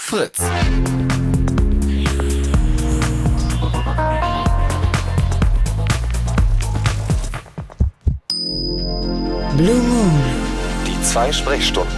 Fritz. Blue Moon. Die 2 Sprechstunden.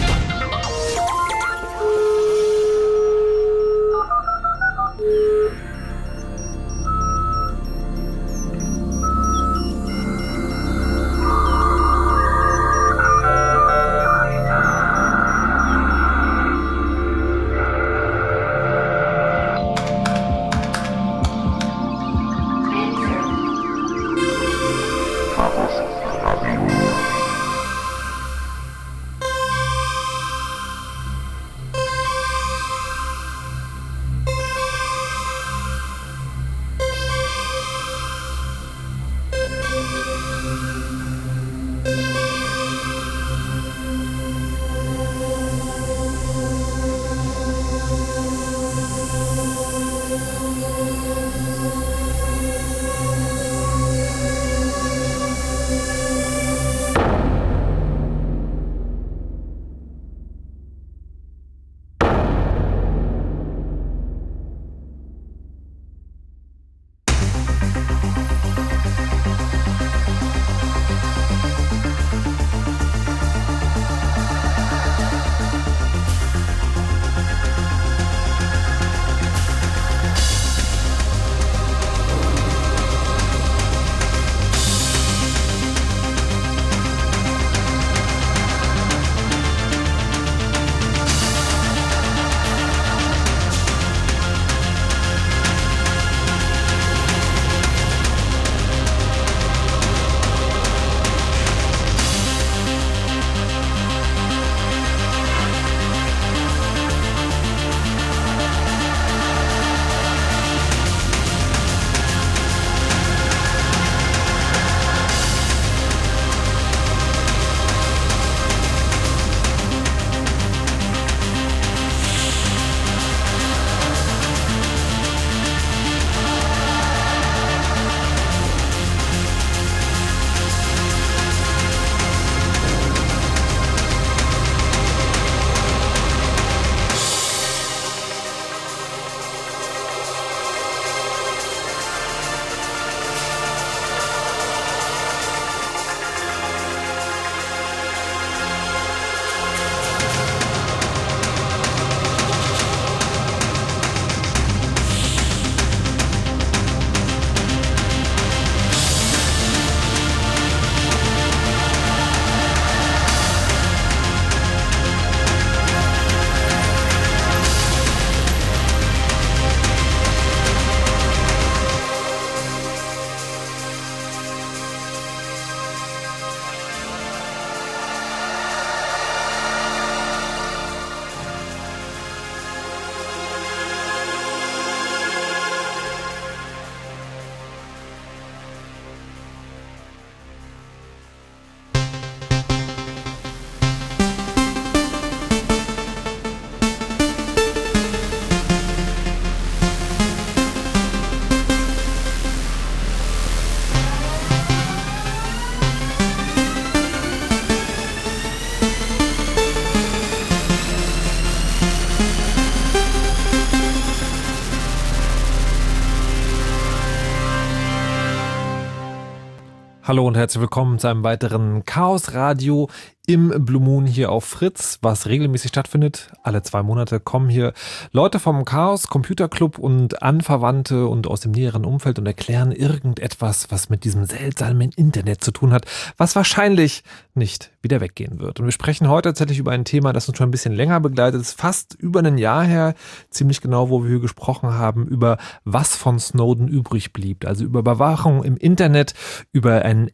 Hallo und herzlich willkommen zu einem weiteren Chaos Radio im Blue Moon hier auf Fritz, was regelmäßig stattfindet. Alle 2 Monate kommen hier Leute vom Chaos Computer Club und Anverwandte und aus dem näheren Umfeld und erklären irgendetwas, was mit diesem seltsamen Internet zu tun hat, was wahrscheinlich nicht wieder weggehen wird. Und wir sprechen heute tatsächlich über ein Thema, das uns schon ein bisschen länger begleitet. Es ist fast über ein Jahr her, ziemlich genau, wo wir hier gesprochen haben, über was von Snowden übrig blieb. Also über Überwachung im Internet, über einen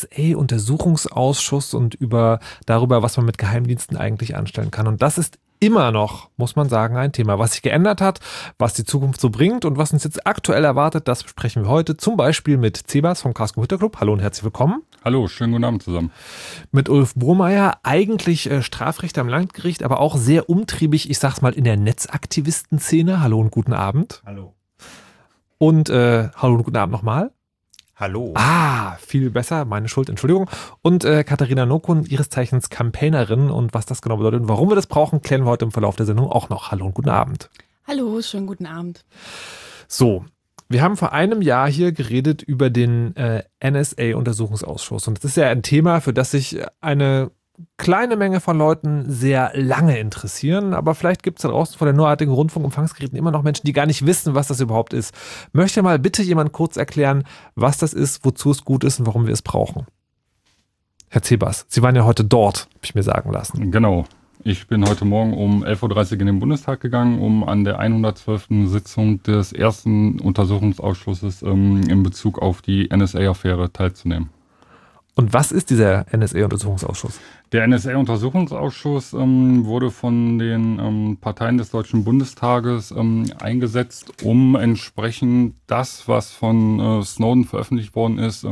NSA-Untersuchungsausschuss und darüber, was man mit Geheimdiensten eigentlich anstellen kann. Und das ist immer noch, muss man sagen, ein Thema, was sich geändert hat, was die Zukunft so bringt und was uns jetzt aktuell erwartet, das besprechen wir heute zum Beispiel mit Cebas vom Chaos Computer Club. Hallo und herzlich willkommen. Hallo, schönen guten Abend zusammen. Mit Ulf Burmeier, eigentlich Strafrichter am Landgericht, aber auch sehr umtriebig, ich sag's mal, in der Netzaktivistenszene. Hallo und guten Abend. Hallo. Und hallo und guten Abend nochmal. Hallo. Viel besser, meine Schuld, Entschuldigung. Und Katharina Nokun, ihres Zeichens Campaignerin. Und was das genau bedeutet und warum wir das brauchen, klären wir heute im Verlauf der Sendung auch noch. Hallo und guten Abend. Hallo, schönen guten Abend. So, wir haben vor einem Jahr hier geredet über den NSA-Untersuchungsausschuss. Und das ist ja ein Thema, für das sich eine kleine Menge von Leuten sehr lange interessieren, aber vielleicht gibt es da draußen vor den neuartigen Rundfunkempfangsgeräten immer noch Menschen, die gar nicht wissen, was das überhaupt ist. Möchte mal bitte jemand kurz erklären, was das ist, wozu es gut ist und warum wir es brauchen? Herr Zebas, Sie waren ja heute dort, habe ich mir sagen lassen. Genau. Ich bin heute Morgen um 11.30 Uhr in den Bundestag gegangen, um an der 112. Sitzung des ersten Untersuchungsausschusses in Bezug auf die NSA-Affäre teilzunehmen. Und was ist dieser NSA-Untersuchungsausschuss? Der NSA-Untersuchungsausschuss wurde von den Parteien des Deutschen Bundestages eingesetzt, um entsprechend das, was von Snowden veröffentlicht worden ist,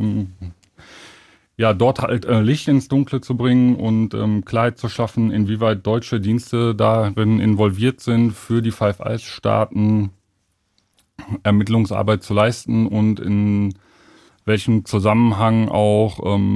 dort halt Licht ins Dunkle zu bringen und Klarheit zu schaffen, inwieweit deutsche Dienste darin involviert sind, für die Five Eyes-Staaten Ermittlungsarbeit zu leisten und in welchem Zusammenhang auch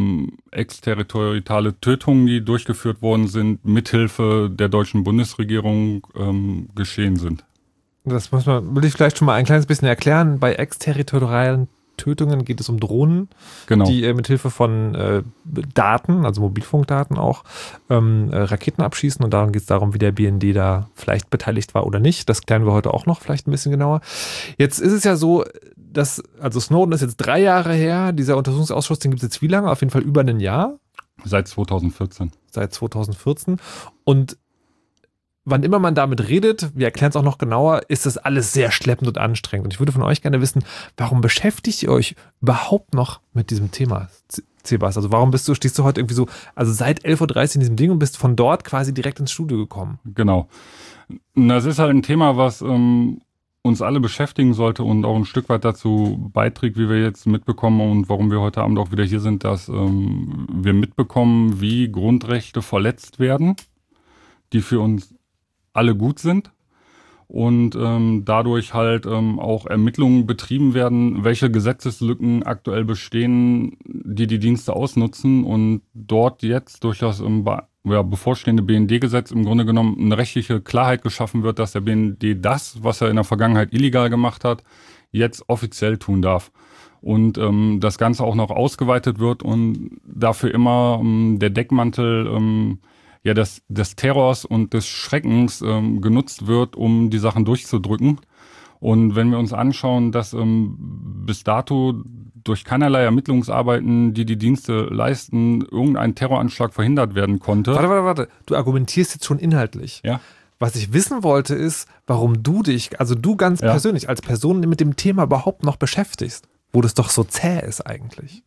exterritoriale Tötungen, die durchgeführt worden sind, mithilfe der deutschen Bundesregierung geschehen sind. Das will ich vielleicht schon mal ein kleines bisschen erklären. Bei exterritorialen Tötungen geht es um Drohnen, genau, die mithilfe von Daten, also Mobilfunkdaten auch, Raketen abschießen. Und darum geht es darum, wie der BND da vielleicht beteiligt war oder nicht. Das klären wir heute auch noch vielleicht ein bisschen genauer. Jetzt ist es ja so, also Snowden ist jetzt 3 Jahre her, dieser Untersuchungsausschuss, den gibt es jetzt wie lange? Auf jeden Fall über ein Jahr. Seit 2014. Seit 2014. Und wann immer man damit redet, wir erklären es auch noch genauer, ist das alles sehr schleppend und anstrengend. Und ich würde von euch gerne wissen, warum beschäftigt ihr euch überhaupt noch mit diesem Thema, Zebas? Also warum stehst du heute irgendwie so, also seit 11.30 Uhr in diesem Ding und bist von dort quasi direkt ins Studio gekommen? Genau. Das ist halt ein Thema, was uns alle beschäftigen sollte und auch ein Stück weit dazu beiträgt, wie wir jetzt mitbekommen und warum wir heute Abend auch wieder hier sind, dass wir mitbekommen, wie Grundrechte verletzt werden, die für uns alle gut sind und dadurch halt auch Ermittlungen betrieben werden, welche Gesetzeslücken aktuell bestehen, die Dienste ausnutzen und dort jetzt durch das bevorstehende BND-Gesetz im Grunde genommen eine rechtliche Klarheit geschaffen wird, dass der BND das, was er in der Vergangenheit illegal gemacht hat, jetzt offiziell tun darf. Und das Ganze auch noch ausgeweitet wird und dafür immer der Deckmantel des Terrors und des Schreckens genutzt wird, um die Sachen durchzudrücken. Und wenn wir uns anschauen, dass bis dato durch keinerlei Ermittlungsarbeiten, die Dienste leisten, irgendein Terroranschlag verhindert werden konnte. Warte. Du argumentierst jetzt schon inhaltlich. Ja. Was ich wissen wollte ist, warum du dich, also du ganz persönlich als Person mit dem Thema überhaupt noch beschäftigst, wo das doch so zäh ist eigentlich.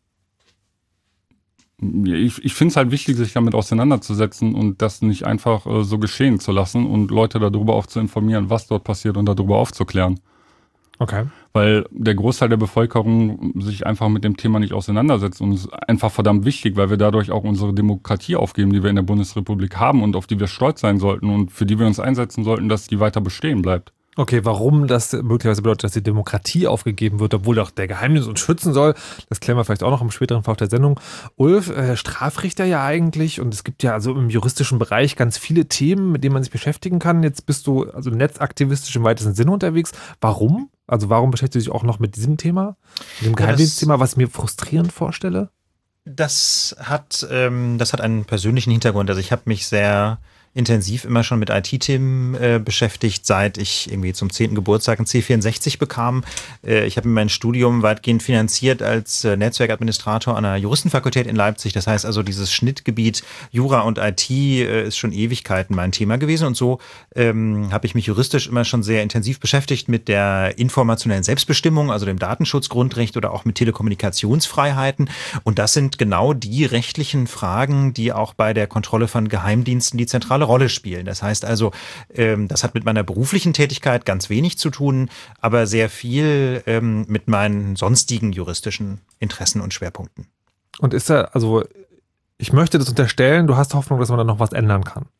Ich finde es halt wichtig, sich damit auseinanderzusetzen und das nicht einfach so geschehen zu lassen und Leute darüber auch zu informieren, was dort passiert und darüber aufzuklären. Okay. Weil der Großteil der Bevölkerung sich einfach mit dem Thema nicht auseinandersetzt und es ist einfach verdammt wichtig, weil wir dadurch auch unsere Demokratie aufgeben, die wir in der Bundesrepublik haben und auf die wir stolz sein sollten und für die wir uns einsetzen sollten, dass die weiter bestehen bleibt. Okay, warum das möglicherweise bedeutet, dass die Demokratie aufgegeben wird, obwohl doch der Geheimnis uns schützen soll, das klären wir vielleicht auch noch im späteren Verlauf der Sendung. Ulf, Strafrichter ja eigentlich und es gibt ja also im juristischen Bereich ganz viele Themen, mit denen man sich beschäftigen kann. Jetzt bist du also netzaktivistisch im weitesten Sinne unterwegs. Warum? Also warum beschäftigst du dich auch noch mit diesem Thema, mit dem Geheimdienstthema, was ich mir frustrierend vorstelle? Das hat einen persönlichen Hintergrund. Also ich habe mich sehr intensiv immer schon mit IT-Themen beschäftigt, seit ich irgendwie zum 10. Geburtstag einen C64 bekam. Ich habe mir mein Studium weitgehend finanziert als Netzwerkadministrator an der Juristenfakultät in Leipzig. Das heißt also, dieses Schnittgebiet Jura und IT ist schon Ewigkeiten mein Thema gewesen. Und so habe ich mich juristisch immer schon sehr intensiv beschäftigt mit der informationellen Selbstbestimmung, also dem Datenschutzgrundrecht oder auch mit Telekommunikationsfreiheiten. Und das sind genau die rechtlichen Fragen, die auch bei der Kontrolle von Geheimdiensten die zentrale Rolle spielen. Das heißt also, das hat mit meiner beruflichen Tätigkeit ganz wenig zu tun, aber sehr viel mit meinen sonstigen juristischen Interessen und Schwerpunkten. Und ist da, also ich möchte das unterstellen, du hast Hoffnung, dass man da noch was ändern kann.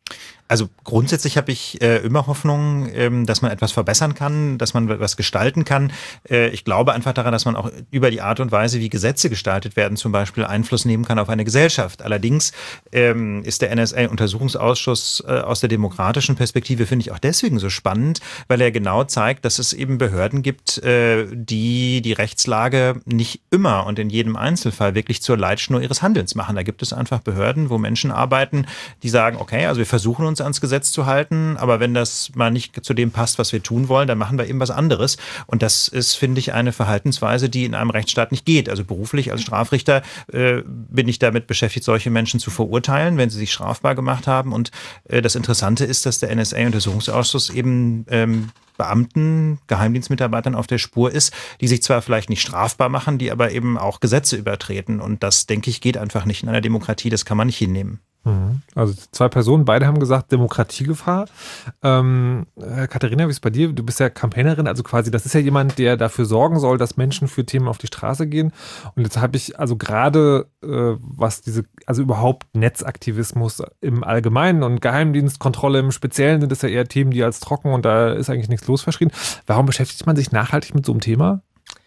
Also grundsätzlich habe ich immer Hoffnung, dass man etwas verbessern kann, dass man etwas gestalten kann. Ich glaube einfach daran, dass man auch über die Art und Weise, wie Gesetze gestaltet werden, zum Beispiel Einfluss nehmen kann auf eine Gesellschaft. Allerdings ist der NSA-Untersuchungsausschuss aus der demokratischen Perspektive, finde ich, auch deswegen so spannend, weil er genau zeigt, dass es eben Behörden gibt, die die Rechtslage nicht immer und in jedem Einzelfall wirklich zur Leitschnur ihres Handelns machen. Da gibt es einfach Behörden, wo Menschen arbeiten, die sagen, okay, also wir versuchen uns ans Gesetz zu halten, aber wenn das mal nicht zu dem passt, was wir tun wollen, dann machen wir eben was anderes. Und das ist, finde ich, eine Verhaltensweise, die in einem Rechtsstaat nicht geht. Also beruflich als Strafrichter bin ich damit beschäftigt, solche Menschen zu verurteilen, wenn sie sich strafbar gemacht haben. Und das Interessante ist, dass der NSA-Untersuchungsausschuss eben Beamten, Geheimdienstmitarbeitern auf der Spur ist, die sich zwar vielleicht nicht strafbar machen, die aber eben auch Gesetze übertreten. Und das, denke ich, geht einfach nicht in einer Demokratie. Das kann man nicht hinnehmen. Also 2 Personen, beide haben gesagt, Demokratiegefahr. Katharina, wie ist es bei dir? Du bist ja Campaignerin, also quasi, das ist ja jemand, der dafür sorgen soll, dass Menschen für Themen auf die Straße gehen. Und jetzt habe ich also gerade, was also überhaupt Netzaktivismus im Allgemeinen und Geheimdienstkontrolle im Speziellen sind das ja eher Themen, die als trocken und da ist eigentlich nichts los verschrien. Warum beschäftigt man sich nachhaltig mit so einem Thema?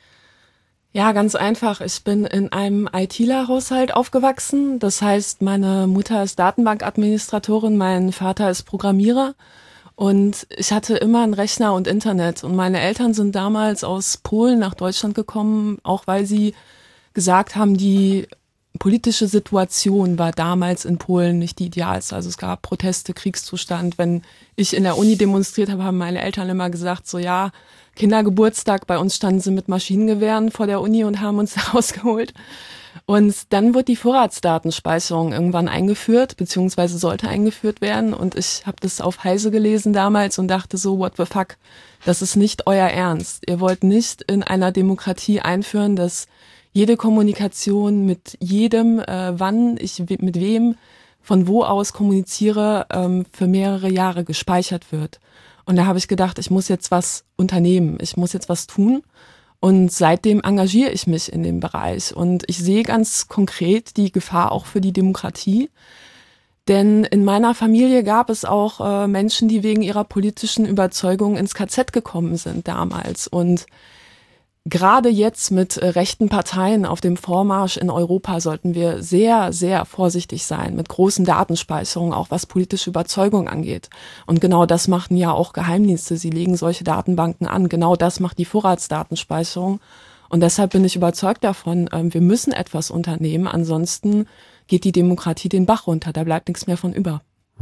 Ja, ganz einfach. Ich bin in einem ITler-Haushalt aufgewachsen. Das heißt, meine Mutter ist Datenbankadministratorin, mein Vater ist Programmierer. Und ich hatte immer einen Rechner und Internet. Und meine Eltern sind damals aus Polen nach Deutschland gekommen, auch weil sie gesagt haben, die politische Situation war damals in Polen nicht die idealste. Also es gab Proteste, Kriegszustand. Wenn ich in der Uni demonstriert habe, haben meine Eltern immer gesagt, so ja, Kindergeburtstag, bei uns standen sie mit Maschinengewehren vor der Uni und haben uns da rausgeholt. Und dann wird die Vorratsdatenspeicherung irgendwann eingeführt, beziehungsweise sollte eingeführt werden. Und ich habe das auf Heise gelesen damals und dachte so, what the fuck, das ist nicht euer Ernst. Ihr wollt nicht in einer Demokratie einführen, dass jede Kommunikation mit jedem, wann ich mit wem, von wo aus kommuniziere, für mehrere Jahre gespeichert wird. Und da habe ich gedacht, ich muss jetzt was unternehmen, ich muss jetzt was tun. Und seitdem engagiere ich mich in dem Bereich. Und ich sehe ganz konkret die Gefahr auch für die Demokratie. Denn in meiner Familie gab es auch Menschen, die wegen ihrer politischen Überzeugung ins KZ gekommen sind damals. Und gerade jetzt mit rechten Parteien auf dem Vormarsch in Europa sollten wir sehr, sehr vorsichtig sein mit großen Datenspeicherungen, auch was politische Überzeugung angeht. Und genau das machen ja auch Geheimdienste. Sie legen solche Datenbanken an. Genau das macht die Vorratsdatenspeicherung. Und deshalb bin ich überzeugt davon, wir müssen etwas unternehmen. Ansonsten geht die Demokratie den Bach runter. Da bleibt nichts mehr von über.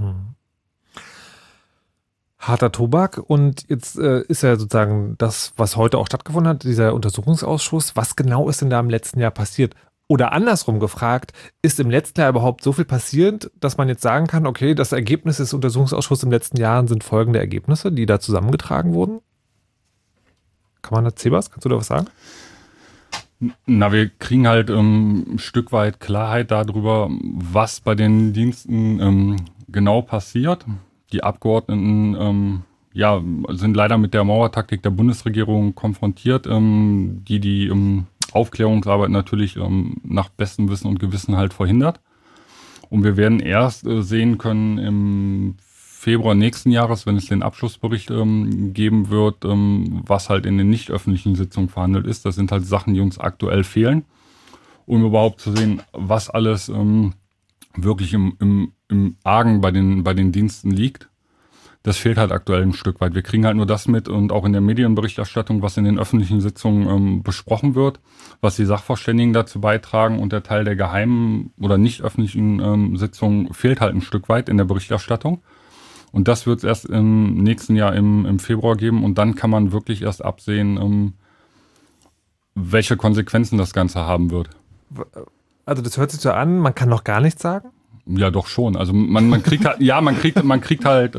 Harter Tobak und jetzt ist ja sozusagen das, was heute auch stattgefunden hat, dieser Untersuchungsausschuss. Was genau ist denn da im letzten Jahr passiert? Oder andersrum gefragt, ist im letzten Jahr überhaupt so viel passiert, dass man jetzt sagen kann, okay, das Ergebnis des Untersuchungsausschusses im letzten Jahr sind folgende Ergebnisse, die da zusammengetragen wurden? Kann man das, Sebas, kannst du da was sagen? Na, wir kriegen halt ein Stück weit Klarheit darüber, was bei den Diensten genau passiert. Die Abgeordneten sind leider mit der Mauertaktik der Bundesregierung konfrontiert, die Aufklärungsarbeit natürlich nach bestem Wissen und Gewissen halt verhindert. Und wir werden erst sehen können im Februar nächsten Jahres, wenn es den Abschlussbericht geben wird, was halt in den nicht öffentlichen Sitzungen verhandelt ist. Das sind halt Sachen, die uns aktuell fehlen, um überhaupt zu sehen, was alles wirklich im Argen bei den Diensten liegt. Das fehlt halt aktuell ein Stück weit. Wir kriegen halt nur das mit und auch in der Medienberichterstattung, was in den öffentlichen Sitzungen besprochen wird, was die Sachverständigen dazu beitragen, und der Teil der geheimen oder nicht öffentlichen Sitzungen fehlt halt ein Stück weit in der Berichterstattung. Und das wird es erst im nächsten Jahr im Februar geben und dann kann man wirklich erst absehen, welche Konsequenzen das Ganze haben wird. Also das hört sich so an, man kann noch gar nichts sagen? Ja, doch schon. Also man kriegt halt, ja, man kriegt halt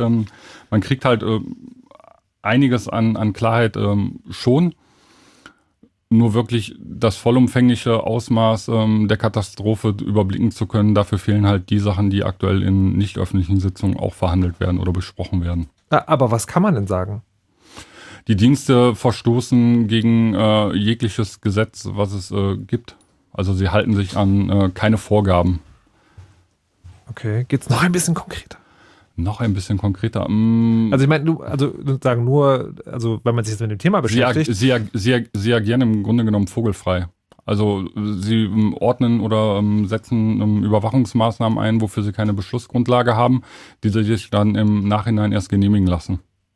einiges an Klarheit schon. Nur wirklich das vollumfängliche Ausmaß der Katastrophe überblicken zu können, dafür fehlen halt die Sachen, die aktuell in nicht öffentlichen Sitzungen auch verhandelt werden oder besprochen werden. Aber was kann man denn sagen? Die Dienste verstoßen gegen jegliches Gesetz, was es gibt. Also sie halten sich an keine Vorgaben. Okay, geht's noch ein bisschen konkreter? Noch ein bisschen konkreter. Also ich meine, sozusagen nur, also wenn man sich jetzt mit dem Thema beschäftigt. Sie agieren im Grunde genommen vogelfrei. Also sie ordnen oder setzen Überwachungsmaßnahmen ein, wofür sie keine Beschlussgrundlage haben, die sie sich dann im Nachhinein erst genehmigen lassen.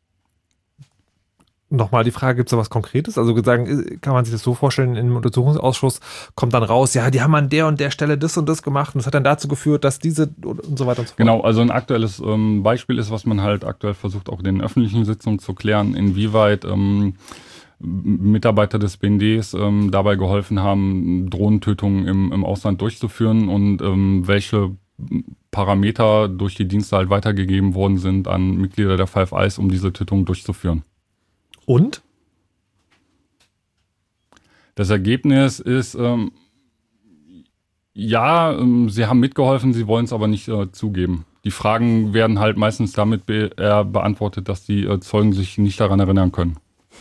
Nochmal die Frage, gibt es da was Konkretes? Also sagen, kann man sich das so vorstellen, im Untersuchungsausschuss kommt dann raus, ja, die haben an der und der Stelle das und das gemacht und das hat dann dazu geführt, dass diese und so weiter und so fort. Genau, also ein aktuelles Beispiel ist, was man halt aktuell versucht, auch in den öffentlichen Sitzungen zu klären, inwieweit Mitarbeiter des BNDs dabei geholfen haben, Drohnentötungen im Ausland durchzuführen und welche Parameter durch die Dienste halt weitergegeben worden sind an Mitglieder der Five Eyes, um diese Tötungen durchzuführen. Und? Das Ergebnis ist, sie haben mitgeholfen, sie wollen es aber nicht zugeben. Die Fragen werden halt meistens damit beantwortet, dass die Zeugen sich nicht daran erinnern können.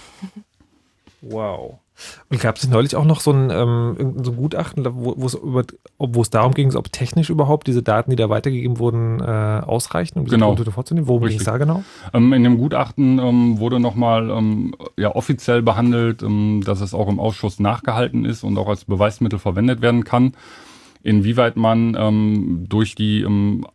Wow. Und gab es neulich auch noch so ein Gutachten, wo es darum ging, ob technisch überhaupt diese Daten, die da weitergegeben wurden, ausreichen, um diese Drohnentötung vorzunehmen? Worum ging es da genau? In dem Gutachten wurde nochmal offiziell behandelt, dass es auch im Ausschuss nachgehalten ist und auch als Beweismittel verwendet werden kann, inwieweit man durch die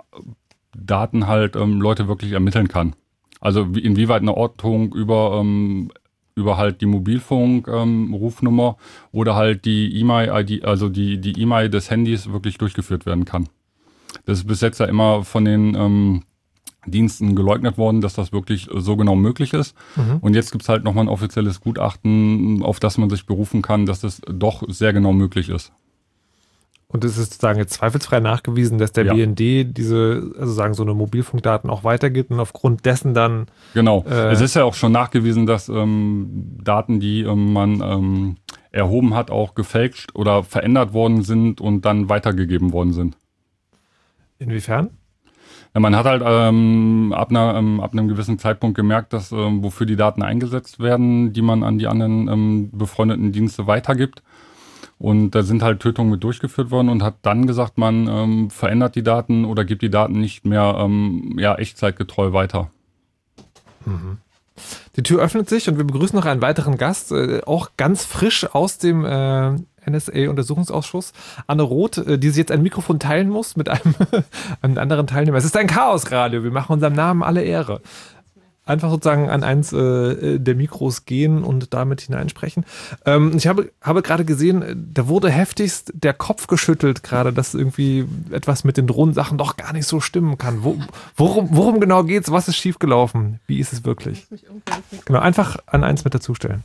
Daten halt Leute wirklich ermitteln kann. Also inwieweit eine Ortung über halt die Mobilfunk-Rufnummer oder halt die E-Mail-ID, also die E-Mail des Handys wirklich durchgeführt werden kann. Das ist bis jetzt ja immer von den Diensten geleugnet worden, dass das wirklich so genau möglich ist. Mhm. Und jetzt gibt es halt nochmal ein offizielles Gutachten, auf das man sich berufen kann, dass das doch sehr genau möglich ist. Und es ist sozusagen jetzt zweifelsfrei nachgewiesen, dass der BND so eine Mobilfunkdaten auch weitergibt und aufgrund dessen dann... Genau. Es ist ja auch schon nachgewiesen, dass Daten, die man erhoben hat, auch gefälscht oder verändert worden sind und dann weitergegeben worden sind. Inwiefern? Ja, man hat halt ab einem gewissen Zeitpunkt gemerkt, dass wofür die Daten eingesetzt werden, die man an die anderen befreundeten Dienste weitergibt. Und da sind halt Tötungen mit durchgeführt worden und hat dann gesagt, man verändert die Daten oder gibt die Daten nicht mehr echtzeitgetreu weiter. Mhm. Die Tür öffnet sich und wir begrüßen noch einen weiteren Gast, auch ganz frisch aus dem NSA-Untersuchungsausschuss, Anne Roth, die sich jetzt ein Mikrofon teilen muss mit einem anderen Teilnehmer. Es ist ein Chaosradio, wir machen unserem Namen alle Ehre. Einfach sozusagen an eins der Mikros gehen und damit hineinsprechen. Ich habe gerade gesehen, da wurde heftigst der Kopf geschüttelt gerade, dass irgendwie etwas mit den Drohnensachen doch gar nicht so stimmen kann. Worum genau geht's? Was ist schiefgelaufen? Wie ist es wirklich? Genau, einfach an eins mit dazustellen.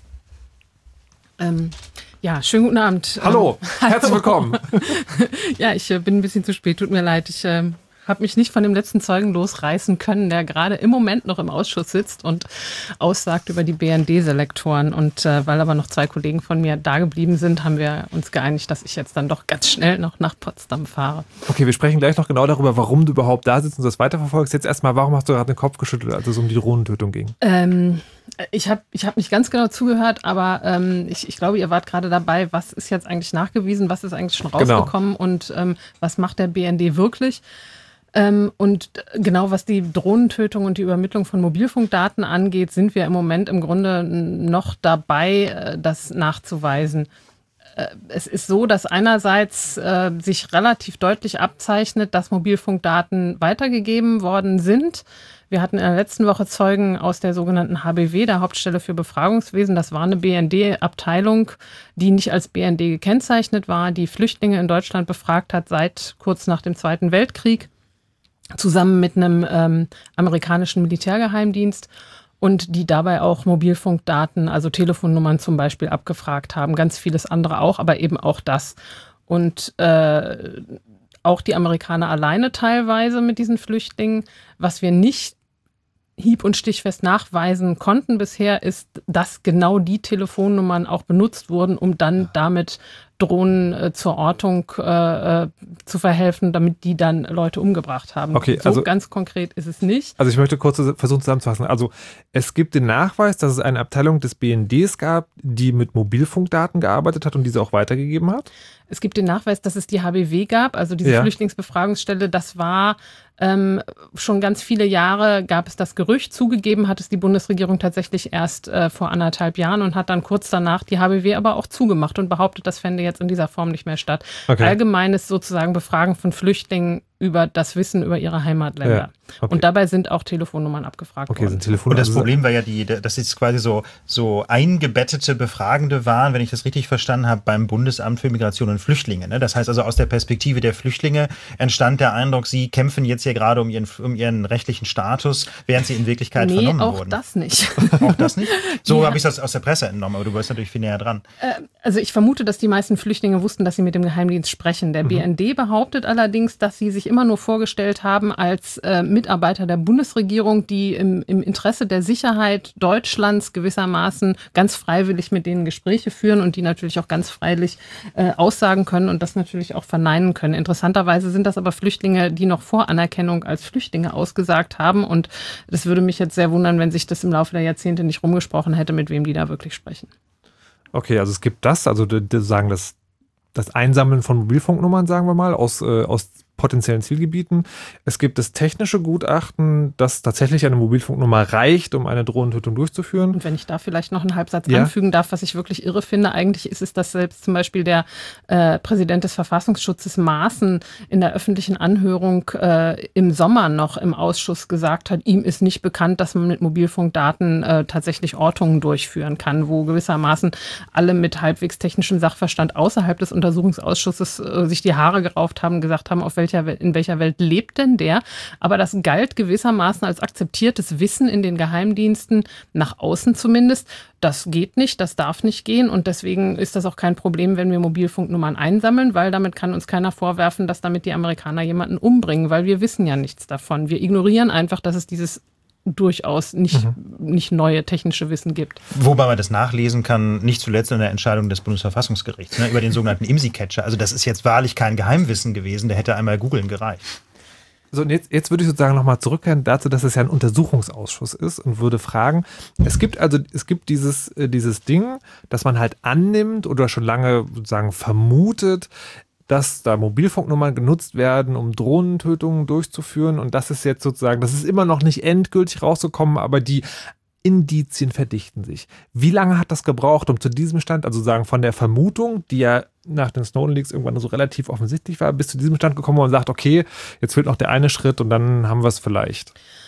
Schönen guten Abend. Hallo, herzlich willkommen. Ja, ich bin ein bisschen zu spät, tut mir leid. Ich habe mich nicht von dem letzten Zeugen losreißen können, der gerade im Moment noch im Ausschuss sitzt und aussagt über die BND-Selektoren. Und weil aber noch 2 Kollegen von mir da geblieben sind, haben wir uns geeinigt, dass ich jetzt dann doch ganz schnell noch nach Potsdam fahre. Okay, wir sprechen gleich noch genau darüber, warum du überhaupt da sitzt und das weiterverfolgst. Jetzt erstmal, warum hast du gerade den Kopf geschüttelt, als es um die Drohnentötung ging? Ich hab nicht ganz genau zugehört, aber ich glaube, ihr wart gerade dabei, was ist jetzt eigentlich nachgewiesen, was ist eigentlich schon rausgekommen und was macht der BND wirklich? Und genau was die Drohnentötung und die Übermittlung von Mobilfunkdaten angeht, sind wir im Moment im Grunde noch dabei, das nachzuweisen. Es ist so, dass einerseits sich relativ deutlich abzeichnet, dass Mobilfunkdaten weitergegeben worden sind. Wir hatten in der letzten Woche Zeugen aus der sogenannten HBW, der Hauptstelle für Befragungswesen. Das war eine BND-Abteilung, die nicht als BND gekennzeichnet war, die Flüchtlinge in Deutschland befragt hat seit kurz nach dem Zweiten Weltkrieg, zusammen mit einem amerikanischen Militärgeheimdienst und die dabei auch Mobilfunkdaten, also Telefonnummern zum Beispiel, abgefragt haben. Ganz vieles andere auch, aber eben auch das. Und auch die Amerikaner alleine teilweise mit diesen Flüchtlingen. Was wir nicht hieb- und stichfest nachweisen konnten bisher, ist, dass genau die Telefonnummern auch benutzt wurden, um dann damit Drohnen zur Ortung zu verhelfen, damit die dann Leute umgebracht haben. Okay, so ganz konkret ist es nicht. Also ich möchte kurz versuchen zusammenzufassen. Also es gibt den Nachweis, dass es eine Abteilung des BNDs gab, die mit Mobilfunkdaten gearbeitet hat und diese auch weitergegeben hat? Es gibt den Nachweis, dass es die HBW gab, also diese Flüchtlingsbefragungsstelle. Das war Schon ganz viele Jahre gab es das Gerücht, zugegeben hat es die Bundesregierung tatsächlich erst vor 1,5 Jahren und hat dann kurz danach die HBW aber auch zugemacht und behauptet, das fände jetzt in dieser Form nicht mehr statt. Okay. Allgemeines sozusagen Befragen von Flüchtlingen über das Wissen über ihre Heimatländer. Ja, okay. Und dabei sind auch Telefonnummern abgefragt worden. Sind und das Problem war ja, dass es quasi so eingebettete Befragende waren, wenn ich das richtig verstanden habe, beim Bundesamt für Migration und Flüchtlinge. Ne? Das heißt also, aus der Perspektive der Flüchtlinge entstand der Eindruck, sie kämpfen jetzt hier gerade um ihren rechtlichen Status, während sie in Wirklichkeit vernommen wurden. Nee, auch das nicht. Auch das nicht? So habe ich das aus der Presse entnommen, aber du warst natürlich viel näher dran. Also ich vermute, dass die meisten Flüchtlinge wussten, dass sie mit dem Geheimdienst sprechen. Der BND behauptet allerdings, dass sie sich immer nur vorgestellt haben als Mitarbeiter der Bundesregierung, die im Interesse der Sicherheit Deutschlands gewissermaßen ganz freiwillig mit denen Gespräche führen und die natürlich auch ganz freilich aussagen können und das natürlich auch verneinen können. Interessanterweise sind das aber Flüchtlinge, die noch vor Anerkennung als Flüchtlinge ausgesagt haben und das würde mich jetzt sehr wundern, wenn sich das im Laufe der Jahrzehnte nicht rumgesprochen hätte, mit wem die da wirklich sprechen. Okay, also es gibt das, also die sagen das Einsammeln von Mobilfunknummern, sagen wir mal, aus potenziellen Zielgebieten. Es gibt das technische Gutachten, dass tatsächlich eine Mobilfunknummer reicht, um eine Drohnentötung durchzuführen. Und wenn ich da vielleicht noch einen Halbsatz anfügen darf, was ich wirklich irre finde, eigentlich ist es, dass selbst zum Beispiel der Präsident des Verfassungsschutzes Maaßen in der öffentlichen Anhörung im Sommer noch im Ausschuss gesagt hat, ihm ist nicht bekannt, dass man mit Mobilfunkdaten tatsächlich Ortungen durchführen kann, wo gewissermaßen alle mit halbwegs technischem Sachverstand außerhalb des Untersuchungsausschusses sich die Haare gerauft haben, gesagt haben, in welcher Welt lebt denn der? Aber das galt gewissermaßen als akzeptiertes Wissen in den Geheimdiensten, nach außen zumindest. Das geht nicht, das darf nicht gehen und deswegen ist das auch kein Problem, wenn wir Mobilfunknummern einsammeln, weil damit kann uns keiner vorwerfen, dass damit die Amerikaner jemanden umbringen, weil wir wissen ja nichts davon. Wir ignorieren einfach, dass es dieses durchaus nicht neue technische Wissen gibt. Wobei man das nachlesen kann, nicht zuletzt in der Entscheidung des Bundesverfassungsgerichts, über den sogenannten IMSI-Catcher. Also das ist jetzt wahrlich kein Geheimwissen gewesen, der hätte einmal googeln gereicht. So, und jetzt würde ich sozusagen nochmal zurückkehren dazu, dass es ja ein Untersuchungsausschuss ist und würde fragen, es gibt dieses Ding, dass man halt annimmt oder schon lange sozusagen vermutet, dass da Mobilfunknummern genutzt werden, um Drohnentötungen durchzuführen. Und das ist jetzt sozusagen, das ist immer noch nicht endgültig rausgekommen, aber die Indizien verdichten sich. Wie lange hat das gebraucht, um zu diesem Stand, also sagen von der Vermutung, die ja nach den Snowden-Leaks irgendwann so relativ offensichtlich war, bis zu diesem Stand gekommen und sagt, okay, jetzt fehlt noch der eine Schritt und dann haben wir es vielleicht?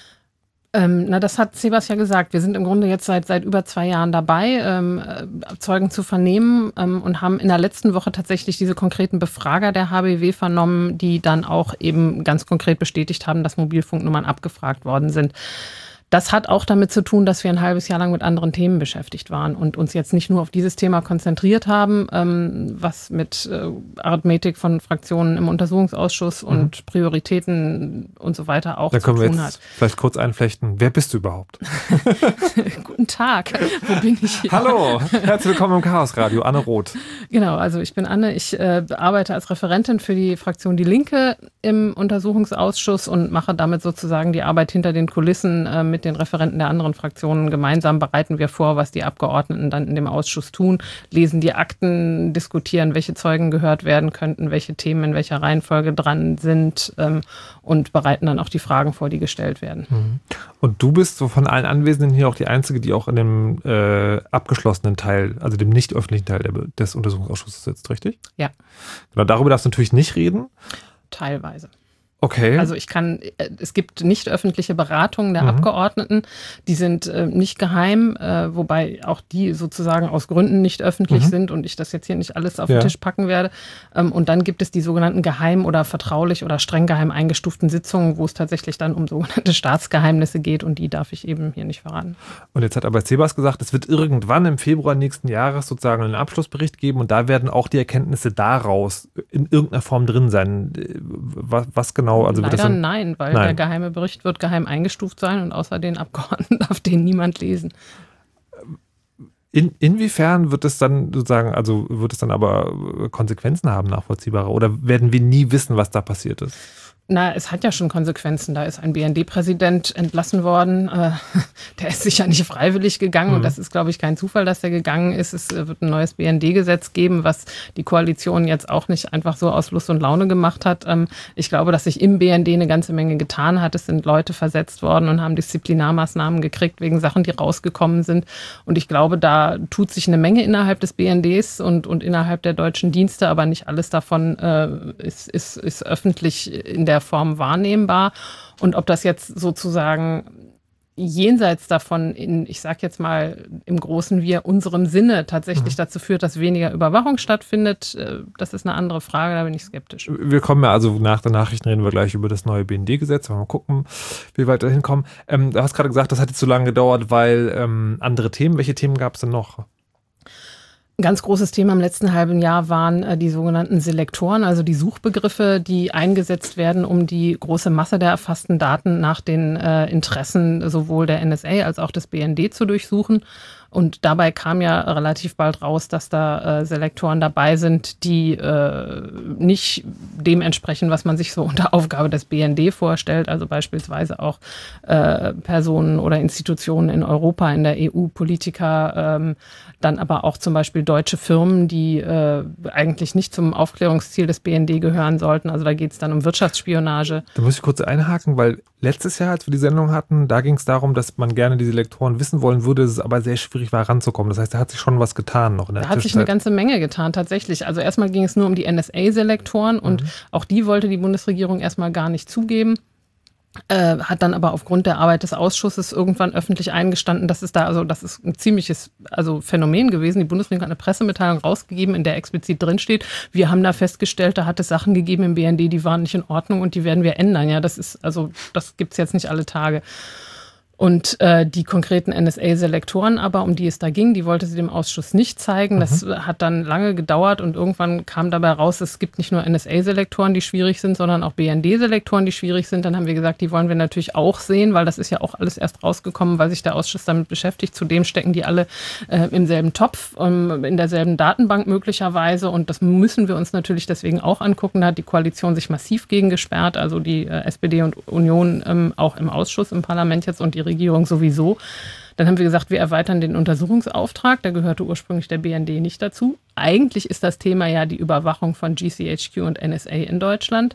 Das hat Sebas ja gesagt. Wir sind im Grunde jetzt seit über 2 Jahren dabei, Zeugen zu vernehmen und haben in der letzten Woche tatsächlich diese konkreten Befrager der HBW vernommen, die dann auch eben ganz konkret bestätigt haben, dass Mobilfunknummern abgefragt worden sind. Das hat auch damit zu tun, dass wir ein halbes Jahr lang mit anderen Themen beschäftigt waren und uns jetzt nicht nur auf dieses Thema konzentriert haben, was mit Arithmetik von Fraktionen im Untersuchungsausschuss und Prioritäten und so weiter auch zu tun hat. Da können wir jetzt vielleicht kurz einflechten. Wer bist du überhaupt? Guten Tag, wo bin ich hier? Hallo, herzlich willkommen im Chaos Radio, Anne Roth. Genau, also ich bin Anne, ich arbeite als Referentin für die Fraktion Die Linke im Untersuchungsausschuss und mache damit sozusagen die Arbeit hinter den Kulissen mit den Referenten der anderen Fraktionen. Gemeinsam bereiten wir vor, was die Abgeordneten dann in dem Ausschuss tun, lesen die Akten, diskutieren, welche Zeugen gehört werden könnten, welche Themen in welcher Reihenfolge dran sind und bereiten dann auch die Fragen vor, die gestellt werden. Und du bist so von allen Anwesenden hier auch die Einzige, die auch in dem abgeschlossenen Teil, also dem nicht öffentlichen Teil des Untersuchungsausschusses sitzt, richtig? Ja. Genau, darüber darfst du natürlich nicht reden. Teilweise. Okay. Also es gibt nicht öffentliche Beratungen der Abgeordneten, die sind nicht geheim, wobei auch die sozusagen aus Gründen nicht öffentlich sind und ich das jetzt hier nicht alles auf den Tisch packen werde. Und dann gibt es die sogenannten geheim oder vertraulich oder streng geheim eingestuften Sitzungen, wo es tatsächlich dann um sogenannte Staatsgeheimnisse geht und die darf ich eben hier nicht verraten. Und jetzt hat aber Sebas gesagt, es wird irgendwann im Februar nächsten Jahres sozusagen einen Abschlussbericht geben und da werden auch die Erkenntnisse daraus in irgendeiner Form drin sein. Was genau? Also leider nein, weil der geheime Bericht wird geheim eingestuft sein und außer den Abgeordneten darf den niemand lesen. Inwiefern wird es dann sozusagen, also wird es dann aber Konsequenzen haben, nachvollziehbare? Oder werden wir nie wissen, was da passiert ist? Es hat ja schon Konsequenzen. Da ist ein BND-Präsident entlassen worden. Der ist sicher nicht freiwillig gegangen. Und das ist, glaube ich, kein Zufall, dass der gegangen ist. Es wird ein neues BND-Gesetz geben, was die Koalition jetzt auch nicht einfach so aus Lust und Laune gemacht hat. Ich glaube, dass sich im BND eine ganze Menge getan hat. Es sind Leute versetzt worden und haben Disziplinarmaßnahmen gekriegt wegen Sachen, die rausgekommen sind. Und ich glaube, da tut sich eine Menge innerhalb des BNDs und innerhalb der deutschen Dienste, aber nicht alles davon ist öffentlich in der Form wahrnehmbar. Und ob das jetzt sozusagen jenseits davon ich sag jetzt mal im großen Wir, unserem Sinne tatsächlich dazu führt, dass weniger Überwachung stattfindet, das ist eine andere Frage, da bin ich skeptisch. Wir kommen ja also nach den Nachrichten reden wir gleich über das neue BND-Gesetz, mal gucken, wie wir weiter hinkommen. Du hast gerade gesagt, das hat jetzt so lange gedauert, weil andere Themen, welche Themen gab es denn noch? Ein ganz großes Thema im letzten halben Jahr waren die sogenannten Selektoren, also die Suchbegriffe, die eingesetzt werden, um die große Masse der erfassten Daten nach den Interessen sowohl der NSA als auch des BND zu durchsuchen. Und dabei kam ja relativ bald raus, dass da Selektoren dabei sind, die nicht dem entsprechen, was man sich so unter Aufgabe des BND vorstellt. Also beispielsweise auch Personen oder Institutionen in Europa, in der EU, Politiker, dann aber auch zum Beispiel deutsche Firmen, die eigentlich nicht zum Aufklärungsziel des BND gehören sollten. Also da geht es dann um Wirtschaftsspionage. Da muss ich kurz einhaken, weil letztes Jahr, als wir die Sendung hatten, da ging es darum, dass man gerne die Selektoren wissen wollen würde, dass es aber sehr schwierig war, ranzukommen. Das heißt, da hat sich schon was getan noch in der Zwischenzeit. Da hat sich eine ganze Menge getan, tatsächlich. Also erstmal ging es nur um die NSA-Selektoren und auch die wollte die Bundesregierung erstmal gar nicht zugeben. Hat dann aber aufgrund der Arbeit des Ausschusses irgendwann öffentlich eingestanden, das ist ein ziemliches Phänomen gewesen. Die Bundesregierung hat eine Pressemitteilung rausgegeben, in der explizit drinsteht, wir haben da festgestellt, da hat es Sachen gegeben im BND, die waren nicht in Ordnung und die werden wir ändern. Ja, das gibt's jetzt nicht alle Tage. Und die konkreten NSA-Selektoren aber, um die es da ging, die wollte sie dem Ausschuss nicht zeigen. Das hat dann lange gedauert und irgendwann kam dabei raus, es gibt nicht nur NSA-Selektoren, die schwierig sind, sondern auch BND-Selektoren, die schwierig sind. Dann haben wir gesagt, die wollen wir natürlich auch sehen, weil das ist ja auch alles erst rausgekommen, weil sich der Ausschuss damit beschäftigt. Zudem stecken die alle im selben Topf, in derselben Datenbank möglicherweise. Und das müssen wir uns natürlich deswegen auch angucken. Da hat die Koalition sich massiv gegen gesperrt, also die SPD und Union auch im Ausschuss, im Parlament jetzt und die Regierung sowieso. Dann haben wir gesagt, wir erweitern den Untersuchungsauftrag. Da gehörte ursprünglich der BND nicht dazu. Eigentlich ist das Thema ja die Überwachung von GCHQ und NSA in Deutschland.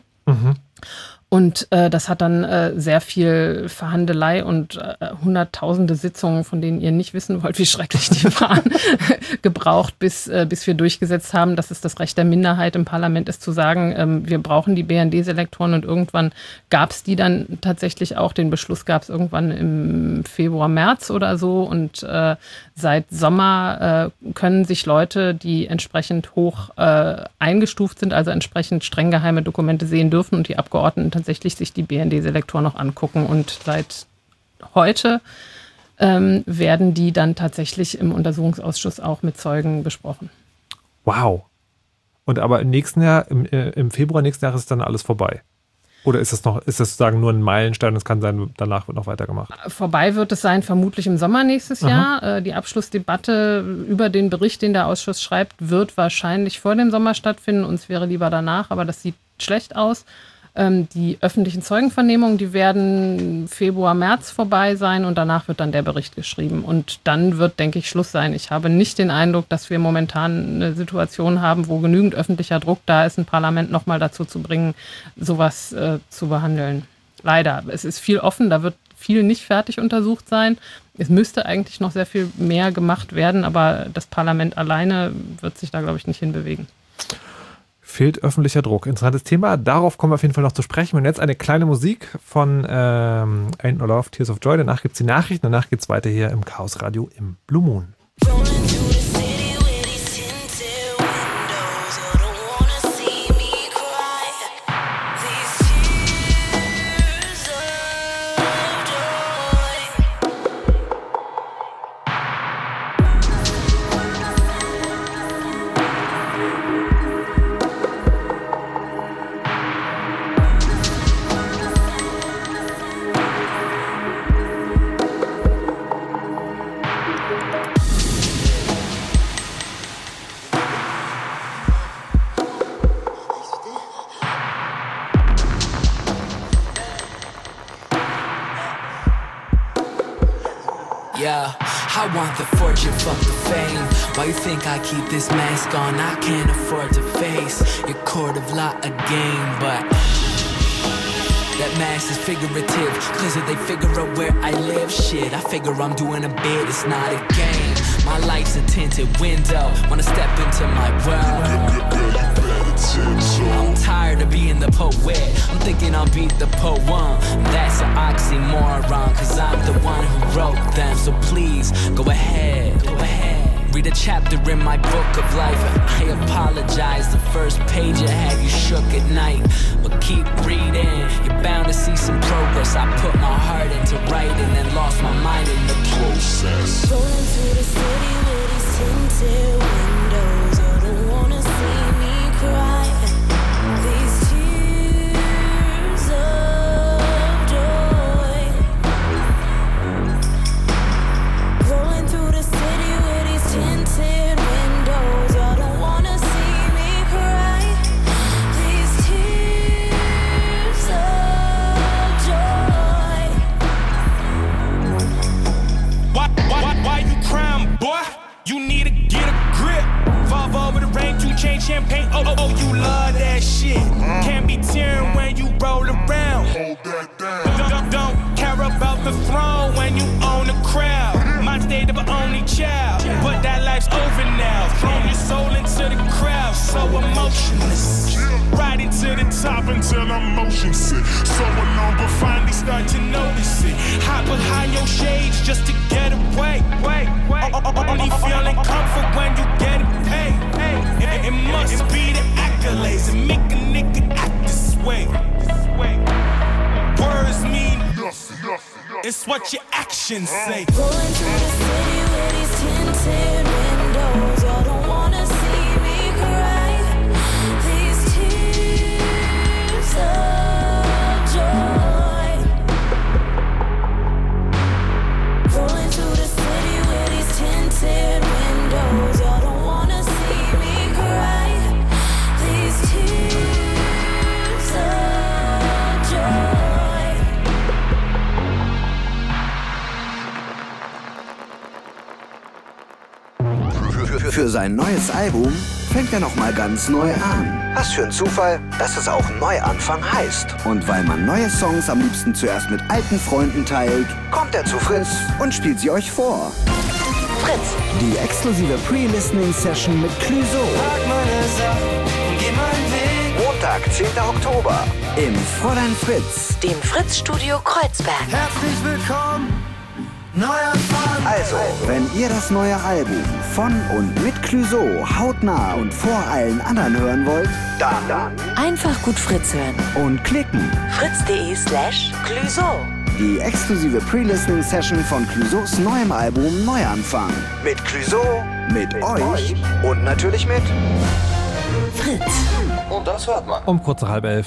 Und das hat dann sehr viel Verhandelei und hunderttausende Sitzungen, von denen ihr nicht wissen wollt, wie schrecklich die waren, gebraucht, bis wir durchgesetzt haben, dass es das Recht der Minderheit im Parlament ist, zu sagen, wir brauchen die BND-Selektoren. Und irgendwann gab es die dann tatsächlich auch. Den Beschluss gab es irgendwann im Februar, März oder so. Und seit Sommer können sich Leute, die entsprechend hoch eingestuft sind, also entsprechend streng geheime Dokumente sehen dürfen und die Abgeordneten tatsächlich sich die BND-Selektoren noch angucken. Und seit heute werden die dann tatsächlich im Untersuchungsausschuss auch mit Zeugen besprochen. Wow. Und aber im nächsten Jahr, im Februar nächsten Jahres ist dann alles vorbei? Oder ist das sozusagen nur ein Meilenstein und es kann sein, danach wird noch weitergemacht? Vorbei wird es sein, vermutlich im Sommer nächstes Jahr. Die Abschlussdebatte über den Bericht, den der Ausschuss schreibt, wird wahrscheinlich vor dem Sommer stattfinden. Uns wäre lieber danach, aber das sieht schlecht aus. Die öffentlichen Zeugenvernehmungen, die werden Februar, März vorbei sein und danach wird dann der Bericht geschrieben. Und dann wird, denke ich, Schluss sein. Ich habe nicht den Eindruck, dass wir momentan eine Situation haben, wo genügend öffentlicher Druck da ist, ein Parlament nochmal dazu zu bringen, sowas zu behandeln. Leider. Es ist viel offen, da wird viel nicht fertig untersucht sein. Es müsste eigentlich noch sehr viel mehr gemacht werden, aber das Parlament alleine wird sich da, glaube ich, nicht hinbewegen. Fehlt öffentlicher Druck. Interessantes Thema. Darauf kommen wir auf jeden Fall noch zu sprechen. Und jetzt eine kleine Musik von Ain't No Love, Tears of Joy. Danach gibt es die Nachrichten. Danach geht es weiter hier im Chaos Radio im Blue Moon. Yeah, I want the fortune, fuck the fame. Why you think I keep this mask on? I can't afford to face your court of law again, but that mask is figurative, cause if they figure out where I live, shit, I figure I'm doing a bit, it's not a game. My life's a tinted window, wanna step into my world. I'm tired of being the poet, I'm thinking I'll beat the poem. That's an oxymoron, cause I'm the one who wrote them. So please, go ahead, read a chapter in my book of life. I apologize, the first page I had you shook at night. But keep reading, you're bound to see some progress. I put my heart into writing and lost my mind in the process. Rolling through the city with these tinted windows. You don't wanna see me cry. These tears of joy. Rolling through the city with these tinted windows. You don't wanna see me cry. These tears of joy. Why you crying, boy? You need to get a grip. Fall over the rain, 2 Chainz champagne. Oh, you love that shit. Can't be tearing when you roll around. Hold that down. Don't care about the throne when you own the crowd. My state of an only child, but that life's over now. Thrown your soul into the crowd, so emotionless. Right into the top until I'm motion sick. So alone, but finally start to notice it. Hop behind your shades just to get away. Only feeling comfort when you get it paid. It must be the accolades that make a nigga act this way. Words mean nothing. It's what your actions say. Rolling through the city with these tinted windows. You don't wanna see me cry. These tears of joy. Rolling through the city with these tinted windows. You don't wanna see me cry. These tears of joy. Für sein neues Album fängt er noch mal ganz neu an. Was für ein Zufall, dass es auch Neuanfang heißt. Und weil man neue Songs am liebsten zuerst mit alten Freunden teilt, kommt er zu Fritz und spielt sie euch vor. Fritz, die exklusive Pre-Listening-Session mit Clouseau. Montag, 10. Oktober im Fräulein Fritz, dem Fritz-Studio Kreuzberg. Herzlich willkommen, Neuanfang. Also, wenn ihr das neue Album von und mit Clouseau hautnah und vor allen anderen hören wollt, dann Einfach gut Fritz hören. und klicken. fritz.de/Clouseau. Die exklusive Pre-Listening-Session von Clouseaus neuem Album Neuanfang. Mit Clouseau, mit euch und natürlich mit Fritz. Und das hört man. Um kurz nach 10:30.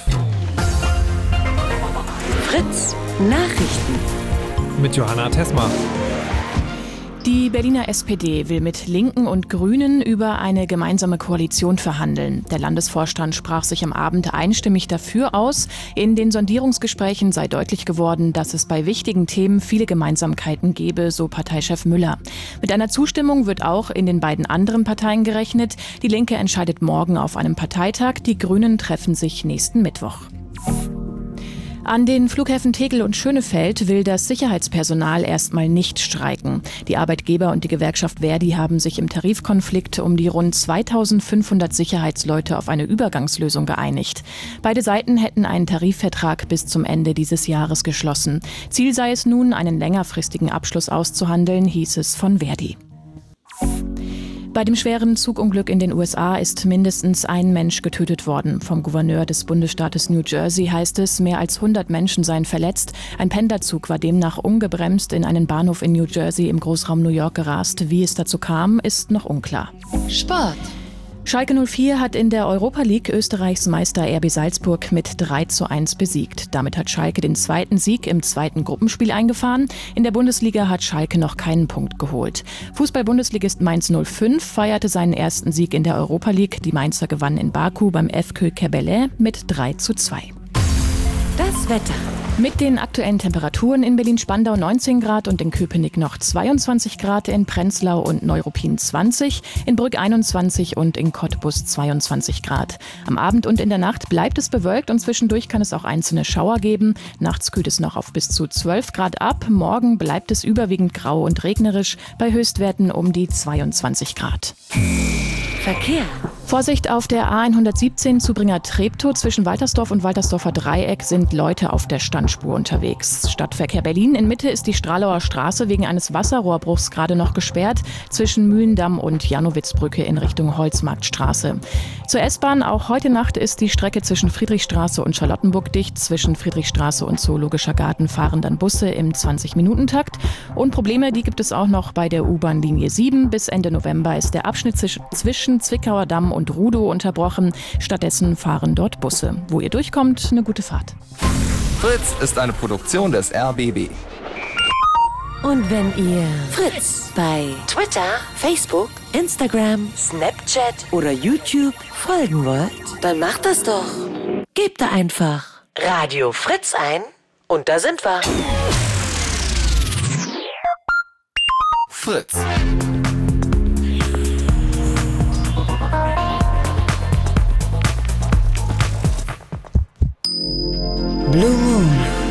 Fritz Nachrichten. Mit Johanna Tesma. Die Berliner SPD will mit Linken und Grünen über eine gemeinsame Koalition verhandeln. Der Landesvorstand sprach sich am Abend einstimmig dafür aus. In den Sondierungsgesprächen sei deutlich geworden, dass es bei wichtigen Themen viele Gemeinsamkeiten gebe, so Parteichef Müller. Mit einer Zustimmung wird auch in den beiden anderen Parteien gerechnet. Die Linke entscheidet morgen auf einem Parteitag, die Grünen treffen sich nächsten Mittwoch. An den Flughäfen Tegel und Schönefeld will das Sicherheitspersonal erstmal nicht streiken. Die Arbeitgeber und die Gewerkschaft Verdi haben sich im Tarifkonflikt um die rund 2500 Sicherheitsleute auf eine Übergangslösung geeinigt. Beide Seiten hätten einen Tarifvertrag bis zum Ende dieses Jahres geschlossen. Ziel sei es nun, einen längerfristigen Abschluss auszuhandeln, hieß es von Verdi. Bei dem schweren Zugunglück in den USA ist mindestens ein Mensch getötet worden. Vom Gouverneur des Bundesstaates New Jersey heißt es, mehr als 100 Menschen seien verletzt. Ein Pendlerzug war demnach ungebremst in einen Bahnhof in New Jersey im Großraum New York gerast. Wie es dazu kam, ist noch unklar. Sport. Schalke 04 hat in der Europa League Österreichs Meister RB Salzburg mit 3:1 besiegt. Damit hat Schalke den zweiten Sieg im zweiten Gruppenspiel eingefahren. In der Bundesliga hat Schalke noch keinen Punkt geholt. Fußball-Bundesligist Mainz 05 feierte seinen ersten Sieg in der Europa League. Die Mainzer gewannen in Baku beim FK Kebele mit 3:2. Das Wetter. Mit den aktuellen Temperaturen in Berlin-Spandau 19 Grad und in Köpenick noch 22 Grad, in Prenzlau und Neuruppin 20, in Brück 21 und in Cottbus 22 Grad. Am Abend und in der Nacht bleibt es bewölkt und zwischendurch kann es auch einzelne Schauer geben. Nachts kühlt es noch auf bis zu 12 Grad ab. Morgen bleibt es überwiegend grau und regnerisch, bei Höchstwerten um die 22 Grad. Verkehr. Vorsicht auf der A117 Zubringer-Treptow. Zwischen Waltersdorf und Waltersdorfer Dreieck sind Leute auf der Standspur unterwegs. Stadtverkehr Berlin. In Mitte ist die Stralauer Straße wegen eines Wasserrohrbruchs gerade noch gesperrt. Zwischen Mühlendamm und Janowitzbrücke in Richtung Holzmarktstraße. Zur S-Bahn. Auch heute Nacht ist die Strecke zwischen Friedrichstraße und Charlottenburg dicht. Zwischen Friedrichstraße und Zoologischer Garten fahren dann Busse im 20-Minuten-Takt. Und Probleme, die gibt es auch noch bei der U-Bahn-Linie 7. Bis Ende November ist der Abschnitt zwischen Zwickauer Damm und Rudow unterbrochen. Stattdessen fahren dort Busse. Wo ihr durchkommt, eine gute Fahrt. Fritz ist eine Produktion des RBB. Und wenn ihr Fritz bei Twitter, Facebook, Instagram, Snapchat oder YouTube folgen wollt, dann macht das doch. Gebt da einfach Radio Fritz ein und da sind wir. Fritz. Blue Moon.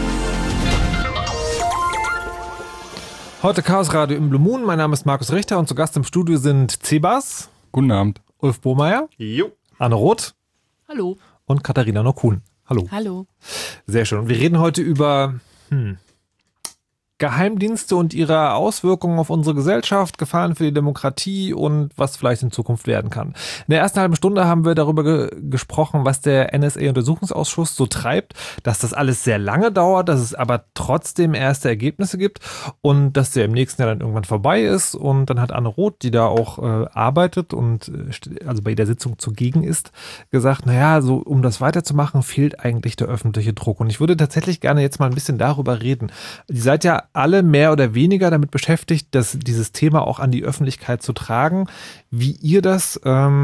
Heute Chaos Radio im Blue Moon. Mein Name ist Markus Richter und zu Gast im Studio sind Cebas. Guten Abend. Ulf Bohmeier. Jo. Anne Roth. Hallo. Und Katharina Nokun. Hallo. Hallo. Sehr schön. Und wir reden heute über Geheimdienste und ihre Auswirkungen auf unsere Gesellschaft, Gefahren für die Demokratie und was vielleicht in Zukunft werden kann. In der ersten halben Stunde haben wir darüber gesprochen, was der NSA-Untersuchungsausschuss so treibt, dass das alles sehr lange dauert, dass es aber trotzdem erste Ergebnisse gibt und dass der im nächsten Jahr dann irgendwann vorbei ist. Und dann hat Anne Roth, die da auch arbeitet und also bei jeder Sitzung zugegen ist, gesagt, naja, so um das weiterzumachen, fehlt eigentlich der öffentliche Druck. Und ich würde tatsächlich gerne jetzt mal ein bisschen darüber reden. Ihr seid ja alle mehr oder weniger damit beschäftigt, dieses Thema auch an die Öffentlichkeit zu tragen, wie ihr das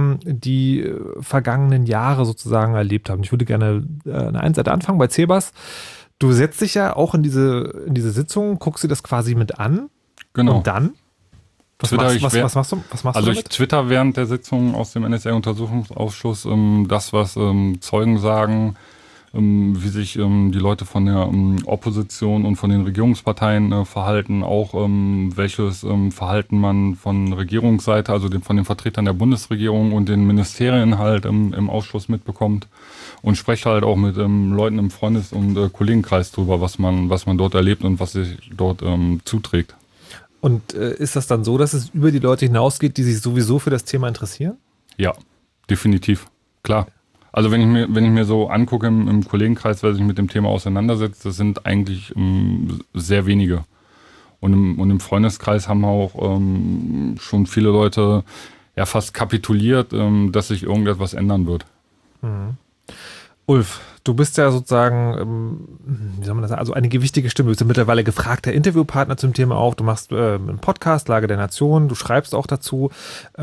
die vergangenen Jahre sozusagen erlebt habt. Ich würde gerne an der einen Seite anfangen bei Cebas. Du setzt dich ja auch in diese Sitzung, guckst dir das quasi mit an. Genau. Und dann? Was machst du? Also ich twitter während der Sitzung aus dem NSA-Untersuchungsausschuss das, was Zeugen sagen, wie sich die Leute von der Opposition und von den Regierungsparteien verhalten, auch welches Verhalten man von Regierungsseite, also von den Vertretern der Bundesregierung und den Ministerien halt im Ausschuss mitbekommt und spreche halt auch mit Leuten im Freundes- und Kollegenkreis drüber, was man dort erlebt und was sich dort zuträgt. Und ist das dann so, dass es über die Leute hinausgeht, die sich sowieso für das Thema interessieren? Ja, definitiv, klar. Also wenn ich mir so angucke im Kollegenkreis, wer sich mit dem Thema auseinandersetzt, das sind eigentlich sehr wenige. Und im Freundeskreis haben auch schon viele Leute ja fast kapituliert, dass sich irgendetwas ändern wird. Mhm. Ulf, du bist ja sozusagen, wie soll man das sagen, also eine gewichtige Stimme. Du bist ja mittlerweile gefragter Interviewpartner zum Thema auch. Du machst einen Podcast, Lage der Nation, du schreibst auch dazu.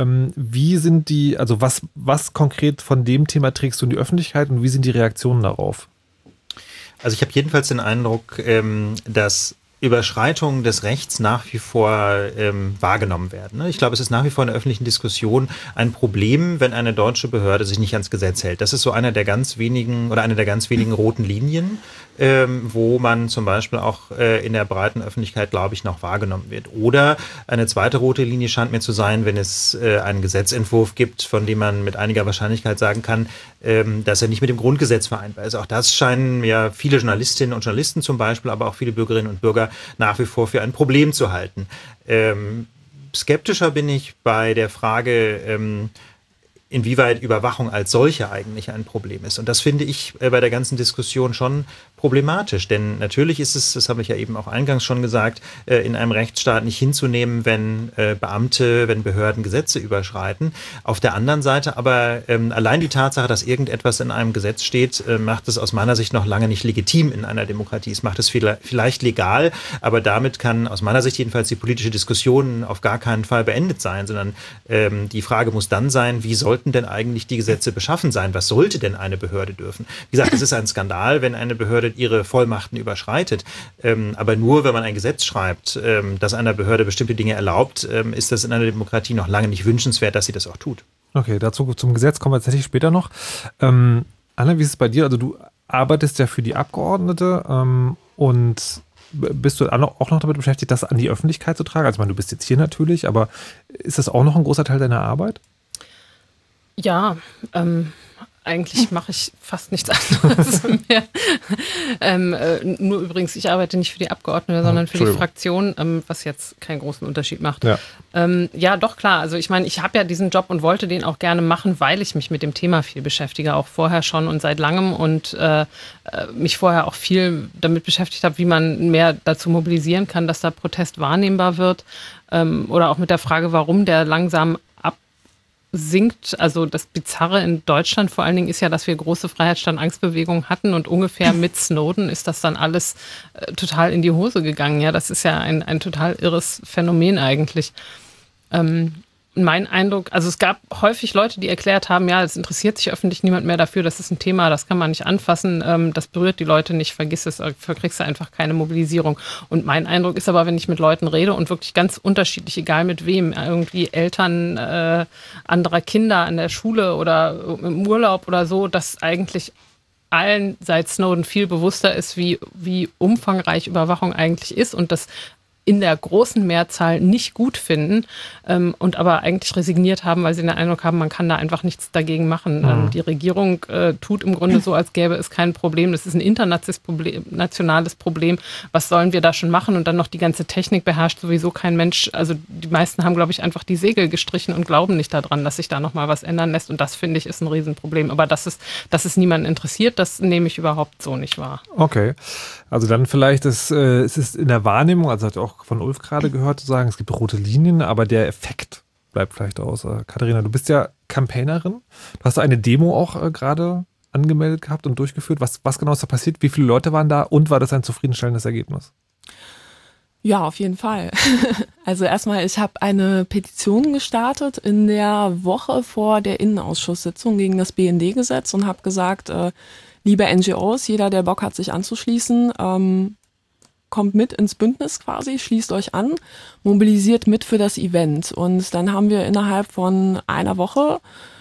Wie sind also was konkret von dem Thema trägst du in die Öffentlichkeit und wie sind die Reaktionen darauf? Also ich habe jedenfalls den Eindruck, dass Überschreitungen des Rechts nach wie vor wahrgenommen werden. Ich glaube, es ist nach wie vor in der öffentlichen Diskussion ein Problem, wenn eine deutsche Behörde sich nicht ans Gesetz hält. Das ist so eine der ganz wenigen roten Linien, wo man zum Beispiel auch in der breiten Öffentlichkeit, glaube ich, noch wahrgenommen wird. Oder eine zweite rote Linie scheint mir zu sein, wenn es einen Gesetzentwurf gibt, von dem man mit einiger Wahrscheinlichkeit sagen kann, dass er nicht mit dem Grundgesetz vereinbar ist. Auch das scheinen ja viele Journalistinnen und Journalisten zum Beispiel, aber auch viele Bürgerinnen und Bürger nach wie vor für ein Problem zu halten. Skeptischer bin ich bei der Frage, inwieweit Überwachung als solche eigentlich ein Problem ist. Und das finde ich bei der ganzen Diskussion schon problematisch. Denn natürlich ist es, das habe ich ja eben auch eingangs schon gesagt, in einem Rechtsstaat nicht hinzunehmen, wenn wenn Behörden Gesetze überschreiten. Auf der anderen Seite aber allein die Tatsache, dass irgendetwas in einem Gesetz steht, macht es aus meiner Sicht noch lange nicht legitim in einer Demokratie. Es macht es vielleicht legal, aber damit kann aus meiner Sicht jedenfalls die politische Diskussion auf gar keinen Fall beendet sein, sondern die Frage muss dann sein, wie sollten denn eigentlich die Gesetze beschaffen sein? Was sollte denn eine Behörde dürfen? Wie gesagt, es ist ein Skandal, wenn eine Behörde Behörde ihre Vollmachten überschreitet. Aber nur, wenn man ein Gesetz schreibt, das einer Behörde bestimmte Dinge erlaubt, ist das in einer Demokratie noch lange nicht wünschenswert, dass sie das auch tut. Okay, dazu zum Gesetz kommen wir tatsächlich später noch. Anna, wie ist es bei dir? Also du arbeitest ja für die Abgeordnete und bist du auch noch damit beschäftigt, das an die Öffentlichkeit zu tragen? Also ich meine, du bist jetzt hier natürlich, aber ist das auch noch ein großer Teil deiner Arbeit? Ja, eigentlich mache ich fast nichts anderes mehr. Nur übrigens, ich arbeite nicht für die Abgeordnete, sondern für die Fraktion, was jetzt keinen großen Unterschied macht. Ja, ja, doch, klar. Also ich meine, ich habe ja diesen Job und wollte den auch gerne machen, weil ich mich mit dem Thema viel beschäftige, auch vorher schon und seit langem und mich vorher auch viel damit beschäftigt habe, wie man mehr dazu mobilisieren kann, dass da Protest wahrnehmbar wird. Oder auch mit der Frage, warum der langsam sinkt. Also das Bizarre in Deutschland vor allen Dingen ist ja, dass wir große Freiheitsstand-Angstbewegungen hatten und ungefähr mit Snowden ist das dann alles total in die Hose gegangen. Ja, das ist ja ein total irres Phänomen eigentlich. Mein Eindruck, also es gab häufig Leute, die erklärt haben, ja, es interessiert sich öffentlich niemand mehr dafür, das ist ein Thema, das kann man nicht anfassen, das berührt die Leute nicht, vergiss es, verkriegst du einfach keine Mobilisierung. Und mein Eindruck ist aber, wenn ich mit Leuten rede und wirklich ganz unterschiedlich, egal mit wem, irgendwie Eltern anderer Kinder an der Schule oder im Urlaub oder so, dass eigentlich allen seit Snowden viel bewusster ist, wie umfangreich Überwachung eigentlich ist und das in der großen Mehrzahl nicht gut finden und aber eigentlich resigniert haben, weil sie den Eindruck haben, man kann da einfach nichts dagegen machen. Die Regierung tut im Grunde so, als gäbe es kein Problem. Das ist ein internationales Problem. Was sollen wir da schon machen? Und dann noch die ganze Technik beherrscht sowieso kein Mensch. Also die meisten haben, glaube ich, einfach die Segel gestrichen und glauben nicht daran, dass sich da nochmal was ändern lässt. Und das, finde ich, ist ein Riesenproblem. Aber dass es niemanden interessiert, das nehme ich überhaupt so nicht wahr. Okay. Also dann vielleicht, es ist in der Wahrnehmung, also hat auch von Ulf gerade gehört, zu sagen, es gibt rote Linien, aber der Effekt bleibt vielleicht aus. Katharina, du bist ja Campaignerin. Du hast eine Demo auch gerade angemeldet gehabt und durchgeführt. Was genau ist da passiert? Wie viele Leute waren da? Und war das ein zufriedenstellendes Ergebnis? Ja, auf jeden Fall. Also erstmal, ich habe eine Petition gestartet in der Woche vor der Innenausschusssitzung gegen das BND-Gesetz und habe gesagt, liebe NGOs, jeder, der Bock hat, sich anzuschließen, kommt mit ins Bündnis quasi, schließt euch an, mobilisiert mit für das Event. Und dann haben wir innerhalb von einer Woche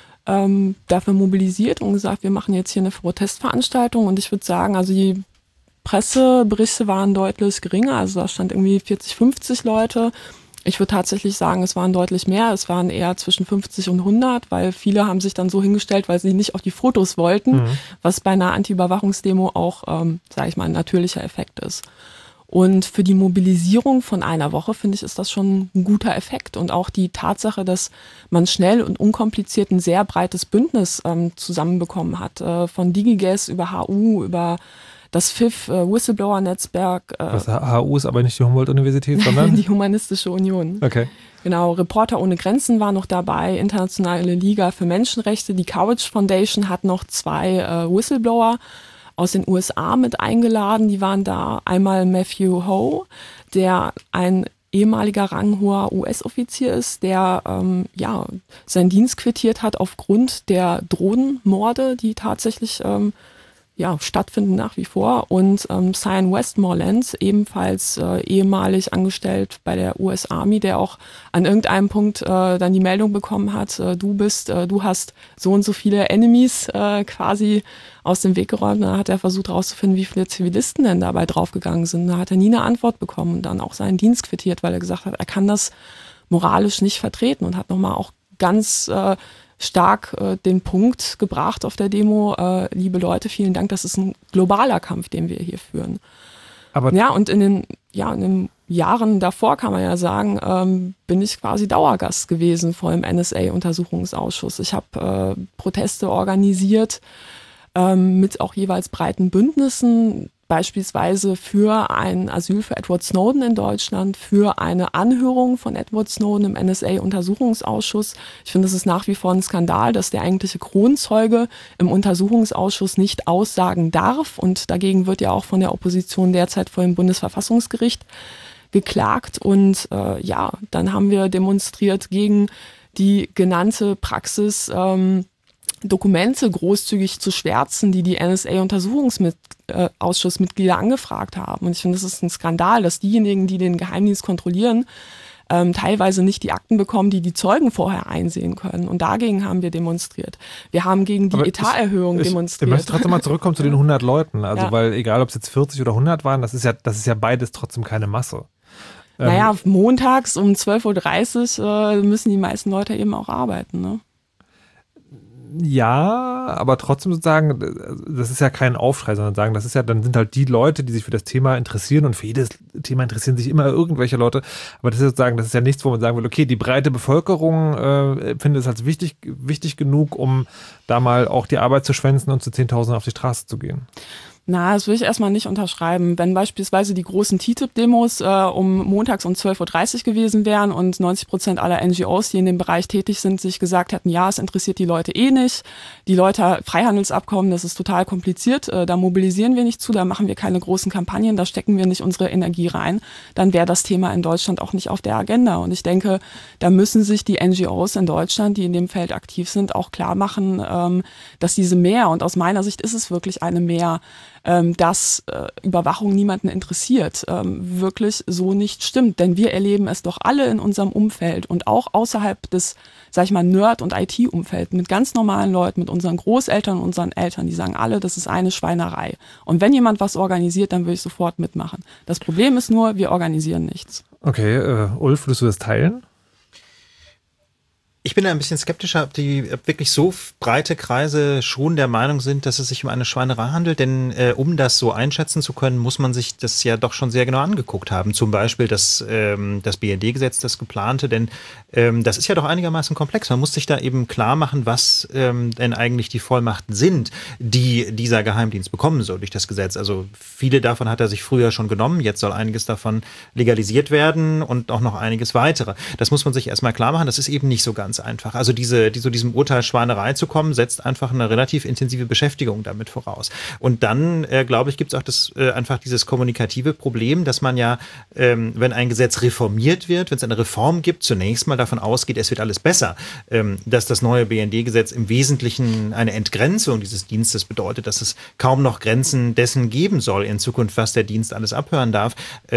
dafür mobilisiert und gesagt, wir machen jetzt hier eine Protestveranstaltung. Und ich würde sagen, also die Presseberichte waren deutlich geringer, also da stand irgendwie 40, 50 Leute. Ich würde tatsächlich sagen, es waren deutlich mehr, es waren eher zwischen 50 und 100, weil viele haben sich dann so hingestellt, weil sie nicht auf die Fotos wollten, was bei einer Anti-Überwachungsdemo auch, sage ich mal, ein natürlicher Effekt ist. Und für die Mobilisierung von einer Woche, finde ich, ist das schon ein guter Effekt. Und auch die Tatsache, dass man schnell und unkompliziert ein sehr breites Bündnis zusammenbekommen hat. Von DigiGas über HU, über das FIF Whistleblower-Netzwerk. Das HU ist aber nicht die Humboldt-Universität, sondern? Die Humanistische Union. Okay. Genau, Reporter ohne Grenzen war noch dabei, Internationale Liga für Menschenrechte. Die Courage Foundation hat noch 2 Whistleblower aus den USA mit eingeladen. Die waren da. Einmal Matthew Ho, der ein ehemaliger ranghoher US-Offizier ist, der seinen Dienst quittiert hat aufgrund der Drohnenmorde, die tatsächlich stattfinden nach wie vor. Und Cyan Westmoreland, ebenfalls ehemalig angestellt bei der US Army, der auch an irgendeinem Punkt dann die Meldung bekommen hat, du hast so und so viele Enemies quasi aus dem Weg geräumt. Da hat er versucht herauszufinden, wie viele Zivilisten denn dabei draufgegangen sind. Da hat er nie eine Antwort bekommen und dann auch seinen Dienst quittiert, weil er gesagt hat, er kann das moralisch nicht vertreten und hat nochmal auch ganz stark den Punkt gebracht auf der Demo, liebe Leute, vielen Dank, das ist ein globaler Kampf, den wir hier führen. Aber ja, und in den Jahren davor, kann man ja sagen, bin ich quasi Dauergast gewesen vor dem NSA-Untersuchungsausschuss. Ich habe Proteste organisiert mit auch jeweils breiten Bündnissen, beispielsweise für ein Asyl für Edward Snowden in Deutschland, für eine Anhörung von Edward Snowden im NSA-Untersuchungsausschuss. Ich finde, es ist nach wie vor ein Skandal, dass der eigentliche Kronzeuge im Untersuchungsausschuss nicht aussagen darf. Und dagegen wird ja auch von der Opposition derzeit vor dem Bundesverfassungsgericht geklagt. Und dann haben wir demonstriert gegen die genannte Praxis, Dokumente großzügig zu schwärzen, die NSA-Untersuchungsmitglieder Geheimdienstausschussmitglieder angefragt haben. Und ich finde, das ist ein Skandal, dass diejenigen, die den Geheimdienst kontrollieren, teilweise nicht die Akten bekommen, die Zeugen vorher einsehen können. Und dagegen haben wir demonstriert. Wir haben gegen die Etaterhöhung demonstriert. Ich möchte trotzdem mal zurückkommen zu den 100 Leuten. Also weil egal, ob es jetzt 40 oder 100 waren, das ist ja beides trotzdem keine Masse. Naja, montags um 12.30 Uhr müssen die meisten Leute eben auch arbeiten, ne? Ja, aber trotzdem sozusagen, das ist ja kein Aufschrei, sondern sagen, das ist ja, dann sind halt die Leute, die sich für das Thema interessieren, und für jedes Thema interessieren sich immer irgendwelche Leute, aber das ist sozusagen, das ist ja nichts, wo man sagen will, okay, die breite Bevölkerung findet es als wichtig genug, um da mal auch die Arbeit zu schwänzen und zu 10.000 auf die Straße zu gehen. Na, das will ich erstmal nicht unterschreiben. Wenn beispielsweise die großen TTIP-Demos montags um 12.30 Uhr gewesen wären und 90% aller NGOs, die in dem Bereich tätig sind, sich gesagt hätten, ja, es interessiert die Leute eh nicht. Die Leute, Freihandelsabkommen, das ist total kompliziert, da mobilisieren wir nicht zu, da machen wir keine großen Kampagnen, da stecken wir nicht unsere Energie rein. Dann wäre das Thema in Deutschland auch nicht auf der Agenda. Und ich denke, da müssen sich die NGOs in Deutschland, die in dem Feld aktiv sind, auch klar machen, dass diese Mehr, und aus meiner Sicht ist es wirklich eine Mehr, dass Überwachung niemanden interessiert, wirklich so nicht stimmt. Denn wir erleben es doch alle in unserem Umfeld und auch außerhalb des, sag ich mal, Nerd- und IT-Umfeld mit ganz normalen Leuten, mit unseren Großeltern und unseren Eltern, die sagen alle, das ist eine Schweinerei. Und wenn jemand was organisiert, dann würde ich sofort mitmachen. Das Problem ist nur, wir organisieren nichts. Okay, Ulf, würdest du das teilen? Ich bin da ein bisschen skeptischer, ob wirklich so breite Kreise schon der Meinung sind, dass es sich um eine Schweinerei handelt. Denn um das so einschätzen zu können, muss man sich das ja doch schon sehr genau angeguckt haben. Zum Beispiel das BND-Gesetz, das geplante. Denn das ist ja doch einigermaßen komplex. Man muss sich da eben klar machen, was denn eigentlich die Vollmachten sind, die dieser Geheimdienst bekommen soll durch das Gesetz. Also viele davon hat er sich früher schon genommen. Jetzt soll einiges davon legalisiert werden und auch noch einiges weitere. Das muss man sich erstmal klar machen. Das ist eben nicht so ganz einfach. Also diesem Urteil Schweinerei zu kommen, setzt einfach eine relativ intensive Beschäftigung damit voraus. Und dann, glaube ich, gibt es auch einfach dieses kommunikative Problem, dass man ja, wenn ein Gesetz reformiert wird, wenn es eine Reform gibt, zunächst mal davon ausgeht, es wird alles besser. Dass das neue BND-Gesetz im Wesentlichen eine Entgrenzung dieses Dienstes bedeutet, dass es kaum noch Grenzen dessen geben soll in Zukunft, was der Dienst alles abhören darf.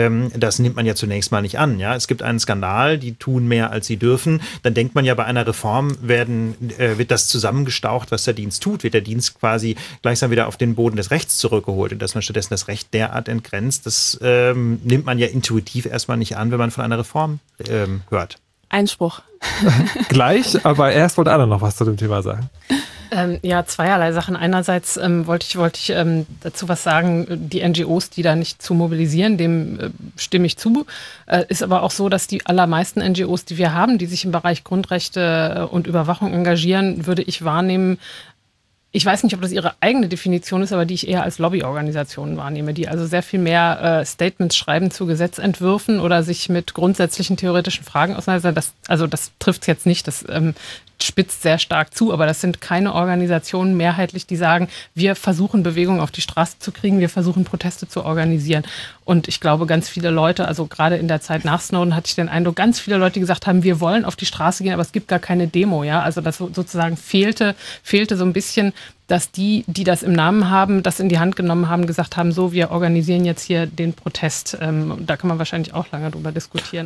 Das nimmt man ja zunächst mal nicht an. Ja? Es gibt einen Skandal, die tun mehr, als sie dürfen. Dann denkt man ja, bei einer Reform wird das zusammengestaucht, was der Dienst tut, wird der Dienst quasi gleichsam wieder auf den Boden des Rechts zurückgeholt, und dass man stattdessen das Recht derart entgrenzt, das nimmt man ja intuitiv erstmal nicht an, wenn man von einer Reform hört. Einspruch. Gleich, aber erst wollte Anna noch was zu dem Thema sagen. Ja, zweierlei Sachen. Einerseits wollte ich dazu was sagen, die NGOs, die da nicht zu mobilisieren, dem stimme ich zu. Ist aber auch so, dass die allermeisten NGOs, die wir haben, die sich im Bereich Grundrechte und Überwachung engagieren, würde ich wahrnehmen, ich weiß nicht, ob das ihre eigene Definition ist, aber die ich eher als Lobbyorganisationen wahrnehme, die also sehr viel mehr Statements schreiben zu Gesetzentwürfen oder sich mit grundsätzlichen theoretischen Fragen auseinandersetzen. Das trifft es jetzt nicht, das spitzt sehr stark zu, aber das sind keine Organisationen mehrheitlich, die sagen, wir versuchen Bewegung auf die Straße zu kriegen, wir versuchen Proteste zu organisieren. Und ich glaube, ganz viele Leute, also gerade in der Zeit nach Snowden hatte ich den Eindruck, ganz viele Leute, die gesagt haben, wir wollen auf die Straße gehen, aber es gibt gar keine Demo, ja. Also das sozusagen fehlte so ein bisschen, dass die das im Namen haben, das in die Hand genommen haben, gesagt haben, so, wir organisieren jetzt hier den Protest. Da kann man wahrscheinlich auch lange drüber diskutieren.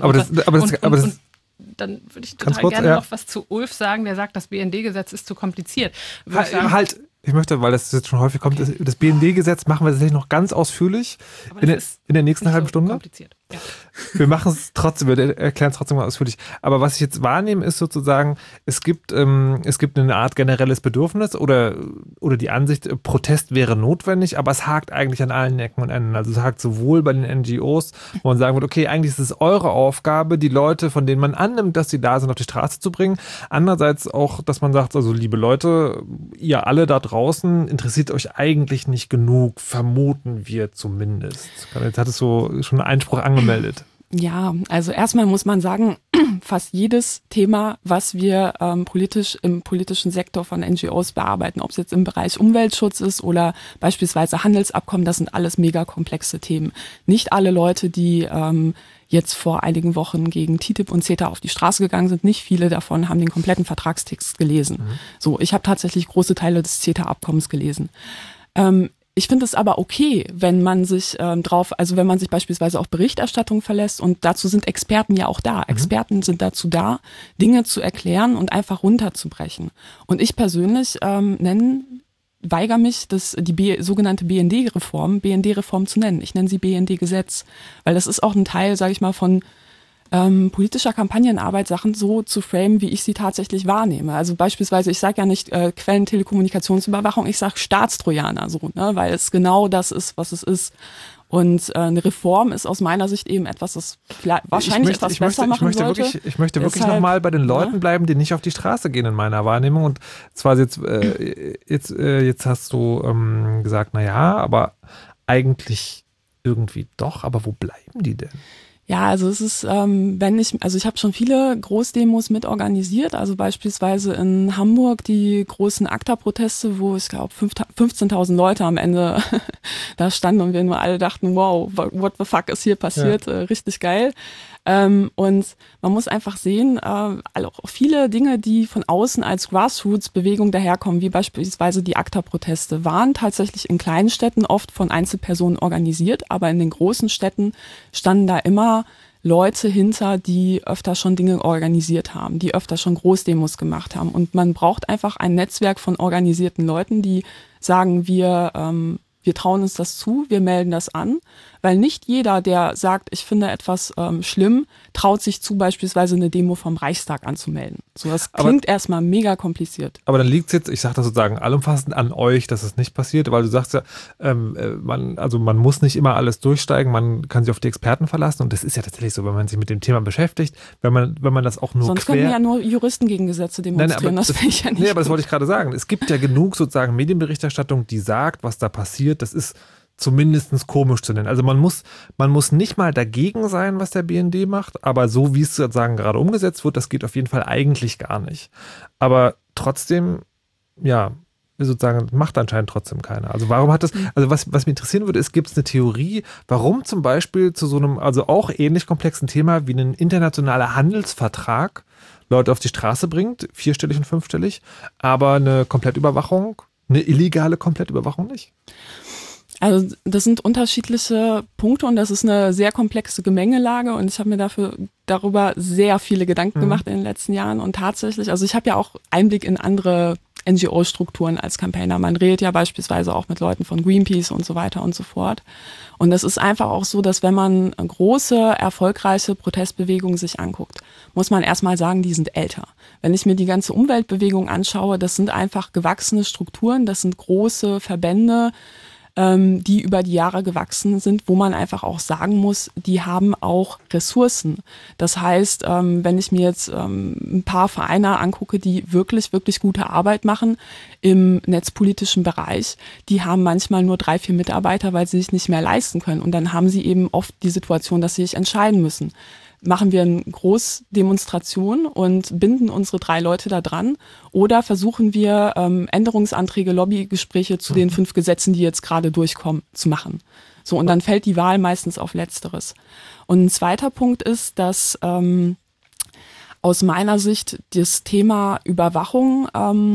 Dann würde ich total gerne noch was zu Ulf sagen, der sagt, das BND-Gesetz ist zu kompliziert. Ich möchte, weil das jetzt schon häufig kommt, das BND-Gesetz machen wir tatsächlich noch ganz ausführlich in der nächsten halben Stunde. Kompliziert. Ja. Wir machen es trotzdem, wir erklären es trotzdem mal ausführlich. Aber was ich jetzt wahrnehme, ist sozusagen, es gibt eine Art generelles Bedürfnis oder die Ansicht, Protest wäre notwendig, aber es hakt eigentlich an allen Ecken und Enden. Also es hakt sowohl bei den NGOs, wo man sagen würde, okay, eigentlich ist es eure Aufgabe, die Leute, von denen man annimmt, dass sie da sind, auf die Straße zu bringen. Andererseits auch, dass man sagt, also liebe Leute, ihr alle da draußen interessiert euch eigentlich nicht genug, vermuten wir zumindest. Jetzt hattest du schon einen Einspruch angemeldet. Ja, also erstmal muss man sagen, fast jedes Thema, was wir im politischen Sektor von NGOs bearbeiten, ob es jetzt im Bereich Umweltschutz ist oder beispielsweise Handelsabkommen, das sind alles mega komplexe Themen. Nicht alle Leute, die jetzt vor einigen Wochen gegen TTIP und CETA auf die Straße gegangen sind, nicht viele davon haben den kompletten Vertragstext gelesen. So, ich habe tatsächlich große Teile des CETA-Abkommens gelesen. Ich finde es aber okay, wenn man sich wenn man sich beispielsweise auf Berichterstattung verlässt, und dazu sind Experten ja auch da. Experten sind dazu da, Dinge zu erklären und einfach runterzubrechen. Und ich persönlich weigere mich, die sogenannte BND-Reform zu nennen. Ich nenne sie BND-Gesetz, weil das ist auch ein Teil, sage ich mal, von politischer Kampagnenarbeit, Sachen so zu framen, wie ich sie tatsächlich wahrnehme. Also beispielsweise, ich sage ja nicht Quellentelekommunikationsüberwachung, ich sage Staatstrojaner, so, ne, weil es genau das ist, was es ist. Und eine Reform ist aus meiner Sicht eben etwas, das wahrscheinlich etwas besser machen sollte. Ich möchte wirklich nochmal bei den Leuten bleiben, die nicht auf die Straße gehen in meiner Wahrnehmung. Und zwar jetzt hast du gesagt, naja, aber eigentlich irgendwie doch, aber wo bleiben die denn? Ja, also es ist, ich habe schon viele Großdemos mitorganisiert, also beispielsweise in Hamburg die großen ACTA-Proteste, wo ich glaube 15.000 Leute am Ende da standen und wir nur alle dachten, wow, what the fuck ist hier passiert, richtig geil. Und man muss einfach sehen, auch viele Dinge, die von außen als Grassroots-Bewegung daherkommen, wie beispielsweise die ACTA-Proteste, waren tatsächlich in kleinen Städten oft von Einzelpersonen organisiert, aber in den großen Städten standen da immer Leute hinter, die öfter schon Dinge organisiert haben, die öfter schon Großdemos gemacht haben. Und man braucht einfach ein Netzwerk von organisierten Leuten, die sagen, wir trauen uns das zu, wir melden das an, weil nicht jeder, der sagt, ich finde etwas schlimm, traut sich zu, beispielsweise eine Demo vom Reichstag anzumelden. So, das klingt erstmal mega kompliziert. Aber dann liegt es jetzt, ich sage das sozusagen allumfassend an euch, dass es nicht passiert, weil du sagst ja, man muss nicht immer alles durchsteigen, man kann sich auf die Experten verlassen und das ist ja tatsächlich so, wenn man sich mit dem Thema beschäftigt, wenn man das auch nur Sonst können ja nur Juristen gegen Gesetze demonstrieren, das finde ich ja nicht. Nee, aber das wollte ich gerade sagen. Es gibt ja genug sozusagen Medienberichterstattung, die sagt, was da passiert. Das ist zumindest komisch zu nennen. Also man muss nicht mal dagegen sein, was der BND macht, aber so wie es sozusagen gerade umgesetzt wird, das geht auf jeden Fall eigentlich gar nicht. Aber trotzdem, ja, sozusagen macht anscheinend trotzdem keiner. Also warum hat das, also was mich interessieren würde, ist, gibt es eine Theorie, warum zum Beispiel zu so einem, also auch ähnlich komplexen Thema wie ein internationaler Handelsvertrag Leute auf die Straße bringt, 4-stellig und 5-stellig, aber eine Komplettüberwachung, eine illegale Komplettüberwachung nicht? Also das sind unterschiedliche Punkte und das ist eine sehr komplexe Gemengelage und ich habe mir darüber sehr viele Gedanken gemacht in den letzten Jahren und tatsächlich, also ich habe ja auch Einblick in andere NGO-Strukturen als Campaigner. Man redet ja beispielsweise auch mit Leuten von Greenpeace und so weiter und so fort. Und es ist einfach auch so, dass wenn man große, erfolgreiche Protestbewegungen sich anguckt, muss man erstmal sagen, die sind älter. Wenn ich mir die ganze Umweltbewegung anschaue, das sind einfach gewachsene Strukturen, das sind große Verbände, die über die Jahre gewachsen sind, wo man einfach auch sagen muss, die haben auch Ressourcen. Das heißt, wenn ich mir jetzt ein paar Vereine angucke, die wirklich, wirklich gute Arbeit machen im netzpolitischen Bereich, die haben manchmal nur 3-4 Mitarbeiter, weil sie sich nicht mehr leisten können. Und dann haben sie eben oft die Situation, dass sie sich entscheiden müssen. Machen wir eine Großdemonstration und binden unsere 3 Leute da dran oder versuchen wir Änderungsanträge, Lobbygespräche zu den 5 Gesetzen, die jetzt gerade durchkommen, zu machen. So, und dann fällt die Wahl meistens auf Letzteres. Und ein zweiter Punkt ist, dass aus meiner Sicht das Thema Überwachung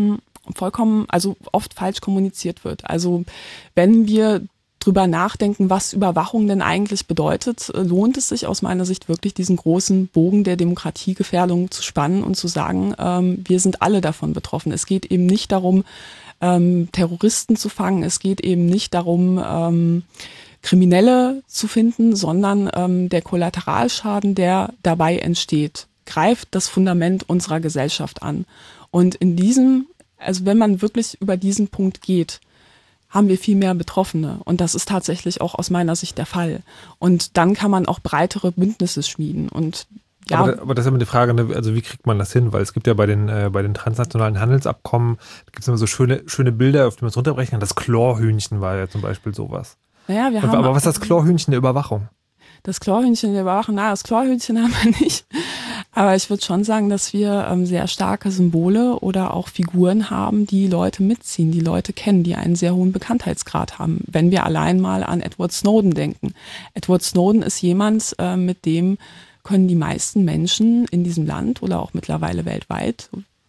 also oft falsch kommuniziert wird. Also wenn wir drüber nachdenken, was Überwachung denn eigentlich bedeutet, lohnt es sich aus meiner Sicht wirklich, diesen großen Bogen der Demokratiegefährdung zu spannen und zu sagen, wir sind alle davon betroffen. Es geht eben nicht darum, Terroristen zu fangen, es geht eben nicht darum, Kriminelle zu finden, sondern der Kollateralschaden, der dabei entsteht, greift das Fundament unserer Gesellschaft an. Und also wenn man wirklich über diesen Punkt geht, haben wir viel mehr Betroffene. Und das ist tatsächlich auch aus meiner Sicht der Fall. Und dann kann man auch breitere Bündnisse schmieden. Und ja. Aber das ist immer die Frage, also wie kriegt man das hin? Weil es gibt ja bei den transnationalen Handelsabkommen, da gibt es immer so schöne Bilder, auf die man es runterbrechen kann. Das Chlorhühnchen war ja zum Beispiel sowas. Naja, aber was ist das Chlorhühnchen der Überwachung? Das Chlorhühnchen der Überwachung, das Chlorhühnchen haben wir nicht. Aber ich würde schon sagen, dass wir sehr starke Symbole oder auch Figuren haben, die Leute mitziehen, die Leute kennen, die einen sehr hohen Bekanntheitsgrad haben. Wenn wir allein mal an Edward Snowden denken. Edward Snowden ist jemand, mit dem können die meisten Menschen in diesem Land oder auch mittlerweile weltweit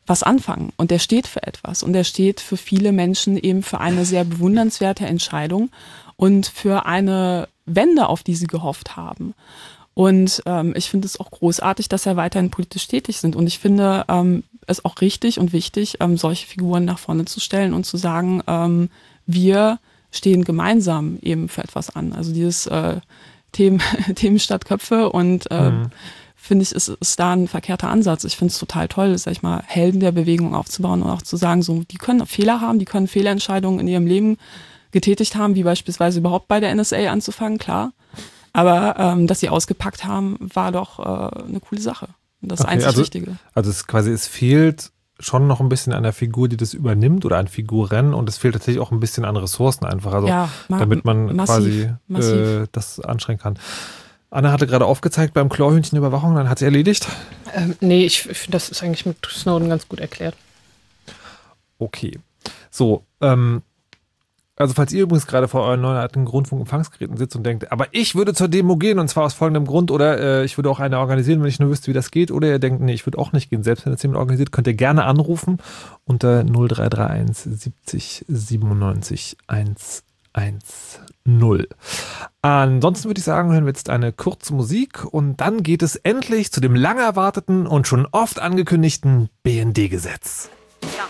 was anfangen. Und der steht für etwas. Und der steht für viele Menschen eben für eine sehr bewundernswerte Entscheidung und für eine Wende, auf die sie gehofft haben. Und ich finde es auch großartig, dass er weiterhin politisch tätig sind. Und ich finde es auch richtig und wichtig, solche Figuren nach vorne zu stellen und zu sagen, wir stehen gemeinsam eben für etwas an. Also dieses Themen statt Köpfe und finde ich, ist da ein verkehrter Ansatz. Ich finde es total toll, sag ich mal, Helden der Bewegung aufzubauen und auch zu sagen, so, die können Fehler haben, die können Fehlentscheidungen in ihrem Leben getätigt haben, wie beispielsweise überhaupt bei der NSA anzufangen, klar. Aber dass sie ausgepackt haben, war doch eine coole Sache. Und das einzig Wichtige. Also es fehlt schon noch ein bisschen an der Figur, die das übernimmt oder an Figuren und es fehlt tatsächlich auch ein bisschen an Ressourcen einfach, also damit man massiv das anstrengen kann. Anna hatte gerade aufgezeigt beim Chlorhühnchenüberwachung, dann hat sie erledigt. Nee, ich finde, das ist eigentlich mit Snowden ganz gut erklärt. Okay. So, also falls ihr übrigens gerade vor euren neuen alten Rundfunkempfangsgeräten sitzt und denkt, aber ich würde zur Demo gehen und zwar aus folgendem Grund oder ich würde auch eine organisieren, wenn ich nur wüsste, wie das geht, oder ihr denkt, nee, ich würde auch nicht gehen, selbst wenn das jemand organisiert, könnt ihr gerne anrufen unter 0331 70 97 110. Ansonsten würde ich sagen, hören wir jetzt eine kurze Musik und dann geht es endlich zu dem lang erwarteten und schon oft angekündigten BND-Gesetz. Ja.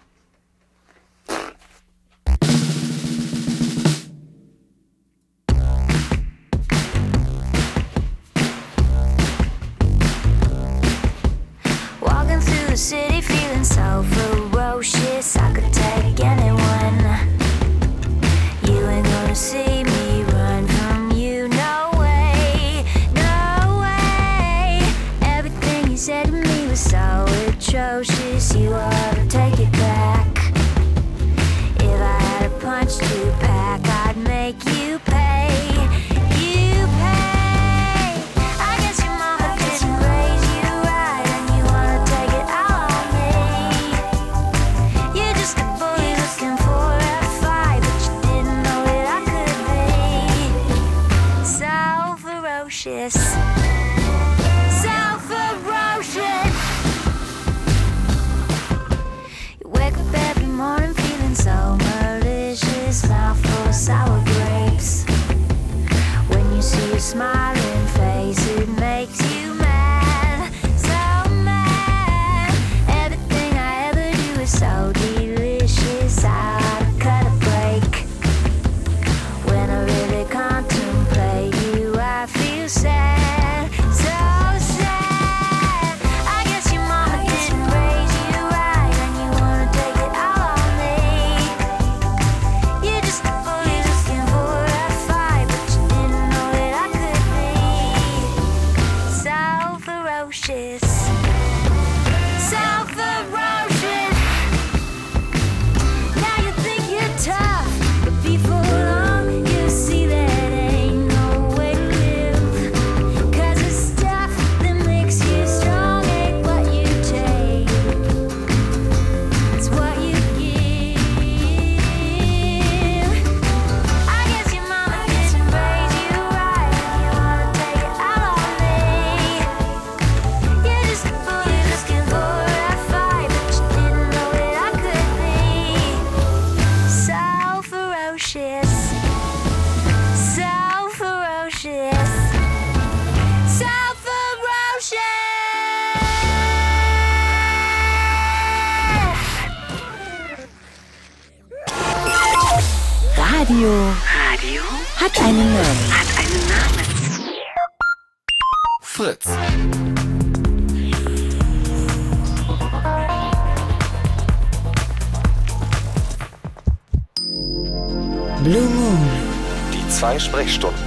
Walking through the city feeling so ferocious, I could take anyone. You ain't gonna see me run from you, no way, no way. Everything you said to me was so atrocious, you ought to take it back. If I had a punch to pack, I'd make you pay, you pay. I guess your mama didn't raise you right, and you wanna take it out on me. You're just a bully looking for a fight, but you didn't know that I could be so ferocious, so ferocious. You wake up every morning feeling so malicious, mouth full of sour grapes. When you see your smiling face, it makes you mad, so mad. Everything I ever do is so delicious, I ought to cut a break. When I really contemplate you, I feel sad, so sad. I guess your mama didn't raise you right, and you wanna take it out on me. You're just a bully looking for a fight, but you didn't know that I could be so ferocious, so ferocious. Now you think you're tough, but before long you see that ain't no way to live. 'Cause the stuff that makes you strong ain't what you take, it's what you give. I guess your mama didn't raise you right, and you wanna take it out on me. You're just a bully looking for a fight, but you didn't know that I could be so ferocious, so ferocious, so ferocious. Radio hat einen Namen. Fritz. Blue Moon. Die 2 Sprechstunden.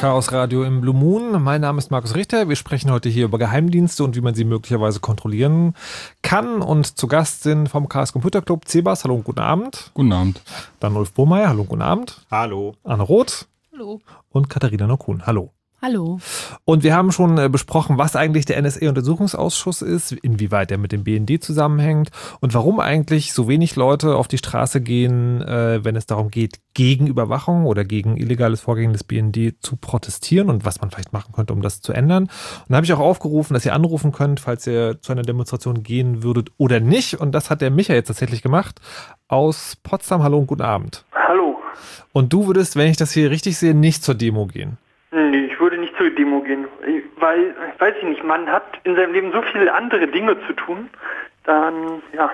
Chaos Radio im Blue Moon. Mein Name ist Markus Richter. Wir sprechen heute hier über Geheimdienste und wie man sie möglicherweise kontrollieren kann. Und zu Gast sind vom Chaos Computer Club Cebas. Hallo und guten Abend. Guten Abend. Dann Ulf Bohmeier. Hallo und guten Abend. Hallo. Anne Roth. Hallo. Und Katharina Nokun. Hallo. Hallo. Und wir haben schon besprochen, was eigentlich der NSA-Untersuchungsausschuss ist, inwieweit er mit dem BND zusammenhängt und warum eigentlich so wenig Leute auf die Straße gehen, wenn es darum geht, gegen Überwachung oder gegen illegales Vorgehen des BND zu protestieren und was man vielleicht machen könnte, um das zu ändern. Und da habe ich auch aufgerufen, dass ihr anrufen könnt, falls ihr zu einer Demonstration gehen würdet oder nicht. Und das hat der Micha jetzt tatsächlich gemacht aus Potsdam. Hallo und guten Abend. Hallo. Und du würdest, wenn ich das hier richtig sehe, nicht zur Demo gehen. Nee, ich würde nicht zur Demo gehen, weil, weiß ich nicht, man hat in seinem Leben so viele andere Dinge zu tun, dann, ja,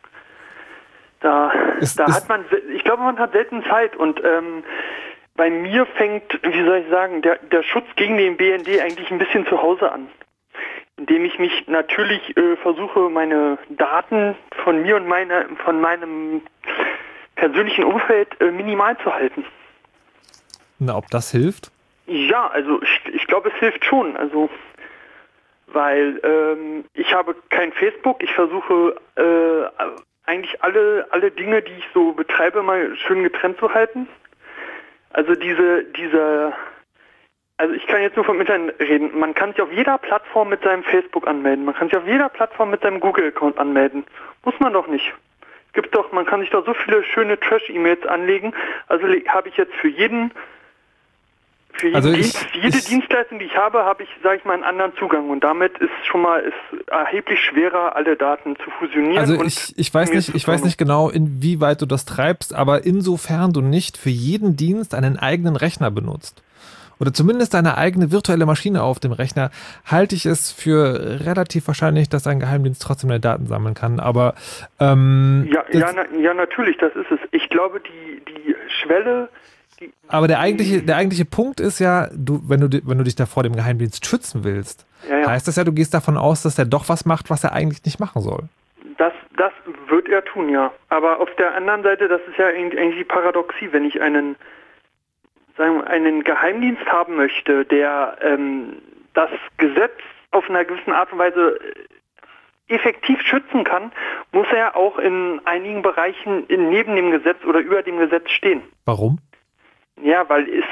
hat man, ich glaube, man hat selten Zeit und bei mir fängt, wie soll ich sagen, der Schutz gegen den BND eigentlich ein bisschen zu Hause an, indem ich mich natürlich versuche, meine Daten von mir und von meinem persönlichen Umfeld minimal zu halten. Na, ob das hilft? Ja, also ich glaube, es hilft schon, also weil ich habe kein Facebook, ich versuche eigentlich alle Dinge, die ich so betreibe, mal schön getrennt zu halten. Also also ich kann jetzt nur vom Internet reden, man kann sich auf jeder Plattform mit seinem Facebook anmelden, man kann sich auf jeder Plattform mit seinem Google-Account anmelden, muss man doch nicht. Man kann sich doch so viele schöne Trash-E-Mails anlegen, also habe ich jetzt für jede Dienstleistung, die ich habe ich, sage ich mal, einen anderen Zugang und damit ist erheblich schwerer, alle Daten zu fusionieren. Also ich weiß nicht genau, inwieweit du das treibst, aber insofern du nicht für jeden Dienst einen eigenen Rechner benutzt oder zumindest eine eigene virtuelle Maschine auf dem Rechner, halte ich es für relativ wahrscheinlich, dass ein Geheimdienst trotzdem deine Daten sammeln kann. Aber ja, natürlich, das ist es. Ich glaube, die Schwelle. Aber der eigentliche Punkt ist ja, wenn du dich da vor dem Geheimdienst schützen willst, heißt das ja, du gehst davon aus, dass er doch was macht, was er eigentlich nicht machen soll. Das wird er tun, ja. Aber auf der anderen Seite, das ist ja eigentlich die Paradoxie, wenn ich einen Geheimdienst haben möchte, der das Gesetz auf einer gewissen Art und Weise effektiv schützen kann, muss er auch in einigen Bereichen neben dem Gesetz oder über dem Gesetz stehen. Warum? Ja, weil es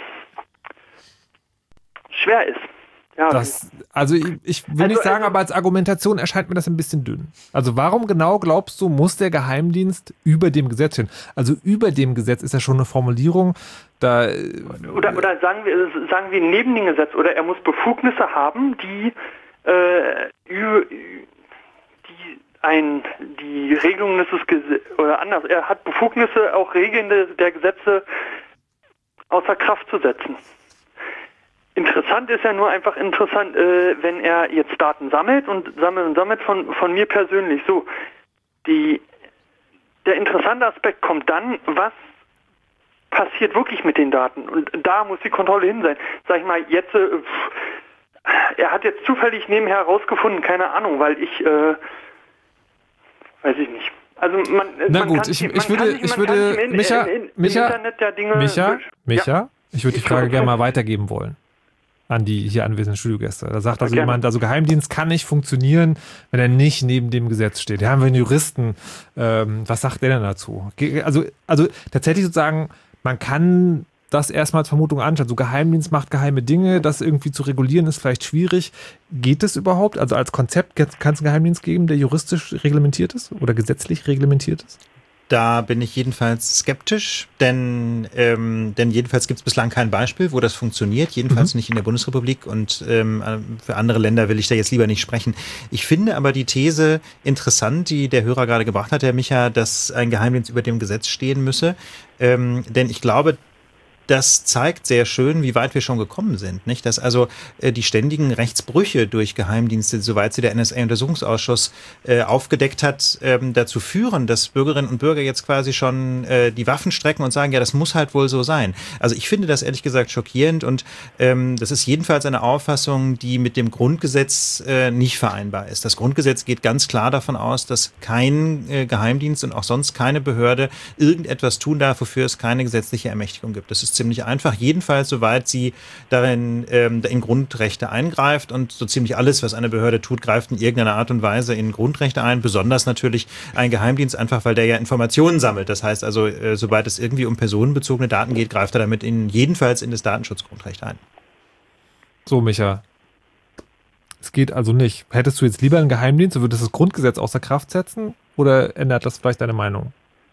schwer ist. Ja, also ich will nicht sagen, aber als Argumentation erscheint mir das ein bisschen dünn. Also warum genau glaubst du, muss der Geheimdienst über dem Gesetz stehen? Also über dem Gesetz ist ja schon eine Formulierung, da... Oder sagen wir neben dem Gesetz, oder er muss Befugnisse haben, die die Regelungen des Gesetzes, oder anders, er hat Befugnisse, auch Regeln der Gesetze außer Kraft zu setzen. Interessant ist ja nur einfach wenn er jetzt Daten sammelt von mir persönlich. So, der interessante Aspekt kommt dann, was passiert wirklich mit den Daten? Und da muss die Kontrolle hin sein. Sag ich mal, jetzt, er hat jetzt zufällig nebenher herausgefunden, keine Ahnung, weil ich, weiß ich nicht. Also Micha, ich würde die Frage gerne mal weitergeben wollen an die hier anwesenden Studiogäste. Da sagt also jemand, Geheimdienst kann nicht funktionieren, wenn er nicht neben dem Gesetz steht. Da haben wir einen Juristen. Was sagt der denn dazu? Also tatsächlich sozusagen, man kann das erstmal als Vermutung anschauen. So Geheimdienst macht geheime Dinge, das irgendwie zu regulieren ist vielleicht schwierig. Geht es überhaupt? Also als Konzept kann es einen Geheimdienst geben, der juristisch reglementiert ist oder gesetzlich reglementiert ist? Da bin ich jedenfalls skeptisch, denn jedenfalls gibt es bislang kein Beispiel, wo das funktioniert, jedenfalls nicht in der Bundesrepublik und für andere Länder will ich da jetzt lieber nicht sprechen. Ich finde aber die These interessant, die der Hörer gerade gebracht hat, Herr Micha, dass ein Geheimdienst über dem Gesetz stehen müsse, denn ich glaube, das zeigt sehr schön, wie weit wir schon gekommen sind, nicht? Dass also die ständigen Rechtsbrüche durch Geheimdienste, soweit sie der NSA-Untersuchungsausschuss aufgedeckt hat, dazu führen, dass Bürgerinnen und Bürger jetzt quasi schon die Waffen strecken und sagen, ja, das muss halt wohl so sein. Also ich finde das ehrlich gesagt schockierend und das ist jedenfalls eine Auffassung, die mit dem Grundgesetz nicht vereinbar ist. Das Grundgesetz geht ganz klar davon aus, dass kein Geheimdienst und auch sonst keine Behörde irgendetwas tun darf, wofür es keine gesetzliche Ermächtigung gibt. Das ist ziemlich einfach. Jedenfalls, soweit sie darin in Grundrechte eingreift, und so ziemlich alles, was eine Behörde tut, greift in irgendeiner Art und Weise in Grundrechte ein. Besonders natürlich ein Geheimdienst, einfach weil der ja Informationen sammelt. Das heißt also, sobald es irgendwie um personenbezogene Daten geht, greift er damit jedenfalls in das Datenschutzgrundrecht ein. So, Micha. Es geht also nicht. Hättest du jetzt lieber einen Geheimdienst und würdest das Grundgesetz außer Kraft setzen? Oder ändert das vielleicht deine Meinung?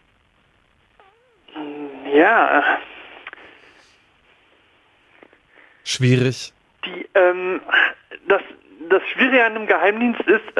Ja. Schwierig. Das Schwierige an einem Geheimdienst ist,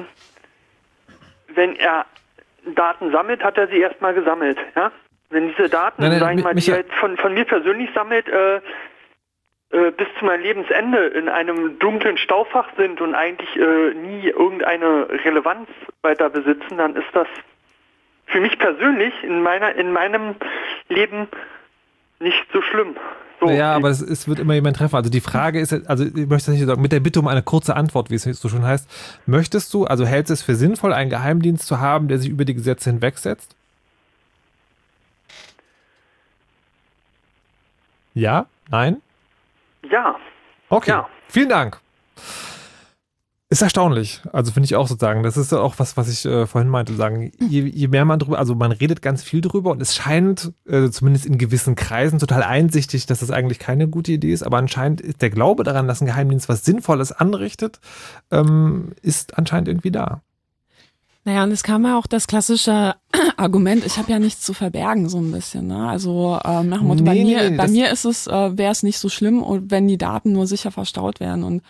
wenn er Daten sammelt, hat er sie erstmal gesammelt. Ja? Wenn diese Daten, sagen wir mal, die er jetzt von mir persönlich sammelt, bis zu meinem Lebensende in einem dunklen Staufach sind und eigentlich nie irgendeine Relevanz weiter besitzen, dann ist das für mich persönlich in meinem Leben nicht so schlimm. So. Ja, aber es wird immer jemand treffen. Also die Frage ist, also ich möchte das nicht sagen, mit der Bitte um eine kurze Antwort, wie es so schon heißt. Möchtest du, also hältst du es für sinnvoll, einen Geheimdienst zu haben, der sich über die Gesetze hinwegsetzt? Ja? Nein? Ja. Okay, ja. Vielen Dank. Ist erstaunlich. Also finde ich auch sozusagen, das ist auch was ich vorhin meinte, sagen, je mehr man drüber, also man redet ganz viel drüber und es scheint zumindest in gewissen Kreisen total einsichtig, dass das eigentlich keine gute Idee ist, aber anscheinend ist der Glaube daran, dass ein Geheimdienst was Sinnvolles anrichtet, ist anscheinend irgendwie da. Naja, und es kam ja auch das klassische Argument, ich habe ja nichts zu verbergen, so ein bisschen. Ne? Also nach dem Motto, bei mir ist es, wäre es nicht so schlimm, wenn die Daten nur sicher verstaut werden. Und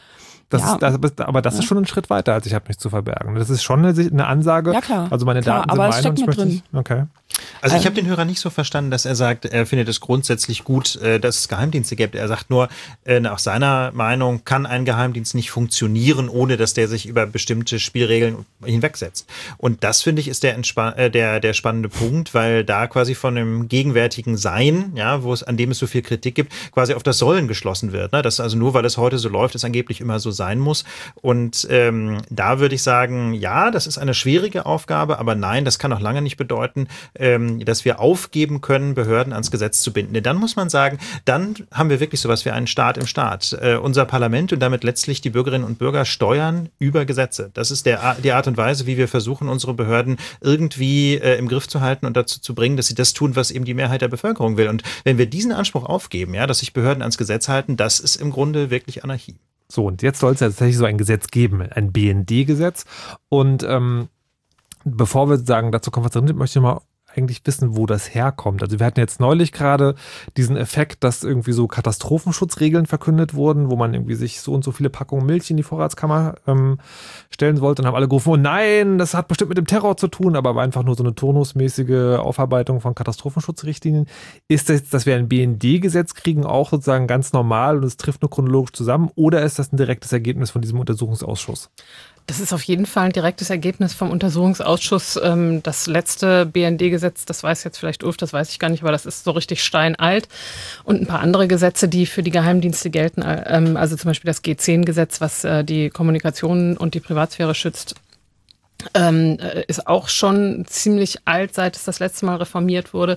aber das ist schon ein Schritt weiter, als ich habe nichts zu verbergen. Das ist schon eine Ansage. Ja, klar. Also meine Daten sind meine und ich möchte nicht. Okay. Also ich habe den Hörer nicht so verstanden, dass er sagt, er findet es grundsätzlich gut, dass es Geheimdienste gibt. Er sagt nur, nach seiner Meinung kann ein Geheimdienst nicht funktionieren, ohne dass der sich über bestimmte Spielregeln hinwegsetzt. Und das, finde ich, ist der spannende Punkt, weil da quasi von dem gegenwärtigen Sein, ja, an dem es so viel Kritik gibt, quasi auf das Sollen geschlossen wird. Ne? Dass also nur, weil es heute so läuft, es angeblich immer so sein muss. Und da würde ich sagen, ja, das ist eine schwierige Aufgabe, aber nein, das kann auch lange nicht bedeuten, dass wir aufgeben können, Behörden ans Gesetz zu binden. Denn dann muss man sagen, dann haben wir wirklich sowas wie einen Staat im Staat. Unser Parlament und damit letztlich die Bürgerinnen und Bürger steuern über Gesetze. Das ist die Art und Weise, wie wir versuchen, unsere Behörden irgendwie im Griff zu halten und dazu zu bringen, dass sie das tun, was eben die Mehrheit der Bevölkerung will. Und wenn wir diesen Anspruch aufgeben, ja, dass sich Behörden ans Gesetz halten, das ist im Grunde wirklich Anarchie. So, und jetzt soll es ja tatsächlich so ein Gesetz geben, ein BND-Gesetz. Und bevor wir sagen, dazu kommen wir drin, möchte ich mal eigentlich wissen, wo das herkommt. Also wir hatten jetzt neulich gerade diesen Effekt, dass irgendwie so Katastrophenschutzregeln verkündet wurden, wo man irgendwie sich so und so viele Packungen Milch in die Vorratskammer stellen wollte und haben alle gerufen, oh nein, das hat bestimmt mit dem Terror zu tun, aber war einfach nur so eine turnusmäßige Aufarbeitung von Katastrophenschutzrichtlinien. Ist das, dass wir ein BND-Gesetz kriegen, auch sozusagen ganz normal und es trifft nur chronologisch zusammen, oder ist das ein direktes Ergebnis von diesem Untersuchungsausschuss? Das ist auf jeden Fall ein direktes Ergebnis vom Untersuchungsausschuss. Das letzte BND-Gesetz, das weiß jetzt vielleicht Ulf, das weiß ich gar nicht, aber das ist so richtig steinalt. Und ein paar andere Gesetze, die für die Geheimdienste gelten, also zum Beispiel das G10-Gesetz, was die Kommunikation und die Privatsphäre schützt, ist auch schon ziemlich alt, seit es das letzte Mal reformiert wurde.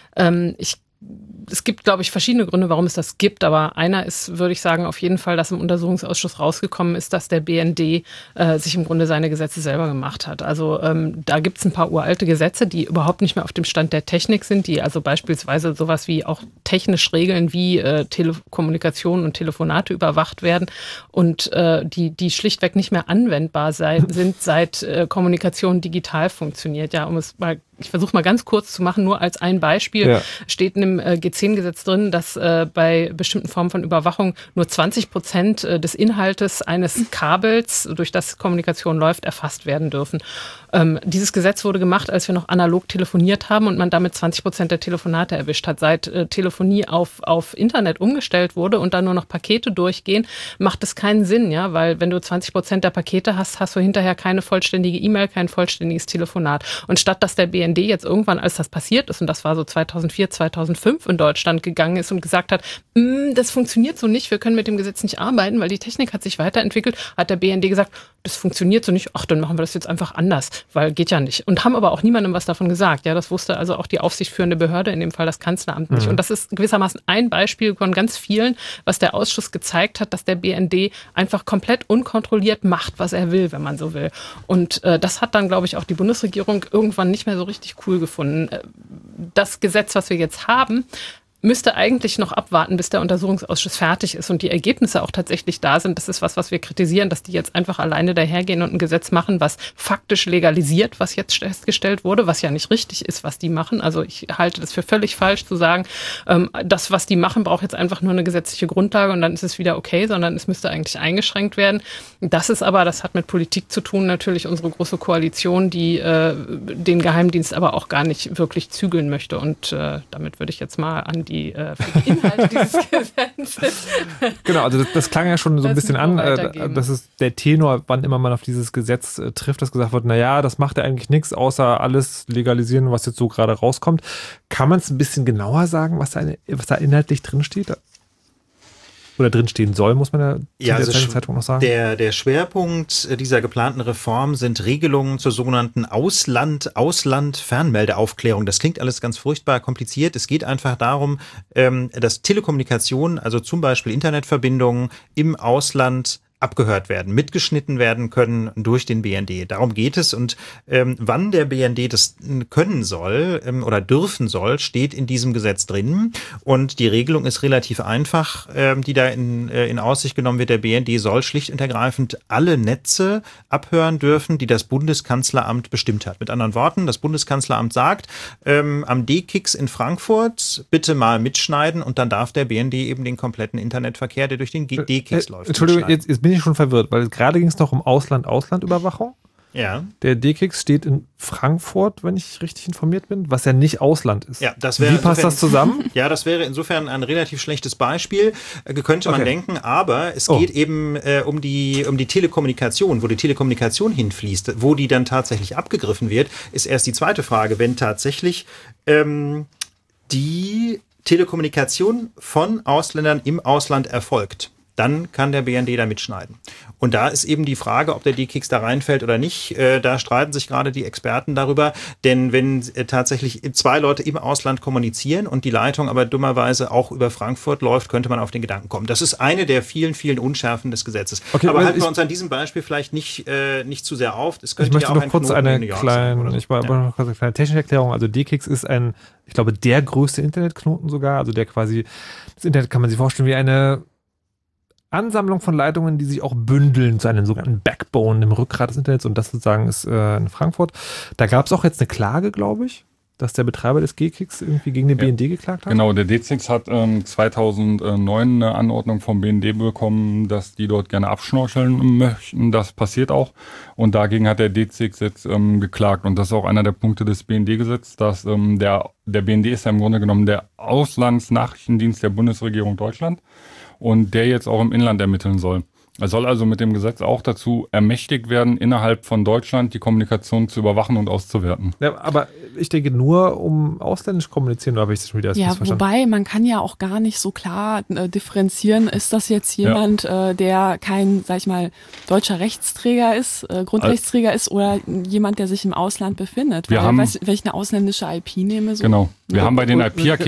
Es gibt, glaube ich, verschiedene Gründe, warum es das gibt, aber einer ist, würde ich sagen, auf jeden Fall, dass im Untersuchungsausschuss rausgekommen ist, dass der BND sich im Grunde seine Gesetze selber gemacht hat. Also da gibt es ein paar uralte Gesetze, die überhaupt nicht mehr auf dem Stand der Technik sind, die also beispielsweise sowas wie auch technisch regeln, wie Telekommunikation und Telefonate überwacht werden und die schlichtweg nicht mehr anwendbar sind, seit Kommunikation digital funktioniert. Ja, ich versuche mal ganz kurz zu machen, nur als ein Beispiel, steht in dem G10-Gesetz drin, dass bei bestimmten Formen von Überwachung nur 20% des Inhaltes eines Kabels, durch das Kommunikation läuft, erfasst werden dürfen. Dieses Gesetz wurde gemacht, als wir noch analog telefoniert haben und man damit 20% der Telefonate erwischt hat. Seit Telefonie auf Internet umgestellt wurde und dann nur noch Pakete durchgehen, macht es keinen Sinn, ja, weil wenn du 20% der Pakete hast, hast du hinterher keine vollständige E-Mail, kein vollständiges Telefonat. Und statt dass der BND BND jetzt irgendwann, als das passiert ist, und das war so 2004, 2005 in Deutschland gegangen ist und gesagt hat, das funktioniert so nicht, wir können mit dem Gesetz nicht arbeiten, weil die Technik hat sich weiterentwickelt, hat der BND gesagt, das funktioniert so nicht, ach, dann machen wir das jetzt einfach anders, weil geht ja nicht. Und haben aber auch niemandem was davon gesagt. Ja, das wusste also auch die aufsichtsführende Behörde, in dem Fall das Kanzleramt nicht. Und das ist gewissermaßen ein Beispiel von ganz vielen, was der Ausschuss gezeigt hat, dass der BND einfach komplett unkontrolliert macht, was er will, wenn man so will. Und das hat dann, glaube ich, auch die Bundesregierung irgendwann nicht mehr so richtig cool gefunden. Das Gesetz, was wir jetzt haben, müsste eigentlich noch abwarten, bis der Untersuchungsausschuss fertig ist und die Ergebnisse auch tatsächlich da sind. Das ist was wir kritisieren, dass die jetzt einfach alleine dahergehen und ein Gesetz machen, was faktisch legalisiert, was jetzt festgestellt wurde, was ja nicht richtig ist, was die machen. Also ich halte das für völlig falsch zu sagen, das, was die machen, braucht jetzt einfach nur eine gesetzliche Grundlage und dann ist es wieder okay, sondern es müsste eigentlich eingeschränkt werden. Das ist aber, das hat mit Politik zu tun, natürlich unsere große Koalition, die den Geheimdienst aber auch gar nicht wirklich zügeln möchte. Und damit würde ich jetzt mal an die für die Inhalte dieses Gesetzes. Genau, also das klang ja schon so ein bisschen an. Das ist der Tenor, wann immer man auf dieses Gesetz trifft, dass gesagt wird, naja, das macht ja eigentlich nichts, außer alles legalisieren, was jetzt so gerade rauskommt. Kann man es ein bisschen genauer sagen, was da inhaltlich drinsteht? Oder drinstehen soll, muss man ja zu der Zeitpunkt noch sagen. Der Schwerpunkt dieser geplanten Reform sind Regelungen zur sogenannten Ausland-Fernmeldeaufklärung. Das klingt alles ganz furchtbar kompliziert. Es geht einfach darum, dass Telekommunikation, also zum Beispiel Internetverbindungen im Ausland abgehört werden, mitgeschnitten werden können durch den BND. Darum geht es. Und wann der BND das können soll oder dürfen soll, steht in diesem Gesetz drin. Und die Regelung ist relativ einfach, die da in Aussicht genommen wird. Der BND soll schlicht und ergreifend alle Netze abhören dürfen, die das Bundeskanzleramt bestimmt hat. Mit anderen Worten, das Bundeskanzleramt sagt, am D-Kix in Frankfurt bitte mal mitschneiden und dann darf der BND eben den kompletten Internetverkehr, der durch den D-Kix läuft. Entschuldigung, jetzt bin ich schon verwirrt, weil gerade ging es noch um Ausland-Ausland-Überwachung. Ja. Der D-Kix steht in Frankfurt, wenn ich richtig informiert bin, was ja nicht Ausland ist. Ja, das wäre Wie passt das zusammen? Ja, das wäre insofern ein relativ schlechtes Beispiel, könnte man denken, aber es geht eben um die Telekommunikation, wo die Telekommunikation hinfließt, wo die dann tatsächlich abgegriffen wird, ist erst die zweite Frage, wenn tatsächlich die Telekommunikation von Ausländern im Ausland erfolgt. Dann kann der BND da mitschneiden. Und da ist eben die Frage, ob der D-Kix da reinfällt oder nicht. Da streiten sich gerade die Experten darüber. Denn wenn tatsächlich zwei Leute im Ausland kommunizieren und die Leitung aber dummerweise auch über Frankfurt läuft, könnte man auf den Gedanken kommen. Das ist eine der vielen, vielen Unschärfen des Gesetzes. Okay, aber halten wir uns an diesem Beispiel vielleicht nicht zu sehr auf. Es könnte ich möchte noch kurz eine kleine technische Erklärung. Also D-Kix ist ich glaube, der größte Internetknoten sogar. Also der quasi, das Internet kann man sich vorstellen wie eine Ansammlung von Leitungen, die sich auch bündeln zu einem sogenannten Backbone im Rückgrat des Internets, und das sozusagen ist in Frankfurt. Da gab es auch jetzt eine Klage, glaube ich, dass der Betreiber des G-Kix irgendwie gegen den BND geklagt hat. Genau, der D-Kix hat 2009 eine Anordnung vom BND bekommen, dass die dort gerne abschnorcheln möchten. Das passiert auch. Und dagegen hat der D-Kix jetzt geklagt. Und das ist auch einer der Punkte des BND-Gesetzes, dass der BND ist ja im Grunde genommen der Auslandsnachrichtendienst der Bundesregierung Deutschland. Und der jetzt auch im Inland ermitteln soll. Er soll also mit dem Gesetz auch dazu ermächtigt werden, innerhalb von Deutschland die Kommunikation zu überwachen und auszuwerten. Ja, aber ich denke nur, um ausländisch kommunizieren, oder habe ich das schon wieder verstanden? Wobei, man kann ja auch gar nicht so klar differenzieren, ist das jetzt jemand, der kein, sag ich mal, deutscher Rechtsträger ist, Grundrechtsträger ist, oder jemand, der sich im Ausland befindet. Wenn ich eine ausländische IP nehme. So, genau. Wir haben bei den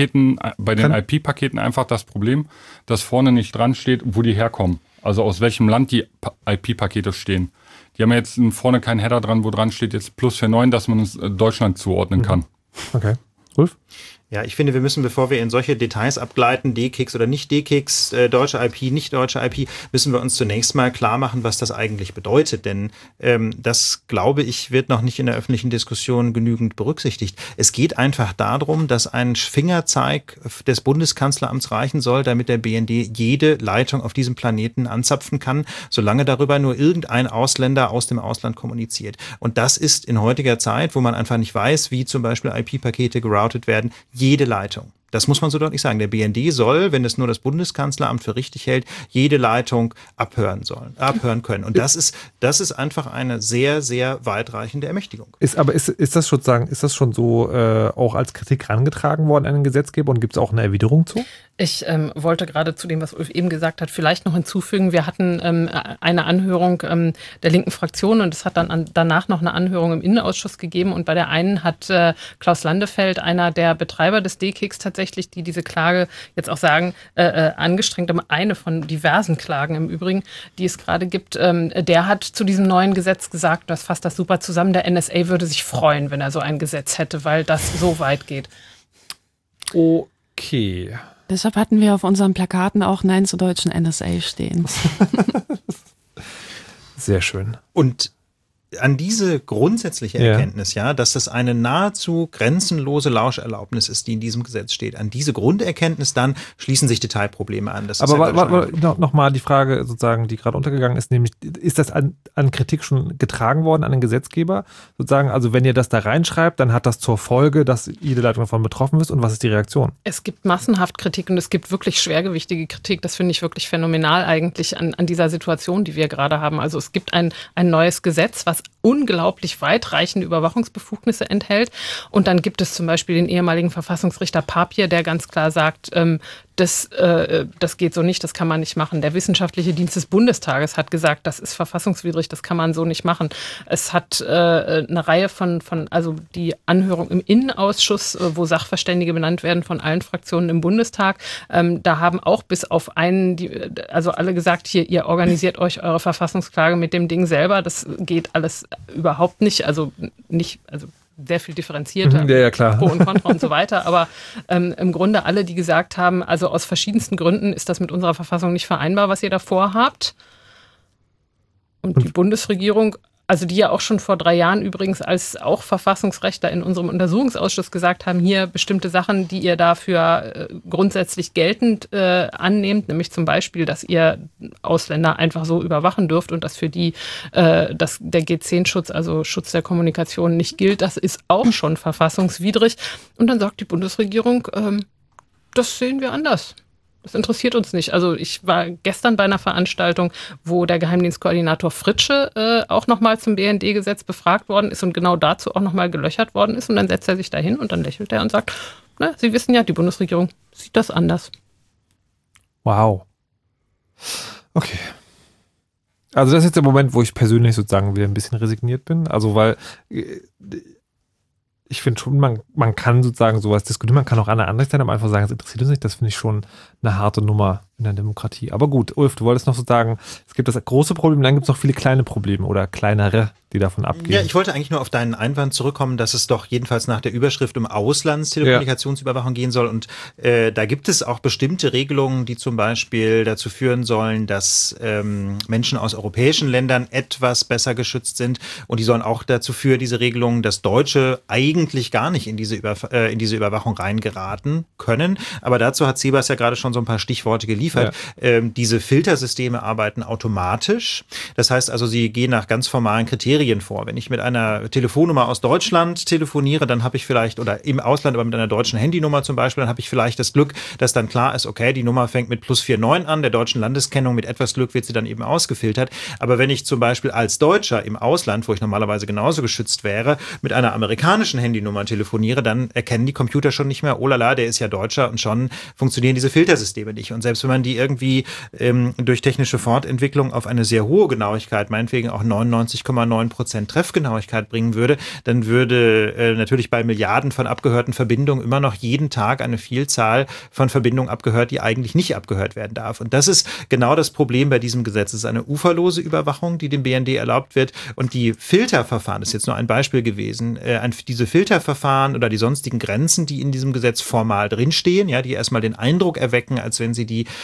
IP-Paketen einfach das Problem, dass vorne nicht dran steht, wo die herkommen. Also aus welchem Land die IP-Pakete stehen. Die haben jetzt vorne keinen Header dran, wo dran steht jetzt +49, dass man es Deutschland zuordnen kann. Okay. Ulf? Ja, ich finde, wir müssen, bevor wir in solche Details abgleiten, D-Kix oder nicht D-Kix, deutsche IP, nicht deutsche IP, müssen wir uns zunächst mal klar machen, was das eigentlich bedeutet. Denn das, glaube ich, wird noch nicht in der öffentlichen Diskussion genügend berücksichtigt. Es geht einfach darum, dass ein Fingerzeig des Bundeskanzleramts reichen soll, damit der BND jede Leitung auf diesem Planeten anzapfen kann, solange darüber nur irgendein Ausländer aus dem Ausland kommuniziert. Und das ist in heutiger Zeit, wo man einfach nicht weiß, wie zum Beispiel IP-Pakete geroutet werden, jede Leitung. Das muss man so deutlich sagen. Der BND soll, wenn es nur das Bundeskanzleramt für richtig hält, jede Leitung abhören können. Und das ist einfach eine sehr, sehr weitreichende Ermächtigung. Ist das schon so auch als Kritik herangetragen worden an den Gesetzgeber und gibt es auch eine Erwiderung zu? Ich wollte gerade zu dem, was Ulf eben gesagt hat, vielleicht noch hinzufügen, wir hatten eine Anhörung der linken Fraktion und es hat dann danach noch eine Anhörung im Innenausschuss gegeben und bei der einen hat Klaus Landefeld, einer der Betreiber des D-Kicks tatsächlich, die diese Klage jetzt auch sagen, angestrengt, aber eine von diversen Klagen im Übrigen, die es gerade gibt, der hat zu diesem neuen Gesetz gesagt, das fasst das super zusammen, der NSA würde sich freuen, wenn er so ein Gesetz hätte, weil das so weit geht. Okay. Deshalb hatten wir auf unseren Plakaten auch Nein zur deutschen NSA stehen. Sehr schön. Und an diese grundsätzliche Erkenntnis, dass das eine nahezu grenzenlose Lauscherlaubnis ist, die in diesem Gesetz steht, an diese Grunderkenntnis dann schließen sich Detailprobleme an. Das aber nochmal die Frage sozusagen, die gerade untergegangen ist, nämlich, ist das an Kritik schon getragen worden an den Gesetzgeber? Sozusagen, also wenn ihr das da reinschreibt, dann hat das zur Folge, dass jede Leitung davon betroffen ist und was ist die Reaktion? Es gibt massenhaft Kritik und es gibt wirklich schwergewichtige Kritik. Das finde ich wirklich phänomenal eigentlich an dieser Situation, die wir gerade haben. Also es gibt ein neues Gesetz, was unglaublich weitreichende Überwachungsbefugnisse enthält. Und dann gibt es zum Beispiel den ehemaligen Verfassungsrichter Papier, der ganz klar sagt, das geht so nicht, das kann man nicht machen. Der Wissenschaftliche Dienst des Bundestages hat gesagt, das ist verfassungswidrig, das kann man so nicht machen. Es hat eine Reihe also die Anhörung im Innenausschuss, wo Sachverständige benannt werden von allen Fraktionen im Bundestag, da haben auch bis auf einen, also alle gesagt, hier, ihr organisiert euch eure Verfassungsklage mit dem Ding selber, das geht alles überhaupt nicht, also sehr viel differenzierter, ja, klar. Pro und Contra und so weiter, aber im Grunde alle, die gesagt haben, also aus verschiedensten Gründen ist das mit unserer Verfassung nicht vereinbar, was ihr da vorhabt. Und die Bundesregierung, also die ja auch schon vor 3 Jahren übrigens als auch Verfassungsrechtler in unserem Untersuchungsausschuss gesagt haben, hier bestimmte Sachen, die ihr dafür grundsätzlich geltend annehmt, nämlich zum Beispiel, dass ihr Ausländer einfach so überwachen dürft und dass für die der G10-Schutz, also Schutz der Kommunikation, nicht gilt, das ist auch schon verfassungswidrig. Und dann sagt die Bundesregierung, das sehen wir anders. Das interessiert uns nicht. Also ich war gestern bei einer Veranstaltung, wo der Geheimdienstkoordinator Fritsche auch nochmal zum BND-Gesetz befragt worden ist und genau dazu auch nochmal gelöchert worden ist. Und dann setzt er sich da hin und dann lächelt er und sagt, na, Sie wissen ja, die Bundesregierung sieht das anders. Wow. Okay. Also das ist jetzt der Moment, wo ich persönlich sozusagen wieder ein bisschen resigniert bin. Also weil ich finde schon, man kann sozusagen sowas diskutieren, man kann auch an der anderen Seite einfach sagen, es interessiert uns nicht, das finde ich schon eine harte Nummer in der Demokratie. Aber gut, Ulf, du wolltest noch so sagen, es gibt das große Problem, dann gibt es noch viele kleine Probleme oder kleinere, die davon abgehen. Ja, ich wollte eigentlich nur auf deinen Einwand zurückkommen, dass es doch jedenfalls nach der Überschrift um Auslandstelekommunikationsüberwachung gehen soll. Und da gibt es auch bestimmte Regelungen, die zum Beispiel dazu führen sollen, dass Menschen aus europäischen Ländern etwas besser geschützt sind. Und die sollen auch dazu führen, diese Regelungen, dass Deutsche eigentlich gar nicht in diese Überwachung reingeraten können. Aber dazu hat Sebas ja gerade schon so ein paar Stichworte geliefert. Ja. Diese Filtersysteme arbeiten automatisch. Das heißt also, sie gehen nach ganz formalen Kriterien vor. Wenn ich mit einer Telefonnummer aus Deutschland telefoniere, dann habe ich vielleicht, oder im Ausland, aber mit einer deutschen Handynummer zum Beispiel, dann habe ich vielleicht das Glück, dass dann klar ist, okay, die Nummer fängt mit +49 an, der deutschen Landeskennung, mit etwas Glück wird sie dann eben ausgefiltert. Aber wenn ich zum Beispiel als Deutscher im Ausland, wo ich normalerweise genauso geschützt wäre, mit einer amerikanischen Handynummer telefoniere, dann erkennen die Computer schon nicht mehr, oh lala, der ist ja Deutscher, und schon funktionieren diese Filtersysteme nicht. Und selbst wenn man die irgendwie durch technische Fortentwicklung auf eine sehr hohe Genauigkeit, meinetwegen auch 99,9% Treffgenauigkeit bringen würde, dann würde natürlich bei Milliarden von abgehörten Verbindungen immer noch jeden Tag eine Vielzahl von Verbindungen abgehört, die eigentlich nicht abgehört werden darf. Und das ist genau das Problem bei diesem Gesetz. Es ist eine uferlose Überwachung, die dem BND erlaubt wird. Und die Filterverfahren, das ist jetzt nur ein Beispiel gewesen, diese Filterverfahren oder die sonstigen Grenzen, die in diesem Gesetz formal drinstehen, ja, die erstmal den Eindruck erwecken, als wenn sie die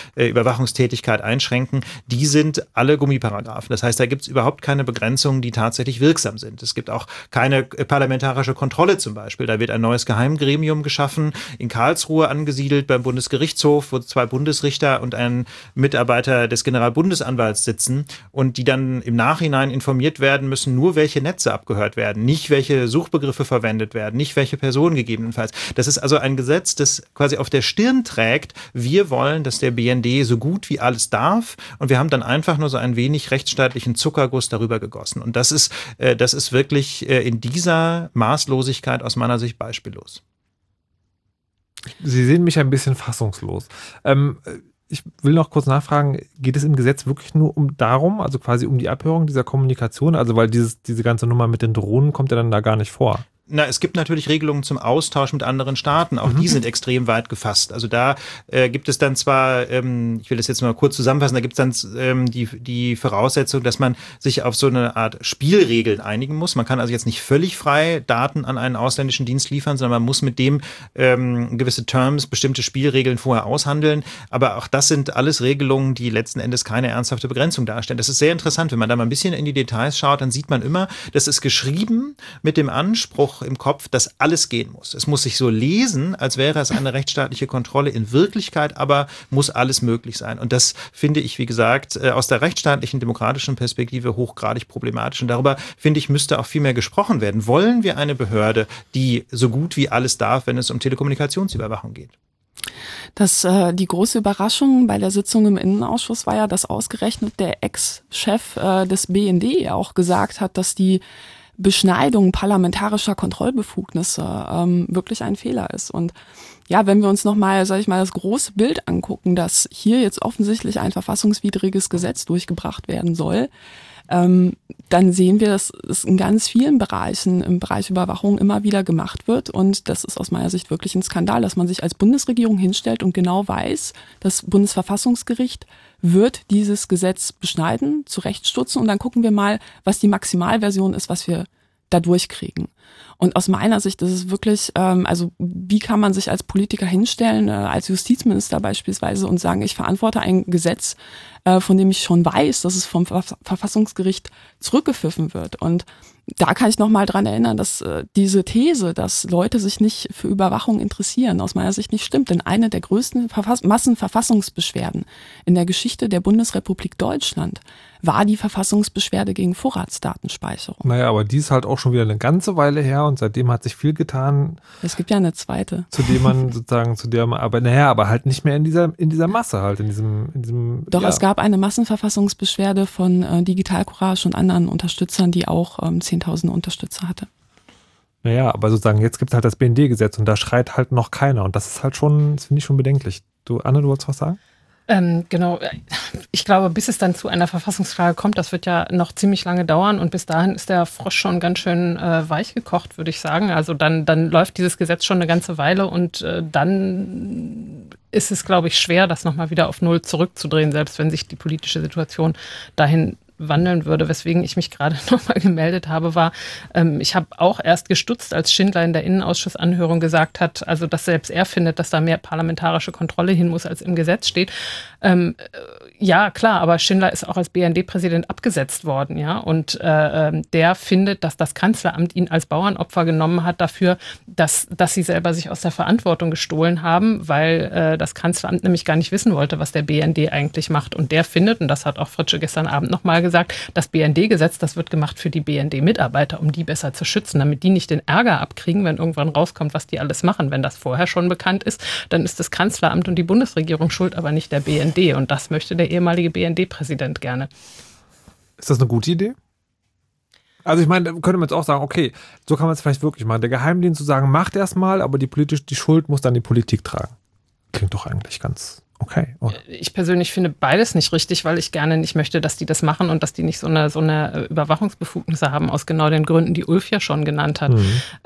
Überwachungstätigkeit einschränken, die sind alle Gummiparagraphen. Das heißt, da gibt es überhaupt keine Begrenzungen, die tatsächlich wirksam sind. Es gibt auch keine parlamentarische Kontrolle zum Beispiel. Da wird ein neues Geheimgremium geschaffen, in Karlsruhe angesiedelt beim Bundesgerichtshof, wo 2 Bundesrichter und ein Mitarbeiter des Generalbundesanwalts sitzen und die dann im Nachhinein informiert werden müssen, nur welche Netze abgehört werden, nicht welche Suchbegriffe verwendet werden, nicht welche Personen gegebenenfalls. Das ist also ein Gesetz, das quasi auf der Stirn trägt, wir wollen, dass der BND so gut wie alles darf und wir haben dann einfach nur so ein wenig rechtsstaatlichen Zuckerguss darüber gegossen. Und das ist wirklich in dieser Maßlosigkeit aus meiner Sicht beispiellos. Sie sehen mich ein bisschen fassungslos. Ich will noch kurz nachfragen, geht es im Gesetz wirklich nur darum, also quasi um die Abhörung dieser Kommunikation? Also weil diese ganze Nummer mit den Drohnen kommt ja dann da gar nicht vor. Na, es gibt natürlich Regelungen zum Austausch mit anderen Staaten. Auch die sind extrem weit gefasst. Also da gibt es dann zwar, ich will das jetzt mal kurz zusammenfassen, da gibt es dann die Voraussetzung, dass man sich auf so eine Art Spielregeln einigen muss. Man kann also jetzt nicht völlig frei Daten an einen ausländischen Dienst liefern, sondern man muss mit dem gewisse Terms, bestimmte Spielregeln vorher aushandeln. Aber auch das sind alles Regelungen, die letzten Endes keine ernsthafte Begrenzung darstellen. Das ist sehr interessant. Wenn man da mal ein bisschen in die Details schaut, dann sieht man immer, das ist geschrieben mit dem Anspruch im Kopf, dass alles gehen muss. Es muss sich so lesen, als wäre es eine rechtsstaatliche Kontrolle. In Wirklichkeit aber muss alles möglich sein. Und das finde ich, wie gesagt, aus der rechtsstaatlichen, demokratischen Perspektive hochgradig problematisch. Und darüber, finde ich, müsste auch viel mehr gesprochen werden. Wollen wir eine Behörde, die so gut wie alles darf, wenn es um Telekommunikationsüberwachung geht? Die große Überraschung bei der Sitzung im Innenausschuss war ja, dass ausgerechnet der Ex-Chef des BND auch gesagt hat, dass die Beschneidung parlamentarischer Kontrollbefugnisse wirklich ein Fehler ist. Und ja, wenn wir uns nochmal, sag ich mal, das große Bild angucken, dass hier jetzt offensichtlich ein verfassungswidriges Gesetz durchgebracht werden soll, dann sehen wir, dass es in ganz vielen Bereichen im Bereich Überwachung immer wieder gemacht wird. Und das ist aus meiner Sicht wirklich ein Skandal, dass man sich als Bundesregierung hinstellt und genau weiß, das Bundesverfassungsgericht wird dieses Gesetz beschneiden, zurechtstutzen und dann gucken wir mal, was die Maximalversion ist, was wir da durchkriegen. Und aus meiner Sicht ist es wirklich, also wie kann man sich als Politiker hinstellen, als Justizminister beispielsweise und sagen, ich verantworte ein Gesetz, von dem ich schon weiß, dass es vom Verfassungsgericht zurückgepfiffen wird. Und da kann ich nochmal dran erinnern, dass diese These, dass Leute sich nicht für Überwachung interessieren, aus meiner Sicht nicht stimmt. Denn eine der größten Massenverfassungsbeschwerden in der Geschichte der Bundesrepublik Deutschland war die Verfassungsbeschwerde gegen Vorratsdatenspeicherung. Naja, aber die ist halt auch schon wieder eine ganze Weile her und seitdem hat sich viel getan. Es gibt ja eine zweite. Aber halt nicht mehr in dieser Masse halt, in diesem. Doch, es gab eine Massenverfassungsbeschwerde von Digital Courage und anderen Unterstützern, die auch 10.000 Unterstützer hatte. Naja, aber sozusagen, jetzt gibt es halt das BND-Gesetz und da schreit halt noch keiner und das ist halt schon, das finde ich schon bedenklich. Anne, du wolltest was sagen? Genau, ich glaube, bis es dann zu einer Verfassungsfrage kommt, das wird ja noch ziemlich lange dauern und bis dahin ist der Frosch schon ganz schön weich gekocht, würde ich sagen. Also dann läuft dieses Gesetz schon eine ganze Weile und dann ist es, glaube ich, schwer, das nochmal wieder auf Null zurückzudrehen, selbst wenn sich die politische Situation dahin wandeln würde. Weswegen ich mich gerade nochmal gemeldet habe, war, ich habe auch erst gestutzt, als Schindler in der Innenausschussanhörung gesagt hat, also dass selbst er findet, dass da mehr parlamentarische Kontrolle hin muss, als im Gesetz steht. Ja, klar, aber Schindler ist auch als BND-Präsident abgesetzt worden, ja, und der findet, dass das Kanzleramt ihn als Bauernopfer genommen hat dafür, dass sie selber sich aus der Verantwortung gestohlen haben, weil das Kanzleramt nämlich gar nicht wissen wollte, was der BND eigentlich macht. Und der findet, und das hat auch Fritzsche gestern Abend nochmal gesagt, das BND-Gesetz, das wird gemacht für die BND-Mitarbeiter, um die besser zu schützen, damit die nicht den Ärger abkriegen, wenn irgendwann rauskommt, was die alles machen. Wenn das vorher schon bekannt ist, dann ist das Kanzleramt und die Bundesregierung schuld, aber nicht der BND. Und das möchte der ehemalige BND-Präsident gerne. Ist das eine gute Idee? Also ich meine, da könnte man jetzt auch sagen, okay, so kann man es vielleicht wirklich machen. Der Geheimdienst zu sagen, macht erstmal, aber die Schuld muss dann die Politik tragen. Klingt doch eigentlich ganz okay, oder? Ich persönlich finde beides nicht richtig, weil ich gerne nicht möchte, dass die das machen und dass die nicht so eine Überwachungsbefugnisse haben, aus genau den Gründen, die Ulf ja schon genannt hat.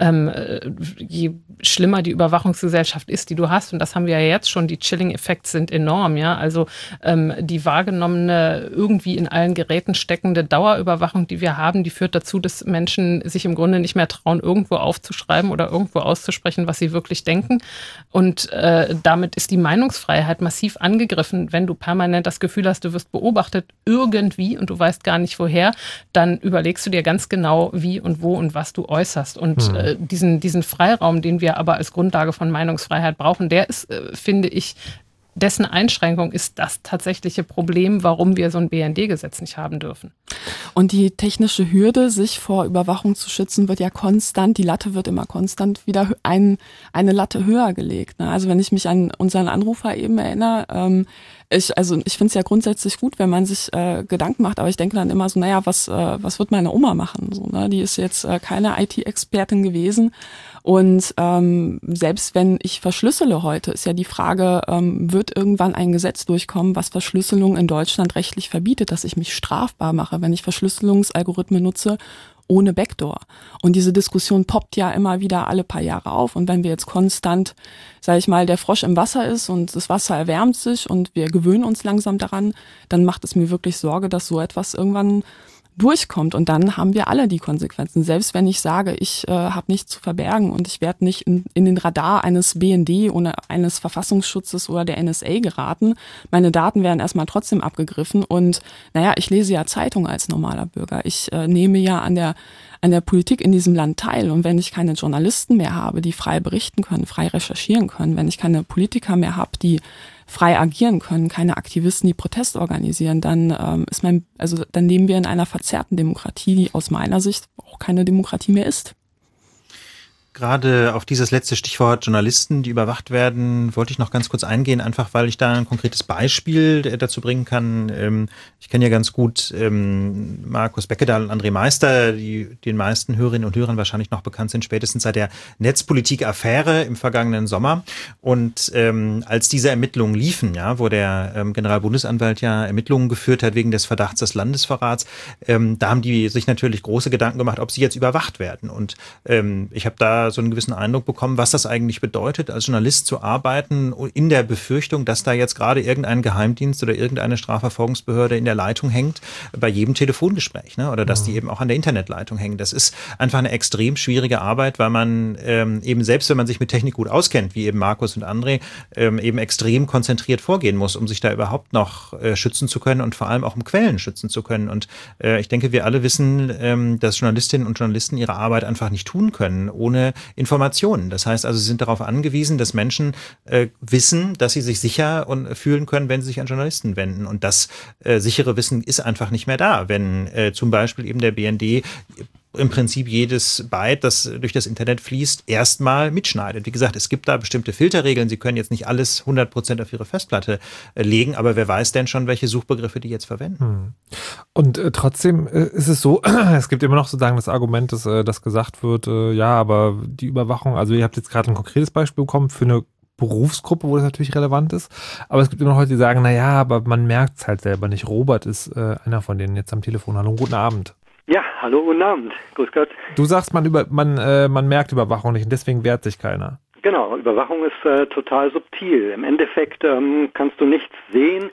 Je schlimmer die Überwachungsgesellschaft ist, die du hast, und das haben wir ja jetzt schon, die Chilling-Effekte sind enorm, ja, also die wahrgenommene, irgendwie in allen Geräten steckende Dauerüberwachung, die wir haben, die führt dazu, dass Menschen sich im Grunde nicht mehr trauen, irgendwo aufzuschreiben oder irgendwo auszusprechen, was sie wirklich denken, und damit ist die Meinungsfreiheit massiv massiv angegriffen. Wenn du permanent das Gefühl hast, du wirst beobachtet irgendwie und du weißt gar nicht woher, dann überlegst du dir ganz genau, wie und wo und was du äußerst. Und diesen Freiraum, den wir aber als Grundlage von Meinungsfreiheit brauchen, der ist, finde ich, dessen Einschränkung ist das tatsächliche Problem, warum wir so ein BND-Gesetz nicht haben dürfen. Und die technische Hürde, sich vor Überwachung zu schützen, wird ja konstant, die Latte wird immer konstant wieder eine Latte höher gelegt. Ne? Also wenn ich mich an unseren Anrufer eben erinnere, ich finde es ja grundsätzlich gut, wenn man sich Gedanken macht, aber ich denke dann immer so, naja, was wird meine Oma machen? So, ne? Die ist jetzt keine IT-Expertin gewesen. Und selbst wenn ich verschlüssele heute, ist ja die Frage, wird irgendwann ein Gesetz durchkommen, was Verschlüsselung in Deutschland rechtlich verbietet, dass ich mich strafbar mache, wenn ich Verschlüsselungsalgorithmen nutze ohne Backdoor. Und diese Diskussion poppt ja immer wieder alle paar Jahre auf. Und wenn wir jetzt konstant, sage ich mal, der Frosch im Wasser ist und das Wasser erwärmt sich und wir gewöhnen uns langsam daran, dann macht es mir wirklich Sorge, dass so etwas irgendwann durchkommt. Und dann haben wir alle die Konsequenzen. Selbst wenn ich sage, ich habe nichts zu verbergen und ich werde nicht in den Radar eines BND oder eines Verfassungsschutzes oder der NSA geraten, meine Daten werden erstmal trotzdem abgegriffen. Und naja, ich lese ja Zeitung als normaler Bürger. Ich nehme ja an der Politik in diesem Land teil. Und wenn ich keine Journalisten mehr habe, die frei berichten können, frei recherchieren können, wenn ich keine Politiker mehr habe, die frei agieren können, keine Aktivisten, die Protest organisieren, dann dann leben wir in einer verzerrten Demokratie, die aus meiner Sicht auch keine Demokratie mehr ist. Gerade auf dieses letzte Stichwort Journalisten, die überwacht werden, wollte ich noch ganz kurz eingehen, einfach weil ich da ein konkretes Beispiel dazu bringen kann. Ich kenne ja ganz gut Markus Beckedahl und André Meister, die den meisten Hörerinnen und Hörern wahrscheinlich noch bekannt sind, spätestens seit der Netzpolitik-Affäre im vergangenen Sommer. Und als diese Ermittlungen liefen, ja, wo der Generalbundesanwalt ja Ermittlungen geführt hat wegen des Verdachts des Landesverrats, da haben die sich natürlich große Gedanken gemacht, ob sie jetzt überwacht werden. Und ich habe da so einen gewissen Eindruck bekommen, was das eigentlich bedeutet, als Journalist zu arbeiten, in der Befürchtung, dass da jetzt gerade irgendein Geheimdienst oder irgendeine Strafverfolgungsbehörde in der Leitung hängt, bei jedem Telefongespräch, ne? Oder dass die eben auch an der Internetleitung hängen. Das ist einfach eine extrem schwierige Arbeit, weil man eben selbst, wenn man sich mit Technik gut auskennt, wie eben Markus und André, eben extrem konzentriert vorgehen muss, um sich da überhaupt noch schützen zu können und vor allem auch um Quellen schützen zu können. Und ich denke, wir alle wissen, dass Journalistinnen und Journalisten ihre Arbeit einfach nicht tun können, ohne Informationen. Das heißt also, sie sind darauf angewiesen, dass Menschen wissen, dass sie sich sicher fühlen können, wenn sie sich an Journalisten wenden. Und das sichere Wissen ist einfach nicht mehr da, wenn zum Beispiel eben der BND im Prinzip jedes Byte, das durch das Internet fließt, erstmal mitschneidet. Wie gesagt, es gibt da bestimmte Filterregeln. Sie können jetzt nicht alles 100% auf Ihre Festplatte legen, aber wer weiß denn schon, welche Suchbegriffe die jetzt verwenden. Und trotzdem ist es so, es gibt immer noch sozusagen das Argument, dass gesagt wird, ja, aber die Überwachung, also ihr habt jetzt gerade ein konkretes Beispiel bekommen für eine Berufsgruppe, wo das natürlich relevant ist. Aber es gibt immer noch Leute, die sagen, naja, aber man merkt es halt selber nicht. Robert ist einer von denen jetzt am Telefon. Hallo, guten Abend. Ja, hallo, guten Abend. Grüß Gott. Du sagst, man merkt Überwachung nicht und deswegen wehrt sich keiner. Genau, Überwachung ist total subtil. Im Endeffekt kannst du nichts sehen.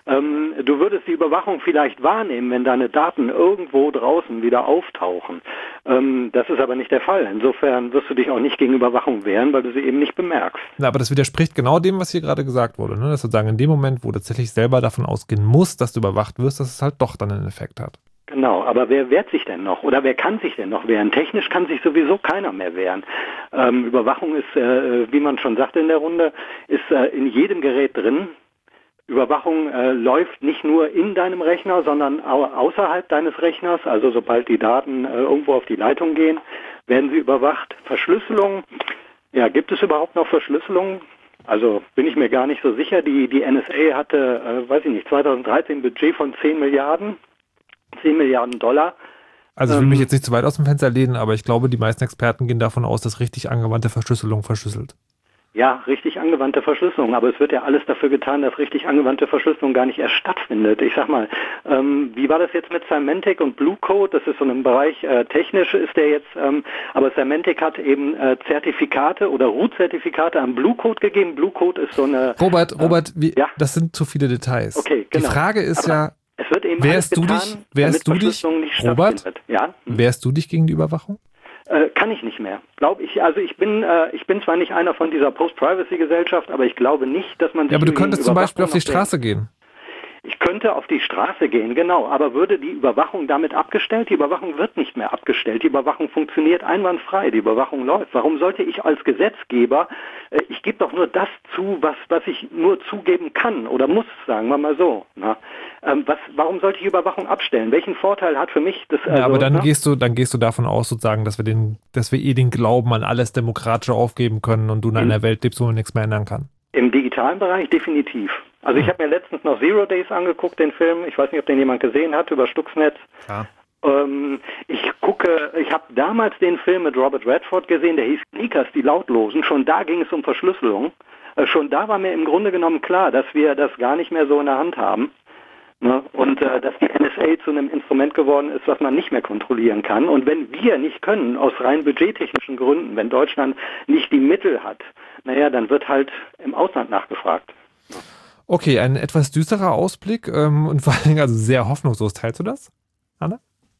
Du würdest die Überwachung vielleicht wahrnehmen, wenn deine Daten irgendwo draußen wieder auftauchen. Das ist aber nicht der Fall. Insofern wirst du dich auch nicht gegen Überwachung wehren, weil du sie eben nicht bemerkst. Na, aber das widerspricht genau dem, was hier gerade gesagt wurde. Ne? Dass sozusagen in dem Moment, wo du tatsächlich selber davon ausgehen musst, dass du überwacht wirst, dass es halt doch dann einen Effekt hat. Genau, aber wer wehrt sich denn noch? Oder wer kann sich denn noch wehren? Technisch kann sich sowieso keiner mehr wehren. Überwachung ist, wie man schon sagte in der Runde, ist in jedem Gerät drin. Überwachung läuft nicht nur in deinem Rechner, sondern außerhalb deines Rechners. Also sobald die Daten irgendwo auf die Leitung gehen, werden sie überwacht. Verschlüsselung, ja, gibt es überhaupt noch Verschlüsselung? Also bin ich mir gar nicht so sicher. Die NSA hatte, 2013 ein Budget von 10 Milliarden $. Also ich will mich jetzt nicht zu weit aus dem Fenster lehnen, aber ich glaube, die meisten Experten gehen davon aus, dass richtig angewandte Verschlüsselung verschlüsselt. Ja, richtig angewandte Verschlüsselung, aber es wird ja alles dafür getan, dass richtig angewandte Verschlüsselung gar nicht erst stattfindet. Ich sag mal, wie war das jetzt mit Symantec und Blue Code? Das ist so ein Bereich, technisch ist der jetzt, aber Symantec hat eben Zertifikate oder Root-Zertifikate an Blue Code gegeben. Blue Code ist so eine... Robert, das sind zu viele Details. Okay, genau. Die Frage ist aber es wird eben wehrst du dich, Robert, ja? wehrst du dich gegen die Überwachung? kann ich nicht mehr. Glaube ich. Also ich bin zwar nicht einer von dieser Post-Privacy-Gesellschaft, aber ich glaube nicht, dass man sich... Ja, aber du könntest zum Beispiel auf die Straße gehen. Ich könnte auf die Straße gehen, genau, aber würde die Überwachung damit abgestellt? Die Überwachung wird nicht mehr abgestellt. Die Überwachung funktioniert einwandfrei. Die Überwachung läuft. Warum sollte ich als Gesetzgeber, ich gebe doch nur das zu, was ich nur zugeben kann oder muss, sagen wir mal so. Na? Warum sollte ich Überwachung abstellen? Welchen Vorteil hat für mich das? Ja, aber dann gehst du davon aus, sozusagen, dass wir den Glauben an alles Demokratische aufgeben können und du in einer Welt lebst, wo man nichts mehr ändern kann. Im digitalen Bereich definitiv. Also ich habe mir letztens noch Zero Days angeguckt, den Film. Ich weiß nicht, ob den jemand gesehen hat, über Stuxnet. Ja. Ich habe damals den Film mit Robert Redford gesehen, der hieß Sneakers, die Lautlosen. Schon da ging es um Verschlüsselung. Schon da war mir im Grunde genommen klar, dass wir das gar nicht mehr so in der Hand haben. Ne? Und dass die NSA zu einem Instrument geworden ist, was man nicht mehr kontrollieren kann. Und wenn wir nicht können, aus rein budgettechnischen Gründen, wenn Deutschland nicht die Mittel hat, naja, dann wird halt im Ausland nachgefragt. Okay, ein etwas düsterer Ausblick und vor allen Dingen also sehr hoffnungslos. Teilst du das, Anna?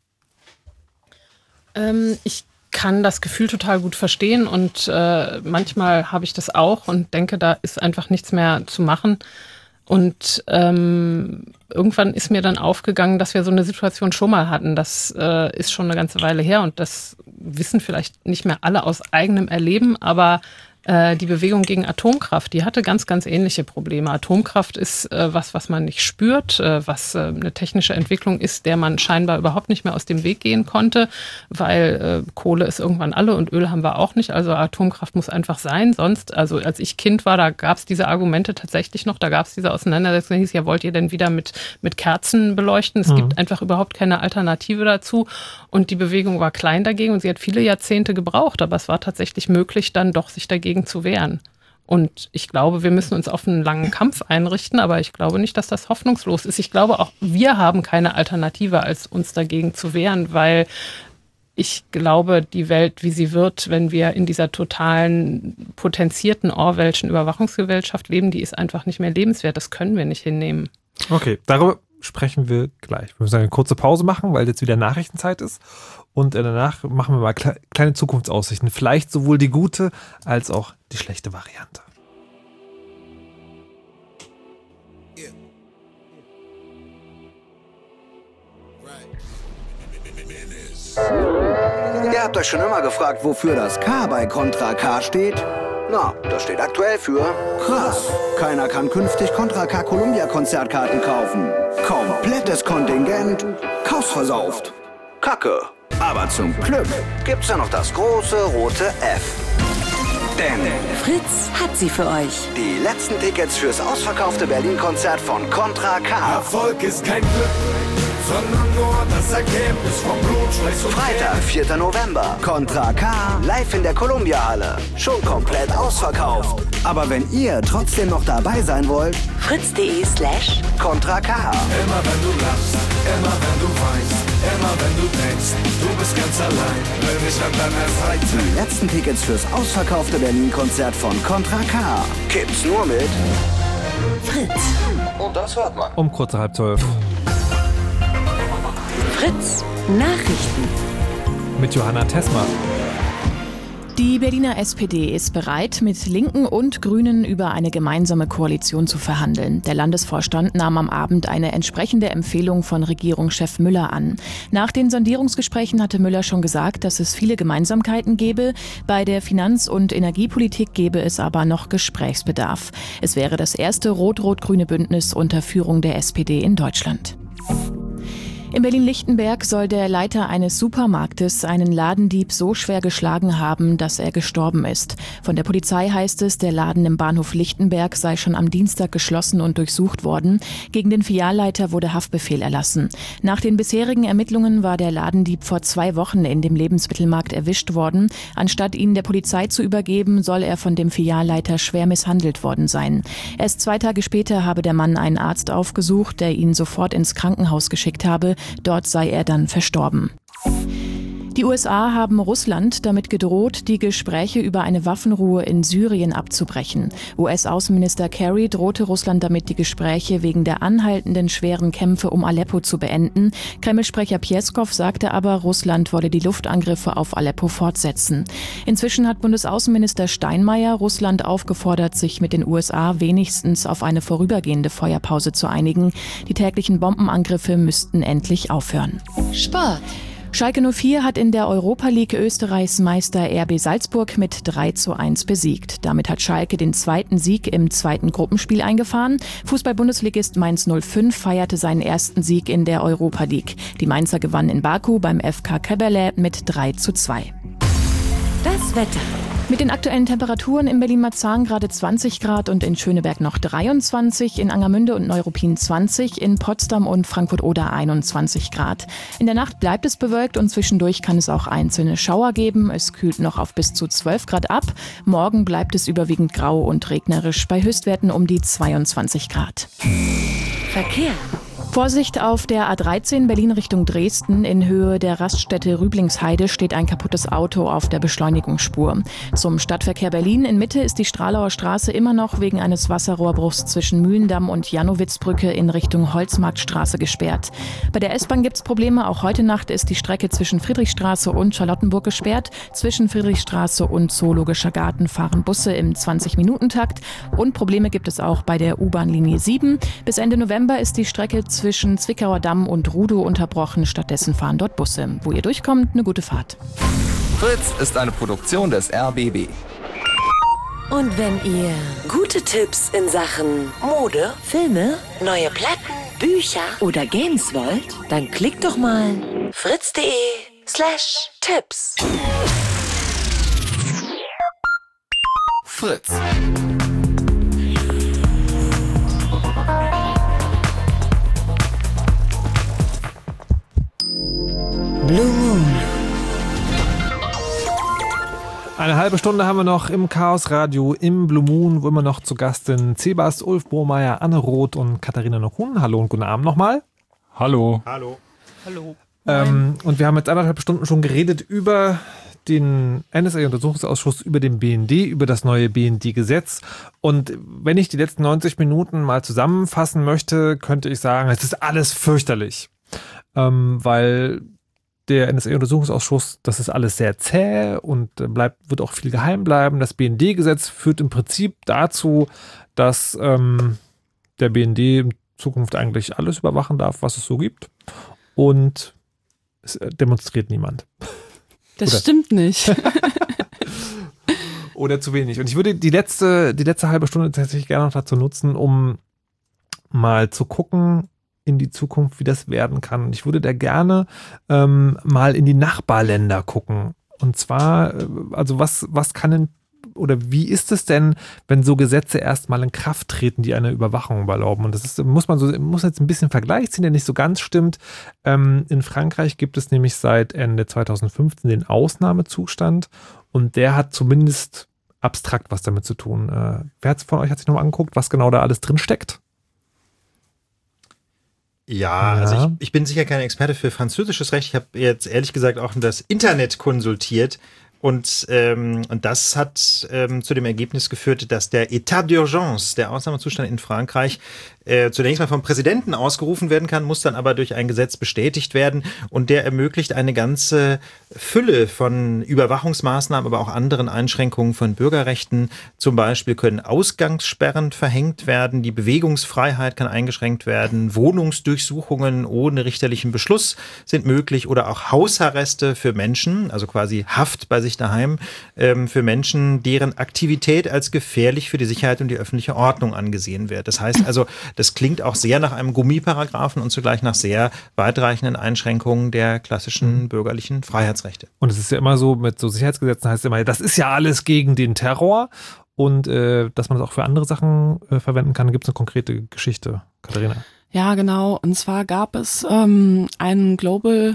Ich kann das Gefühl total gut verstehen und manchmal habe ich das auch und denke, da ist einfach nichts mehr zu machen. Und irgendwann ist mir dann aufgegangen, dass wir so eine Situation schon mal hatten. Das ist schon eine ganze Weile her und das wissen vielleicht nicht mehr alle aus eigenem Erleben, aber die Bewegung gegen Atomkraft, die hatte ganz, ganz ähnliche Probleme. Atomkraft ist was man nicht spürt, was eine technische Entwicklung ist, der man scheinbar überhaupt nicht mehr aus dem Weg gehen konnte, weil Kohle ist irgendwann alle und Öl haben wir auch nicht. Also Atomkraft muss einfach sein. Sonst, also als ich Kind war, da gab es diese Argumente tatsächlich noch, da gab es diese Auseinandersetzung, hieß ja, wollt ihr denn wieder mit Kerzen beleuchten? Es gibt einfach überhaupt keine Alternative dazu. Und die Bewegung war klein dagegen und sie hat viele Jahrzehnte gebraucht, aber es war tatsächlich möglich, dann doch sich dagegen zu wehren. Und ich glaube, wir müssen uns auf einen langen Kampf einrichten, aber ich glaube nicht, dass das hoffnungslos ist. Ich glaube auch, wir haben keine Alternative, als uns dagegen zu wehren, weil ich glaube, die Welt, wie sie wird, wenn wir in dieser totalen, potenzierten Orwellschen Überwachungsgesellschaft leben, die ist einfach nicht mehr lebenswert. Das können wir nicht hinnehmen. Okay, darüber sprechen wir gleich. Wir müssen eine kurze Pause machen, weil jetzt wieder Nachrichtenzeit ist. Und danach machen wir mal kleine Zukunftsaussichten. Vielleicht sowohl die gute als auch die schlechte Variante. Ihr habt euch schon immer gefragt, wofür das K bei Contra K steht? Na, das steht aktuell für krass. Keiner kann künftig Contra K Columbia-Konzertkarten kaufen. Komplettes Kontingent, kaufsversauft. Kacke. Aber zum Glück gibt's ja noch das große rote F. Denn Fritz hat sie für euch. Die letzten Tickets fürs ausverkaufte Berlin-Konzert von Contra K. Erfolg ist kein Glück, sondern nur das Ergebnis vom Blut, Schweiß und Freitag, 4. November. Contra K live in der Columbia-Halle. Schon komplett ausverkauft. Aber wenn ihr trotzdem noch dabei sein wollt, fritz.de/Contra K. Immer wenn du lachst, immer wenn du weinst, immer wenn du denkst, du bist ganz allein, wenn ich an deiner Seite. Die letzten Tickets fürs ausverkaufte Berlin-Konzert von Contra K gibt's nur mit Fritz. Und das hört man. Um kurz 11:30. Fritz Nachrichten. Mit Johanna Tessmer. Die Berliner SPD ist bereit, mit Linken und Grünen über eine gemeinsame Koalition zu verhandeln. Der Landesvorstand nahm am Abend eine entsprechende Empfehlung von Regierungschef Müller an. Nach den Sondierungsgesprächen hatte Müller schon gesagt, dass es viele Gemeinsamkeiten gebe. Bei der Finanz- und Energiepolitik gebe es aber noch Gesprächsbedarf. Es wäre das erste rot-rot-grüne Bündnis unter Führung der SPD in Deutschland. In Berlin-Lichtenberg soll der Leiter eines Supermarktes einen Ladendieb so schwer geschlagen haben, dass er gestorben ist. Von der Polizei heißt es, der Laden im Bahnhof Lichtenberg sei schon am Dienstag geschlossen und durchsucht worden. Gegen den Filialleiter wurde Haftbefehl erlassen. Nach den bisherigen Ermittlungen war der Ladendieb vor 2 Wochen in dem Lebensmittelmarkt erwischt worden. Anstatt ihn der Polizei zu übergeben, soll er von dem Filialleiter schwer misshandelt worden sein. Erst 2 Tage später habe der Mann einen Arzt aufgesucht, der ihn sofort ins Krankenhaus geschickt habe. Dort sei er dann verstorben. Die USA haben Russland damit gedroht, die Gespräche über eine Waffenruhe in Syrien abzubrechen. US-Außenminister Kerry drohte Russland damit, die Gespräche wegen der anhaltenden schweren Kämpfe um Aleppo zu beenden. Kreml-Sprecher Pjeskow sagte aber, Russland wolle die Luftangriffe auf Aleppo fortsetzen. Inzwischen hat Bundesaußenminister Steinmeier Russland aufgefordert, sich mit den USA wenigstens auf eine vorübergehende Feuerpause zu einigen. Die täglichen Bombenangriffe müssten endlich aufhören. Sport. Schalke 04 hat in der Europa League Österreichs Meister RB Salzburg mit 3:1 besiegt. Damit hat Schalke den zweiten Sieg im zweiten Gruppenspiel eingefahren. Fußball-Bundesligist Mainz 05 feierte seinen ersten Sieg in der Europa League. Die Mainzer gewannen in Baku beim FK Kebele mit 3:2. Das Wetter. Mit den aktuellen Temperaturen in Berlin-Marzahn gerade 20 Grad und in Schöneberg noch 23, in Angermünde und Neuruppin 20, in Potsdam und Frankfurt-Oder 21 Grad. In der Nacht bleibt es bewölkt und zwischendurch kann es auch einzelne Schauer geben. Es kühlt noch auf bis zu 12 Grad ab. Morgen bleibt es überwiegend grau und regnerisch bei Höchstwerten um die 22 Grad. Verkehr. Vorsicht auf der A13 Berlin Richtung Dresden. In Höhe der Raststätte Rüblingsheide steht ein kaputtes Auto auf der Beschleunigungsspur. Zum Stadtverkehr Berlin in Mitte ist die Stralauer Straße immer noch wegen eines Wasserrohrbruchs zwischen Mühlendamm und Jannowitzbrücke in Richtung Holzmarktstraße gesperrt. Bei der S-Bahn gibt es Probleme. Auch heute Nacht ist die Strecke zwischen Friedrichstraße und Charlottenburg gesperrt. Zwischen Friedrichstraße und Zoologischer Garten fahren Busse im 20-Minuten-Takt. Und Probleme gibt es auch bei der U-Bahn-Linie 7. Bis Ende November ist die Strecke zwischen Zwickauer Damm und Rudow unterbrochen. Stattdessen fahren dort Busse. Wo ihr durchkommt, eine gute Fahrt. Fritz ist eine Produktion des RBB. Und wenn ihr gute Tipps in Sachen Mode, Filme, neue Platten, Bücher oder Games wollt, dann klickt doch mal fritz.de/Tipps. Fritz. Blue Moon. Eine halbe Stunde haben wir noch im Chaos Radio im Blue Moon, wo immer noch zu Gast sind Zebas, Ulf Bromeyer, Anne Roth und Katharina Nokun. Hallo und guten Abend nochmal. Hallo. Hallo. Hallo. Und wir haben jetzt 1,5 Stunden schon geredet über den NSA-Untersuchungsausschuss, über den BND, über das neue BND-Gesetz. Und wenn ich die letzten 90 Minuten mal zusammenfassen möchte, könnte ich sagen, es ist alles fürchterlich. Weil der NSA-Untersuchungsausschuss, das ist alles sehr zäh und wird auch viel geheim bleiben. Das BND-Gesetz führt im Prinzip dazu, dass der BND in Zukunft eigentlich alles überwachen darf, was es so gibt. Und es demonstriert niemand. Das stimmt nicht. Oder zu wenig. Und ich würde die letzte halbe Stunde tatsächlich gerne noch dazu nutzen, um mal zu gucken in die Zukunft, wie das werden kann. Ich würde da gerne mal in die Nachbarländer gucken. Und zwar, also was kann denn oder wie ist es denn, wenn so Gesetze erstmal in Kraft treten, die eine Überwachung erlauben? Und das ist, muss jetzt ein bisschen Vergleich ziehen, der nicht so ganz stimmt. In Frankreich gibt es nämlich seit Ende 2015 den Ausnahmezustand und der hat zumindest abstrakt was damit zu tun. Wer von euch hat sich noch mal angeguckt, was genau da alles drin steckt? Ja, also ich bin sicher kein Experte für französisches Recht. Ich habe jetzt ehrlich gesagt auch das Internet konsultiert. Und das hat zu dem Ergebnis geführt, dass der État d'urgence, der Ausnahmezustand in Frankreich, zunächst mal vom Präsidenten ausgerufen werden kann, muss dann aber durch ein Gesetz bestätigt werden. Und der ermöglicht eine ganze Fülle von Überwachungsmaßnahmen, aber auch anderen Einschränkungen von Bürgerrechten. Zum Beispiel können Ausgangssperren verhängt werden, die Bewegungsfreiheit kann eingeschränkt werden, Wohnungsdurchsuchungen ohne richterlichen Beschluss sind möglich oder auch Hausarreste für Menschen, also quasi Haft bei sich daheim, für Menschen, deren Aktivität als gefährlich für die Sicherheit und die öffentliche Ordnung angesehen wird. Das heißt also, das klingt auch sehr nach einem Gummiparagraphen und zugleich nach sehr weitreichenden Einschränkungen der klassischen bürgerlichen Freiheitsrechte. Und es ist ja immer so, mit so Sicherheitsgesetzen heißt es immer, das ist ja alles gegen den Terror und dass man das auch für andere Sachen verwenden kann, gibt es eine konkrete Geschichte. Katharina. Ja, genau. Und zwar gab es einen Global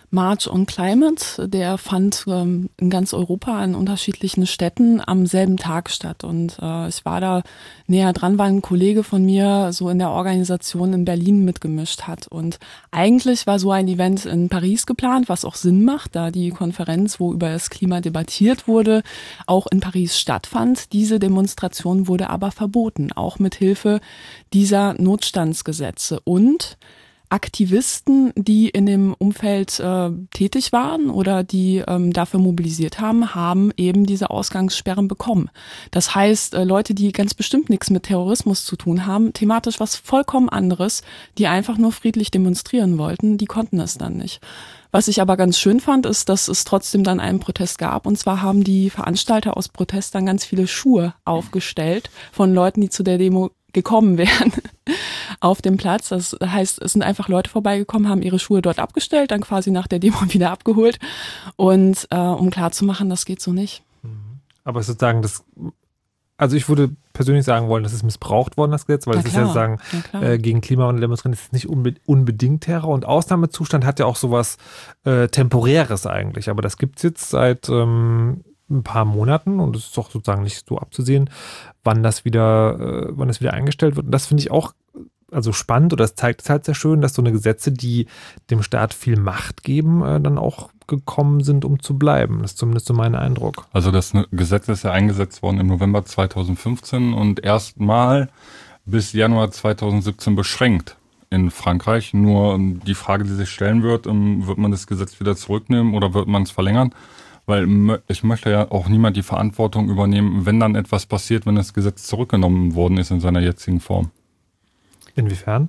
March on Climate. Der fand in ganz Europa in unterschiedlichen Städten am selben Tag statt. Und ich war da näher dran, weil ein Kollege von mir so in der Organisation in Berlin mitgemischt hat. Und eigentlich war so ein Event in Paris geplant, was auch Sinn macht, da die Konferenz, wo über das Klima debattiert wurde, auch in Paris stattfand. Diese Demonstration wurde aber verboten, auch mit Hilfe dieser Notstandsgesetze. Und Aktivisten, die in dem Umfeld tätig waren oder die dafür mobilisiert haben, haben eben diese Ausgangssperren bekommen. Das heißt, Leute, die ganz bestimmt nichts mit Terrorismus zu tun haben, thematisch was vollkommen anderes, die einfach nur friedlich demonstrieren wollten, die konnten es dann nicht. Was ich aber ganz schön fand, ist, dass es trotzdem dann einen Protest gab. Und zwar haben die Veranstalter aus Protest dann ganz viele Schuhe aufgestellt von Leuten, die zu der Demo gekommen wären auf dem Platz. Das heißt, es sind einfach Leute vorbeigekommen, haben ihre Schuhe dort abgestellt, dann quasi nach der Demo wieder abgeholt. Und um klarzumachen, das geht so nicht. Aber sozusagen also ich würde persönlich sagen wollen, das ist missbraucht worden, das Gesetz, weil es ist ja sozusagen gegen Klimawandel demonstrieren, ist nicht unbedingt Terror. Und Ausnahmezustand hat ja auch sowas Temporäres eigentlich. Aber das gibt es jetzt seit ein paar Monaten und es ist doch sozusagen nicht so abzusehen, wann das wieder eingestellt wird. Und das finde ich auch also spannend, oder es zeigt es halt sehr schön, dass so eine Gesetze, die dem Staat viel Macht geben, dann auch gekommen sind, um zu bleiben. Das ist zumindest so mein Eindruck. Also das Gesetz ist ja eingesetzt worden im November 2015 und erstmal bis Januar 2017 beschränkt in Frankreich. Nur die Frage, die sich stellen wird man das Gesetz wieder zurücknehmen oder wird man es verlängern? Weil ich möchte ja auch niemand die Verantwortung übernehmen, wenn dann etwas passiert, wenn das Gesetz zurückgenommen worden ist in seiner jetzigen Form. Inwiefern?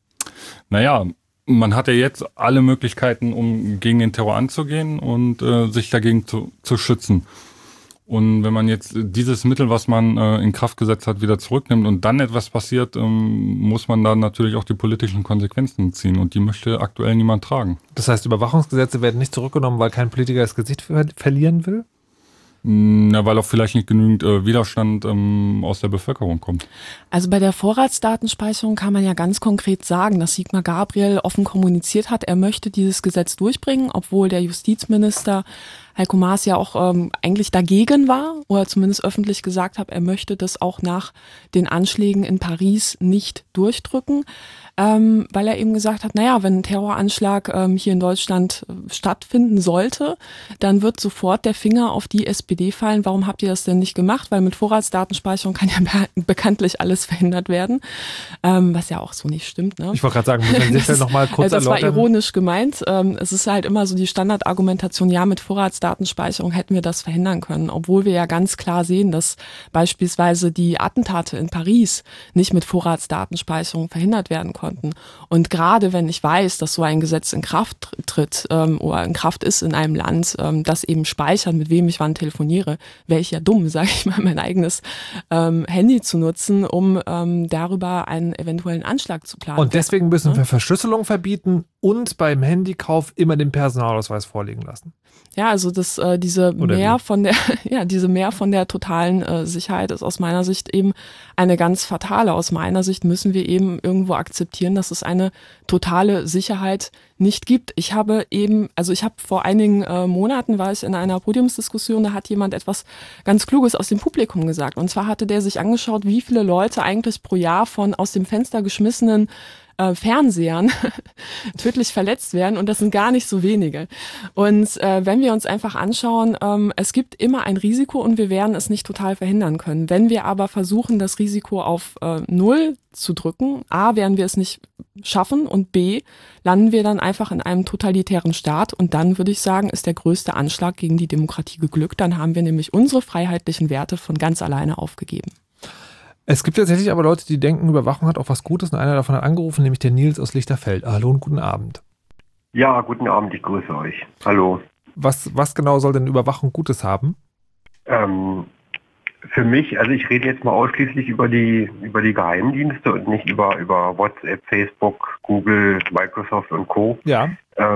Naja, man hat ja jetzt alle Möglichkeiten, um gegen den Terror anzugehen und sich dagegen zu schützen. Und wenn man jetzt dieses Mittel, was man in Kraft gesetzt hat, wieder zurücknimmt und dann etwas passiert, muss man da natürlich auch die politischen Konsequenzen ziehen. Und die möchte aktuell niemand tragen. Das heißt, Überwachungsgesetze werden nicht zurückgenommen, weil kein Politiker das Gesicht verlieren will? Na, weil auch vielleicht nicht genügend Widerstand aus der Bevölkerung kommt. Also bei der Vorratsdatenspeicherung kann man ja ganz konkret sagen, dass Sigmar Gabriel offen kommuniziert hat, er möchte dieses Gesetz durchbringen, obwohl der Justizminister Heiko Maas ja auch eigentlich dagegen war oder zumindest öffentlich gesagt hat, er möchte das auch nach den Anschlägen in Paris nicht durchdrücken. Weil er eben gesagt hat, naja, wenn ein Terroranschlag hier in Deutschland stattfinden sollte, dann wird sofort der Finger auf die SPD fallen. Warum habt ihr das denn nicht gemacht? Weil mit Vorratsdatenspeicherung kann ja bekanntlich alles verhindert werden, was ja auch so nicht stimmt. Ne? Ich wollte gerade sagen, müssen wir das noch mal kurz das erläutern. war ironisch gemeint. Es ist halt immer so die Standardargumentation, ja, mit Vorratsdatenspeicherung hätten wir das verhindern können, obwohl wir ja ganz klar sehen, dass beispielsweise die Attentate in Paris nicht mit Vorratsdatenspeicherung verhindert werden konnten. Und gerade wenn ich weiß, dass so ein Gesetz in Kraft tritt oder in Kraft ist in einem Land, das eben speichert, mit wem ich wann telefoniere, wäre ich ja dumm, sage ich mal, mein eigenes Handy zu nutzen, um darüber einen eventuellen Anschlag zu planen. Und deswegen müssen wir Verschlüsselung verbieten und beim Handykauf immer den Personalausweis vorlegen lassen. Ja, also diese Mehr von der totalen Sicherheit ist aus meiner Sicht eben eine ganz fatale. Aus meiner Sicht müssen wir eben irgendwo akzeptieren, dass es eine totale Sicherheit nicht gibt. Ich habe vor einigen Monaten war ich in einer Podiumsdiskussion, da hat jemand etwas ganz Kluges aus dem Publikum gesagt. Und zwar hatte der sich angeschaut, wie viele Leute eigentlich pro Jahr von aus dem Fenster geschmissenen Fernsehern tödlich verletzt werden und das sind gar nicht so wenige. Und wenn wir uns einfach anschauen, es gibt immer ein Risiko und wir werden es nicht total verhindern können. Wenn wir aber versuchen, das Risiko auf 0 zu drücken, A, werden wir es nicht schaffen und B, landen wir dann einfach in einem totalitären Staat und dann würde ich sagen, ist der größte Anschlag gegen die Demokratie geglückt. Dann haben wir nämlich unsere freiheitlichen Werte von ganz alleine aufgegeben. Es gibt tatsächlich aber Leute, die denken, Überwachung hat auch was Gutes und einer davon hat angerufen, nämlich der Nils aus Lichterfeld. Hallo und guten Abend. Ja, guten Abend, ich grüße euch. Hallo. Was genau soll denn Überwachung Gutes haben? Für mich, also ich rede jetzt mal ausschließlich über die Geheimdienste und nicht über WhatsApp, Facebook, Google, Microsoft und Co. Ja.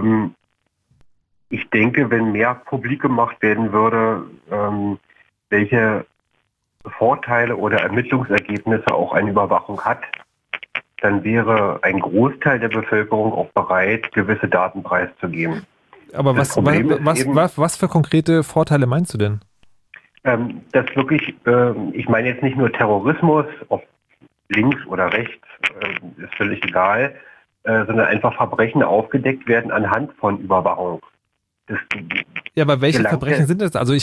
Ich denke, wenn mehr publik gemacht werden würde, welche Vorteile oder Ermittlungsergebnisse auch eine Überwachung hat, dann wäre ein Großteil der Bevölkerung auch bereit, gewisse Daten preiszugeben. Aber was für konkrete Vorteile meinst du denn? Dass wirklich, ich meine jetzt nicht nur Terrorismus, ob links oder rechts, ist völlig egal, sondern einfach Verbrechen aufgedeckt werden anhand von Überwachung. Ja, aber welche Verbrechen sind das? Also das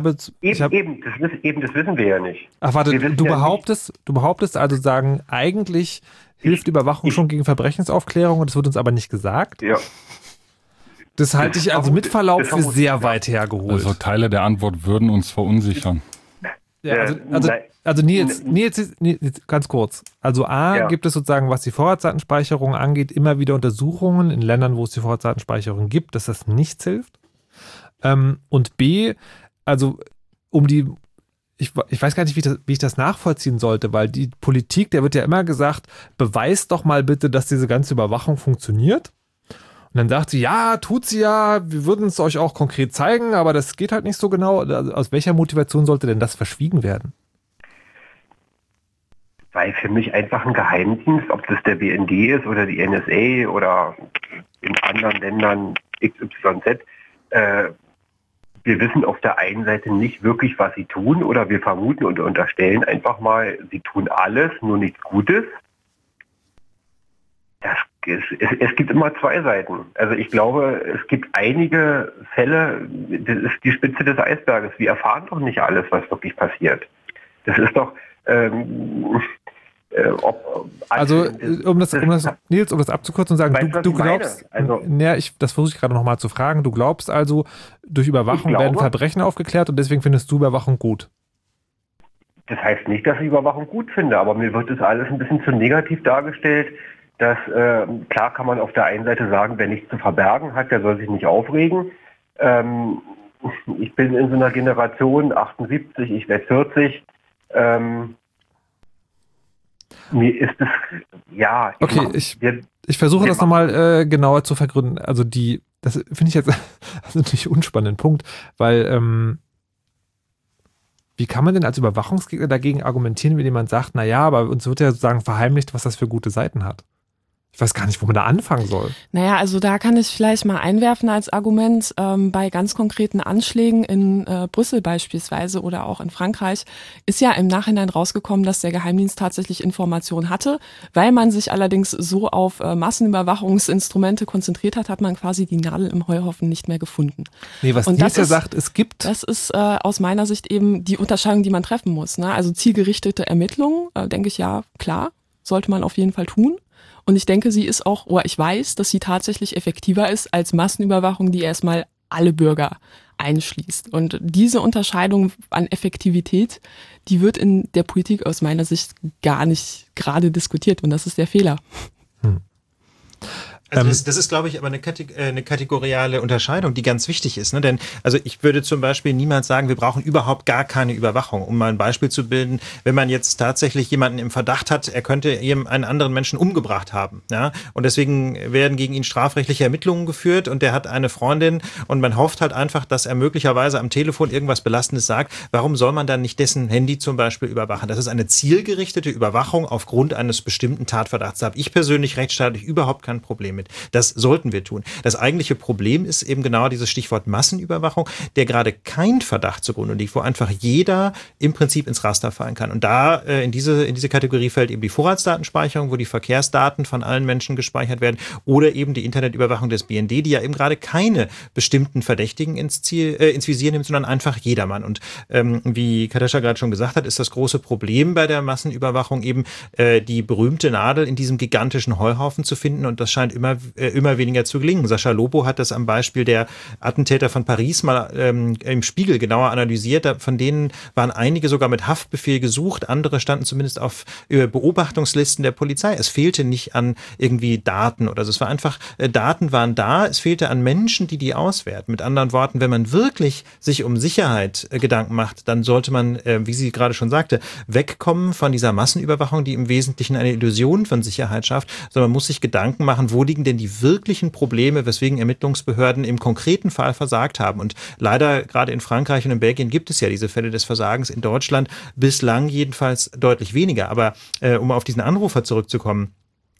wissen wir ja nicht. Ach warte, du behauptest also sagen, eigentlich hilft Überwachung schon gegen Verbrechensaufklärung und das wird uns aber nicht gesagt? Ja. Das halte ich also mit Verlaub für sehr weit hergeholt. Also Teile der Antwort würden uns verunsichern. Ja, also Nils, ganz kurz. Also gibt es sozusagen, was die Vorratsdatenspeicherung angeht, immer wieder Untersuchungen in Ländern, wo es die Vorratsdatenspeicherung gibt, dass das nichts hilft. Und B, also ich weiß gar nicht, wie ich das nachvollziehen sollte, weil die Politik, der wird ja immer gesagt, beweist doch mal bitte, dass diese ganze Überwachung funktioniert. Und dann sagt sie, ja, tut sie ja, wir würden es euch auch konkret zeigen, aber das geht halt nicht so genau. Also aus welcher Motivation sollte denn das verschwiegen werden? Weil für mich einfach ein Geheimdienst, ob das der BND ist oder die NSA oder in anderen Ländern XYZ, wir wissen auf der einen Seite nicht wirklich, was sie tun, oder wir vermuten und unterstellen einfach mal, sie tun alles, nur nichts Gutes. Es gibt immer zwei Seiten. Also ich glaube, es gibt einige Fälle, das ist die Spitze des Eisberges. Wir erfahren doch nicht alles, was wirklich passiert. Das ist doch... um das abzukürzen und sagen, du glaubst, das versuche ich gerade nochmal zu fragen, du glaubst also, durch Überwachung werden Verbrechen aufgeklärt und deswegen findest du Überwachung gut? Das heißt nicht, dass ich Überwachung gut finde, aber mir wird das alles ein bisschen zu negativ dargestellt, dass, klar kann man auf der einen Seite sagen, wer nichts zu verbergen hat, der soll sich nicht aufregen. Ich bin in so einer Generation, 78, ich werde 40, mir ist es, ja... Okay, ich versuche das nochmal genauer zu vergründen. Also das finde ich jetzt natürlich unspannenden Punkt, weil wie kann man denn als Überwachungsgegner dagegen argumentieren, wenn jemand sagt, naja, aber uns wird ja sozusagen verheimlicht, was das für gute Seiten hat? Ich weiß gar nicht, wo man da anfangen soll. Naja, also da kann ich vielleicht mal einwerfen als Argument, bei ganz konkreten Anschlägen in Brüssel beispielsweise oder auch in Frankreich ist ja im Nachhinein rausgekommen, dass der Geheimdienst tatsächlich Informationen hatte. Weil man sich allerdings so auf Massenüberwachungsinstrumente konzentriert hat, hat man quasi die Nadel im Heuhaufen nicht mehr gefunden. Nee, was Nils ja sagt, es gibt... Das ist aus meiner Sicht eben die Unterscheidung, die man treffen muss. Ne? Also zielgerichtete Ermittlungen, denke ich, ja, klar, sollte man auf jeden Fall tun. Und ich denke, sie ist auch, oder ich weiß, dass sie tatsächlich effektiver ist als Massenüberwachung, die erstmal alle Bürger einschließt. Und diese Unterscheidung an Effektivität, die wird in der Politik aus meiner Sicht gar nicht gerade diskutiert. Und das ist der Fehler. Also das ist, glaube ich, aber eine kategoriale Unterscheidung, die ganz wichtig ist. Ne? Denn also ich würde zum Beispiel niemals sagen, wir brauchen überhaupt gar keine Überwachung. Um mal ein Beispiel zu bilden, wenn man jetzt tatsächlich jemanden im Verdacht hat, er könnte einen anderen Menschen umgebracht haben. Ja? Und deswegen werden gegen ihn strafrechtliche Ermittlungen geführt und der hat eine Freundin und man hofft halt einfach, dass er möglicherweise am Telefon irgendwas Belastendes sagt. Warum soll man dann nicht dessen Handy zum Beispiel überwachen? Das ist eine zielgerichtete Überwachung aufgrund eines bestimmten Tatverdachts. Da habe ich persönlich rechtsstaatlich überhaupt kein Problem mit. Das sollten wir tun. Das eigentliche Problem ist eben genau dieses Stichwort Massenüberwachung, der gerade kein Verdacht zugrunde liegt, wo einfach jeder im Prinzip ins Raster fallen kann. Und da in diese Kategorie fällt eben die Vorratsdatenspeicherung, wo die Verkehrsdaten von allen Menschen gespeichert werden, oder eben die Internetüberwachung des BND, die ja eben gerade keine bestimmten Verdächtigen ins Visier nimmt, sondern einfach jedermann. Und wie Kadesha gerade schon gesagt hat, ist das große Problem bei der Massenüberwachung eben die berühmte Nadel in diesem gigantischen Heuhaufen zu finden, und das scheint immer weniger zu gelingen. Sascha Lobo hat das am Beispiel der Attentäter von Paris mal im Spiegel genauer analysiert. Von denen waren einige sogar mit Haftbefehl gesucht, andere standen zumindest auf Beobachtungslisten der Polizei. Es fehlte nicht an irgendwie Daten oder so. Es war einfach, Daten waren da, es fehlte an Menschen, die auswerten. Mit anderen Worten, wenn man wirklich sich um Sicherheit Gedanken macht, dann sollte man, wie sie gerade schon sagte, wegkommen von dieser Massenüberwachung, die im Wesentlichen eine Illusion von Sicherheit schafft, sondern man muss sich Gedanken machen, wo liegen denn die wirklichen Probleme, weswegen Ermittlungsbehörden im konkreten Fall versagt haben. Und leider, gerade in Frankreich und in Belgien gibt es ja diese Fälle des Versagens, in Deutschland bislang jedenfalls deutlich weniger. Aber um auf diesen Anrufer zurückzukommen,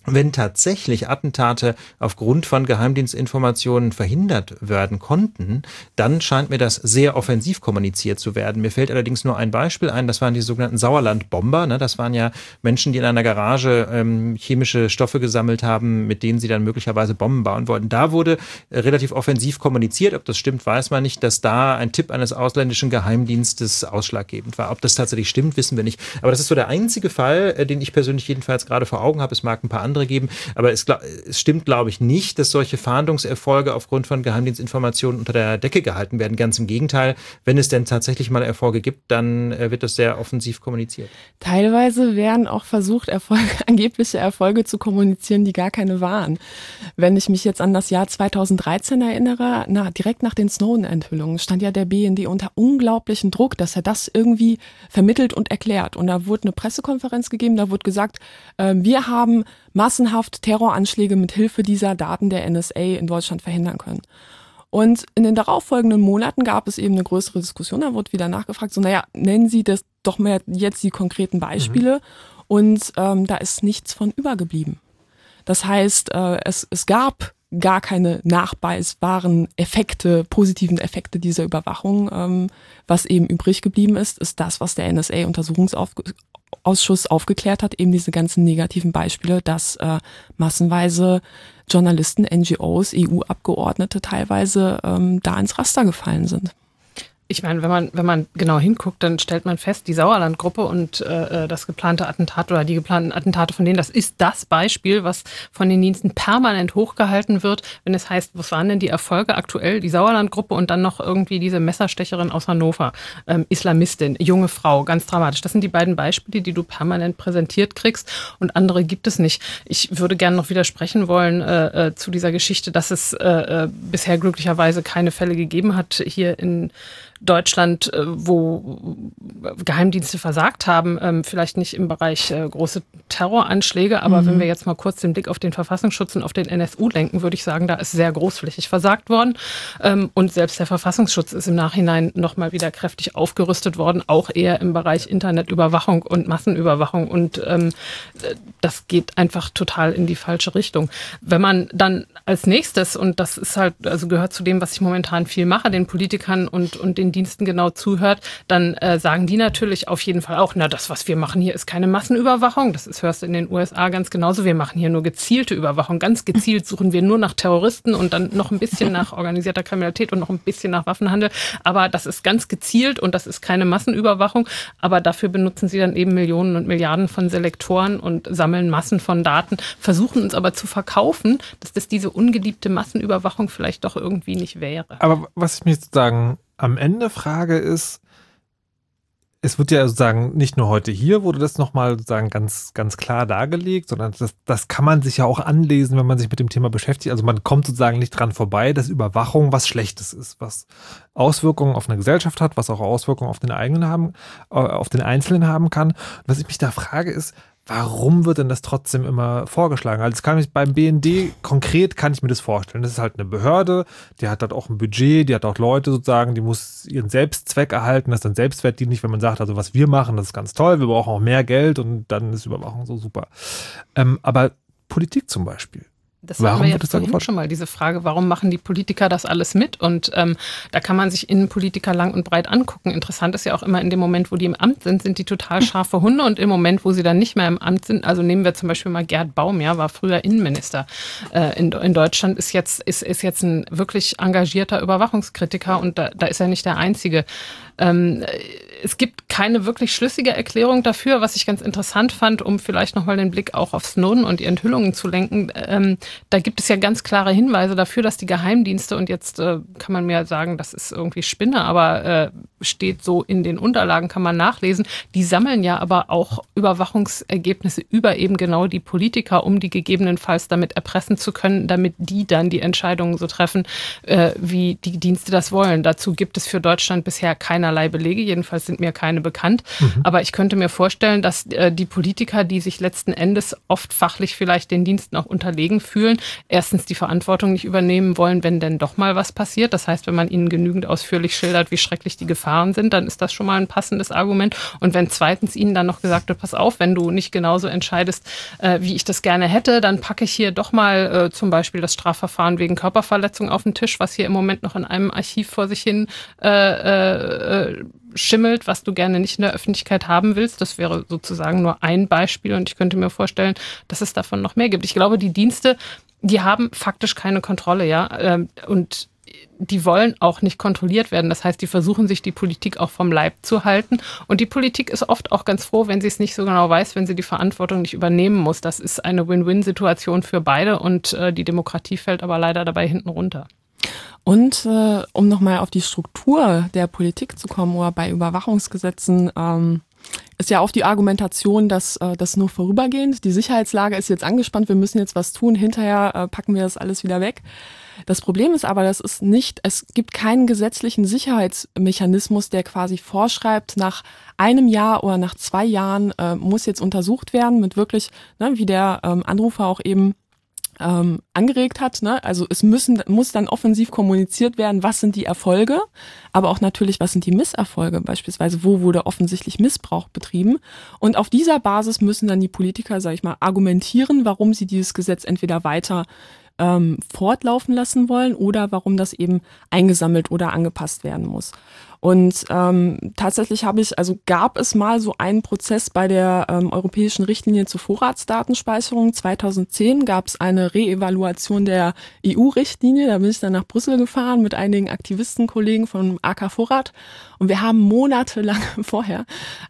wenn tatsächlich Attentate aufgrund von Geheimdienstinformationen verhindert werden konnten, dann scheint mir das sehr offensiv kommuniziert zu werden. Mir fällt allerdings nur ein Beispiel ein, das waren die sogenannten Sauerland-Bomber. Ne? Das waren ja Menschen, die in einer Garage chemische Stoffe gesammelt haben, mit denen sie dann möglicherweise Bomben bauen wollten. Da wurde relativ offensiv kommuniziert, ob das stimmt, weiß man nicht, dass da ein Tipp eines ausländischen Geheimdienstes ausschlaggebend war. Ob das tatsächlich stimmt, wissen wir nicht. Aber das ist so der einzige Fall, den ich persönlich jedenfalls gerade vor Augen habe. Es mag ein paar andere geben, aber es stimmt, glaube ich, nicht, dass solche Fahndungserfolge aufgrund von Geheimdienstinformationen unter der Decke gehalten werden. Ganz im Gegenteil, wenn es denn tatsächlich mal Erfolge gibt, dann wird das sehr offensiv kommuniziert. Teilweise werden auch versucht, angebliche Erfolge zu kommunizieren, die gar keine waren. Wenn ich mich jetzt an das Jahr 2013 erinnere, direkt nach den Snowden-Enthüllungen stand ja der BND unter unglaublichen Druck, dass er das irgendwie vermittelt und erklärt. Und da wurde eine Pressekonferenz gegeben, da wurde gesagt, wir haben massenhaft Terroranschläge mit Hilfe dieser Daten der NSA in Deutschland verhindern können. Und in den darauffolgenden Monaten gab es eben eine größere Diskussion, da wurde wieder nachgefragt, so nennen Sie das doch mal jetzt die konkreten Beispiele. Und da ist nichts von übergeblieben. Das heißt, es gab gar keine nachweisbaren positiven Effekte dieser Überwachung. Was eben übrig geblieben ist das, was der NSA-Untersuchungsausschuss aufgeklärt hat, eben diese ganzen negativen Beispiele, dass massenweise Journalisten, NGOs, EU-Abgeordnete teilweise da ins Raster gefallen sind. Ich meine, wenn man genau hinguckt, dann stellt man fest, die Sauerland-Gruppe und das geplante Attentat oder die geplanten Attentate von denen, das ist das Beispiel, was von den Diensten permanent hochgehalten wird, wenn es heißt, was waren denn die Erfolge aktuell? Die Sauerland-Gruppe und dann noch irgendwie diese Messerstecherin aus Hannover, Islamistin, junge Frau, ganz dramatisch. Das sind die beiden Beispiele, die du permanent präsentiert kriegst und andere gibt es nicht. Ich würde gerne noch widersprechen wollen zu dieser Geschichte, dass es bisher glücklicherweise keine Fälle gegeben hat hier in Deutschland, wo Geheimdienste versagt haben, vielleicht nicht im Bereich große Terroranschläge, aber wenn wir jetzt mal kurz den Blick auf den Verfassungsschutz und auf den NSU lenken, würde ich sagen, da ist sehr großflächig versagt worden und selbst der Verfassungsschutz ist im Nachhinein nochmal wieder kräftig aufgerüstet worden, auch eher im Bereich Internetüberwachung und Massenüberwachung und das geht einfach total in die falsche Richtung. Wenn man dann als nächstes, und das ist halt, also gehört zu dem, was ich momentan viel mache, den Politikern und den Diensten genau zuhört, dann sagen die natürlich auf jeden Fall auch, das, was wir machen hier, ist keine Massenüberwachung. Das hörst du in den USA ganz genauso. Wir machen hier nur gezielte Überwachung. Ganz gezielt suchen wir nur nach Terroristen und dann noch ein bisschen nach organisierter Kriminalität und noch ein bisschen nach Waffenhandel. Aber das ist ganz gezielt und das ist keine Massenüberwachung. Aber dafür benutzen sie dann eben Millionen und Milliarden von Selektoren und sammeln Massen von Daten, versuchen uns aber zu verkaufen, dass das diese ungeliebte Massenüberwachung vielleicht doch irgendwie nicht wäre. Aber was ich mir jetzt sagen am Ende frage ist, es wird ja sozusagen nicht nur heute hier, wurde das nochmal sozusagen ganz, ganz klar dargelegt, sondern das kann man sich ja auch anlesen, wenn man sich mit dem Thema beschäftigt. Also man kommt sozusagen nicht dran vorbei, dass Überwachung was Schlechtes ist, was Auswirkungen auf eine Gesellschaft hat, was auch Auswirkungen auf den Einzelnen haben kann. Und was ich mich da frage ist, warum wird denn das trotzdem immer vorgeschlagen? Also beim BND konkret kann ich mir das vorstellen. Das ist halt eine Behörde, die hat halt auch ein Budget, die hat auch Leute sozusagen, die muss ihren Selbstzweck erhalten, das ist dann selbstwertdienlich, wenn man sagt, also was wir machen, das ist ganz toll, wir brauchen auch mehr Geld und dann ist Überwachung so super. Aber Politik zum Beispiel. Das hatten wir jetzt vorhin schon mal, diese Frage, warum machen die Politiker das alles mit? Und da kann man sich Innenpolitiker lang und breit angucken. Interessant ist ja auch immer, in dem Moment, wo die im Amt sind die total scharfe Hunde und im Moment, wo sie dann nicht mehr im Amt sind, also nehmen wir zum Beispiel mal Gerd Baum, war früher Innenminister in Deutschland, ist jetzt ein wirklich engagierter Überwachungskritiker und da ist er nicht der Einzige. Es gibt keine wirklich schlüssige Erklärung dafür, was ich ganz interessant fand, um vielleicht nochmal den Blick auch auf Snowden und die Enthüllungen zu lenken. Da gibt es ja ganz klare Hinweise dafür, dass die Geheimdienste, und jetzt kann man mir sagen, das ist irgendwie Spinne, aber steht so in den Unterlagen, kann man nachlesen, die sammeln ja aber auch Überwachungsergebnisse über eben genau die Politiker, um die gegebenenfalls damit erpressen zu können, damit die dann die Entscheidungen so treffen, wie die Dienste das wollen. Dazu gibt es für Deutschland bisher keine keinerlei Belege, jedenfalls sind mir keine bekannt. Aber ich könnte mir vorstellen, dass die Politiker, die sich letzten Endes oft fachlich vielleicht den Diensten auch unterlegen fühlen, erstens die Verantwortung nicht übernehmen wollen, wenn denn doch mal was passiert. Das heißt, wenn man ihnen genügend ausführlich schildert, wie schrecklich die Gefahren sind, dann ist das schon mal ein passendes Argument. Und wenn zweitens ihnen dann noch gesagt wird, pass auf, wenn du nicht genauso entscheidest, wie ich das gerne hätte, dann packe ich hier doch mal zum Beispiel das Strafverfahren wegen Körperverletzung auf den Tisch, was hier im Moment noch in einem Archiv vor sich hin schimmelt, was du gerne nicht in der Öffentlichkeit haben willst. Das wäre sozusagen nur ein Beispiel und ich könnte mir vorstellen, dass es davon noch mehr gibt. Ich glaube, die Dienste, die haben faktisch keine Kontrolle, ja, und die wollen auch nicht kontrolliert werden. Das heißt, die versuchen sich die Politik auch vom Leib zu halten. Und die Politik ist oft auch ganz froh, wenn sie es nicht so genau weiß, wenn sie die Verantwortung nicht übernehmen muss. Das ist eine Win-Win-Situation für beide und die Demokratie fällt aber leider dabei hinten runter. Und um nochmal auf die Struktur der Politik zu kommen oder bei Überwachungsgesetzen, ist ja auch die Argumentation, dass das nur vorübergehend, die Sicherheitslage ist jetzt angespannt, wir müssen jetzt was tun, hinterher packen wir das alles wieder weg. Das Problem ist aber, es gibt keinen gesetzlichen Sicherheitsmechanismus, der quasi vorschreibt, nach einem Jahr oder nach 2 Jahren muss jetzt untersucht werden mit wirklich, ne, wie der Anrufer auch eben angeregt hat, ne? Also es muss dann offensiv kommuniziert werden, was sind die Erfolge, aber auch natürlich, was sind die Misserfolge, beispielsweise, wo wurde offensichtlich Missbrauch betrieben. Und auf dieser Basis müssen dann die Politiker, sag ich mal, argumentieren, warum sie dieses Gesetz entweder weiter fortlaufen lassen wollen oder warum das eben eingesammelt oder angepasst werden muss. Und tatsächlich gab es mal so einen Prozess bei der europäischen Richtlinie zur Vorratsdatenspeicherung. 2010 gab es eine Reevaluation der EU-Richtlinie. Da bin ich dann nach Brüssel gefahren mit einigen Aktivistenkollegen von AK Vorrat. Und wir haben monatelang vorher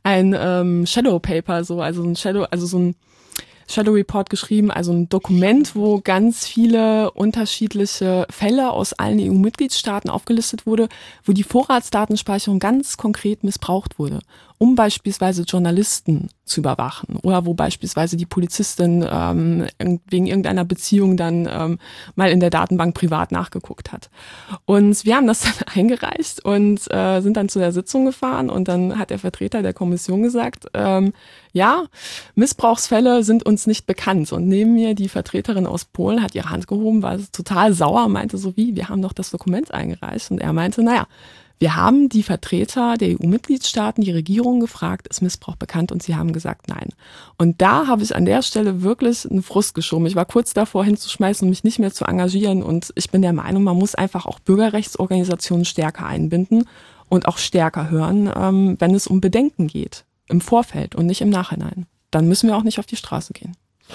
ein Shadow Paper, so ein Shadow Report geschrieben, also ein Dokument, wo ganz viele unterschiedliche Fälle aus allen EU-Mitgliedstaaten aufgelistet wurde, wo die Vorratsdatenspeicherung ganz konkret missbraucht wurde, um beispielsweise Journalisten zu überwachen oder wo beispielsweise die Polizistin wegen irgendeiner Beziehung dann mal in der Datenbank privat nachgeguckt hat. Und wir haben das dann eingereicht und sind dann zu der Sitzung gefahren und dann hat der Vertreter der Kommission gesagt, ja, Missbrauchsfälle sind uns nicht bekannt. Und neben mir die Vertreterin aus Polen hat ihre Hand gehoben, war total sauer, meinte so wir haben doch das Dokument eingereicht. Und er meinte, naja, wir haben die Vertreter der EU-Mitgliedstaaten, die Regierung gefragt, ist Missbrauch bekannt? Und sie haben gesagt, nein. Und da habe ich an der Stelle wirklich einen Frust geschoben. Ich war kurz davor hinzuschmeißen und mich nicht mehr zu engagieren. Und ich bin der Meinung, man muss einfach auch Bürgerrechtsorganisationen stärker einbinden und auch stärker hören, wenn es um Bedenken geht. Im Vorfeld und nicht im Nachhinein. Dann müssen wir auch nicht auf die Straße gehen.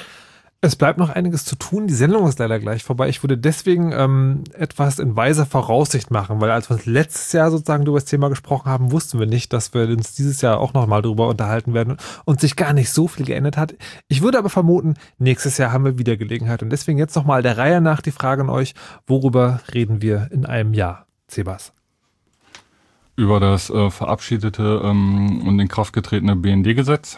Es bleibt noch einiges zu tun. Die Sendung ist leider gleich vorbei. Ich würde deswegen etwas in weiser Voraussicht machen, weil als wir uns letztes Jahr sozusagen über das Thema gesprochen haben, wussten wir nicht, dass wir uns dieses Jahr auch nochmal drüber unterhalten werden und sich gar nicht so viel geändert hat. Ich würde aber vermuten, nächstes Jahr haben wir wieder Gelegenheit. Und deswegen jetzt nochmal der Reihe nach die Frage an euch, worüber reden wir in einem Jahr? Sebas. Über das verabschiedete und in Kraft getretene BND-Gesetz,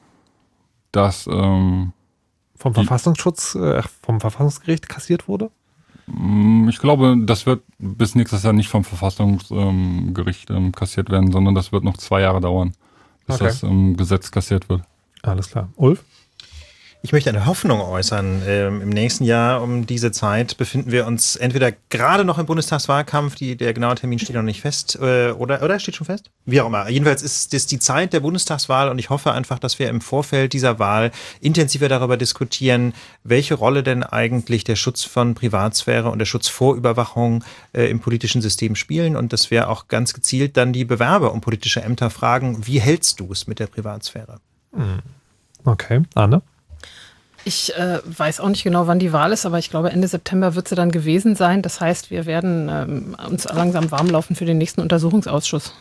das vom Verfassungsschutz, vom Verfassungsgericht kassiert wurde? Ich glaube, das wird bis nächstes Jahr nicht vom Verfassungsgericht kassiert werden, sondern das wird noch 2 Jahre dauern, bis das Gesetz kassiert wird. Alles klar. Ulf? Ich möchte eine Hoffnung äußern. Im nächsten Jahr um diese Zeit befinden wir uns entweder gerade noch im Bundestagswahlkampf, der genaue Termin steht noch nicht fest, oder steht schon fest? Wie auch immer. Jedenfalls ist das die Zeit der Bundestagswahl und ich hoffe einfach, dass wir im Vorfeld dieser Wahl intensiver darüber diskutieren, welche Rolle denn eigentlich der Schutz von Privatsphäre und der Schutz vor Überwachung im politischen System spielen und dass wir auch ganz gezielt dann die Bewerber um politische Ämter fragen, wie hältst du es mit der Privatsphäre? Okay, Anne? Ich weiß auch nicht genau, wann die Wahl ist, aber ich glaube, Ende September wird sie dann gewesen sein. Das heißt, wir werden uns langsam warm laufen für den nächsten Untersuchungsausschuss.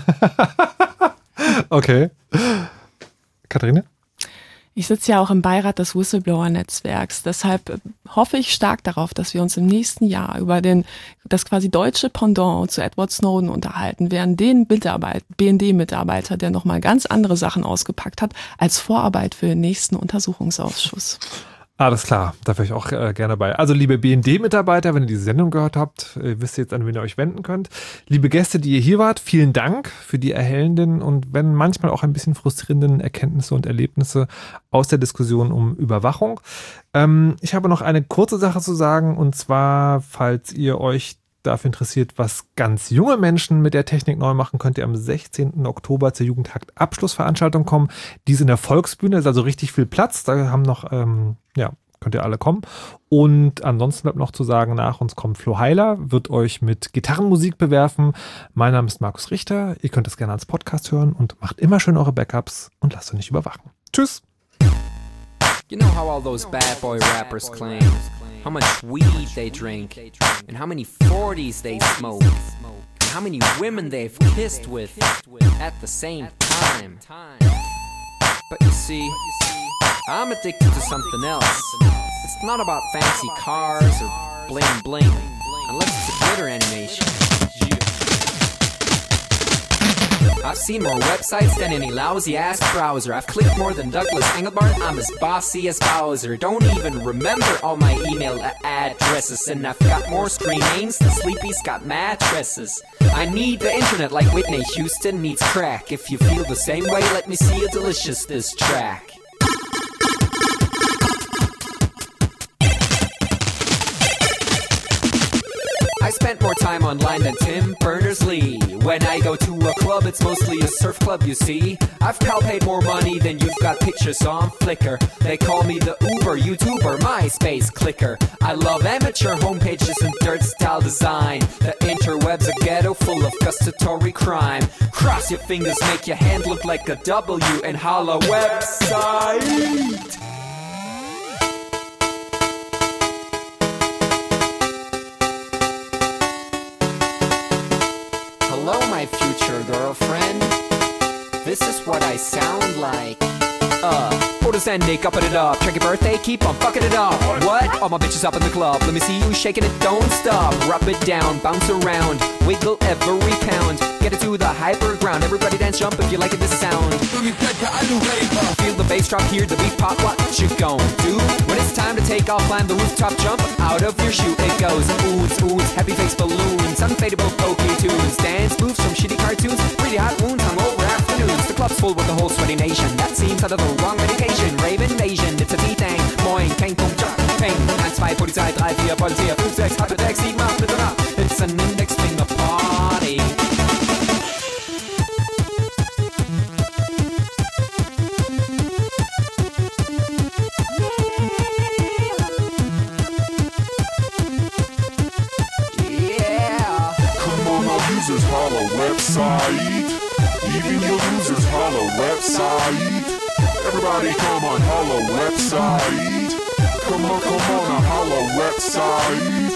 Okay. Katharina? Ich sitze ja auch im Beirat des Whistleblower-Netzwerks. Deshalb hoffe ich stark darauf, dass wir uns im nächsten Jahr über das quasi deutsche Pendant zu Edward Snowden unterhalten werden, den BND-Mitarbeiter, der nochmal ganz andere Sachen ausgepackt hat, als Vorarbeit für den nächsten Untersuchungsausschuss. Alles klar, da wäre ich auch gerne bei. Also liebe BND-Mitarbeiter, wenn ihr diese Sendung gehört habt, wisst ihr jetzt, an wen ihr euch wenden könnt. Liebe Gäste, die ihr hier wart, vielen Dank für die erhellenden und wenn manchmal auch ein bisschen frustrierenden Erkenntnisse und Erlebnisse aus der Diskussion um Überwachung. Ich habe noch eine kurze Sache zu sagen und zwar, falls ihr euch dafür interessiert, was ganz junge Menschen mit der Technik neu machen, könnt ihr am 16. Oktober zur Jugendhakt Abschlussveranstaltung kommen. Die ist in der Volksbühne, ist also richtig viel Platz. Da haben noch, könnt ihr alle kommen. Und ansonsten bleibt noch zu sagen, nach uns kommt Flo Heiler, wird euch mit Gitarrenmusik bewerfen. Mein Name ist Markus Richter. Ihr könnt es gerne als Podcast hören und macht immer schön eure Backups und lasst euch nicht überwachen. Tschüss! You know how all those bad boy rappers claim how much weed they drink, and how many 40s they smoke, and how many women they've kissed with at the same time. But you see, I'm addicted to something else. It's not about fancy cars or bling bling, unless it's a glitter animation. I've seen more websites than any lousy-ass browser. I've clicked more than Douglas Engelbart. I'm as bossy as Bowser. Don't even remember all my email addresses. And I've got more screen names than Sleepy's got mattresses. I need the internet like Whitney Houston needs crack. If you feel the same way, let me see a delicious diss track. I spent more time online than Tim Berners-Lee. When I go to a club, it's mostly a surf club, you see. I've paid more money than you've got pictures on Flickr. They call me the Uber YouTuber, MySpace clicker. I love amateur homepages and dirt style design. The interweb's a ghetto full of gustatory crime. Cross your fingers, make your hand look like a W and holla website. Hello, my future girlfriend. This is what I sound like. Photosending, upping it up. Check your birthday, keep on fucking it up. What? All my bitches up in the club. Let me see you shaking it, don't stop. Rub it down, bounce around. Wiggle every pound. Get it to the hyper ground. Everybody dance, jump if you like it, this sound. Feel the bass drop, hear the beat pop. What you gon' do? When it's time to take off, climb the rooftop, jump out of your shoe. It goes oohs, oohs, happy face balloons, unfadable pokey tunes, dance moves from shitty cartoons, really hot wounds hung over afternoons. The club's full with the whole sweaty nation. That seems out of the wrong medication. Rave Invasion, it's a V-Thing. Moin, kein Punkt, Peng. 1, 2, Polizei, 3, 4, Polizei, 5, 6, 8, 6, 7, 8, bitte nach. It's an index finger party. Users holla website. Even your users holla website. Everybody come on holla website. Come on, holla website.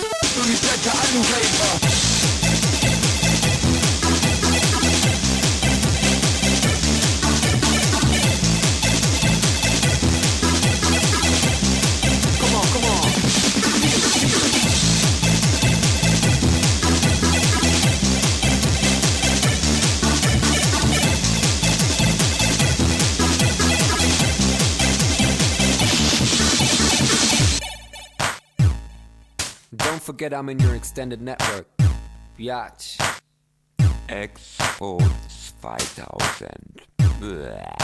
Don't forget I'm in your extended network. Biatch. Expo 2000. Blah.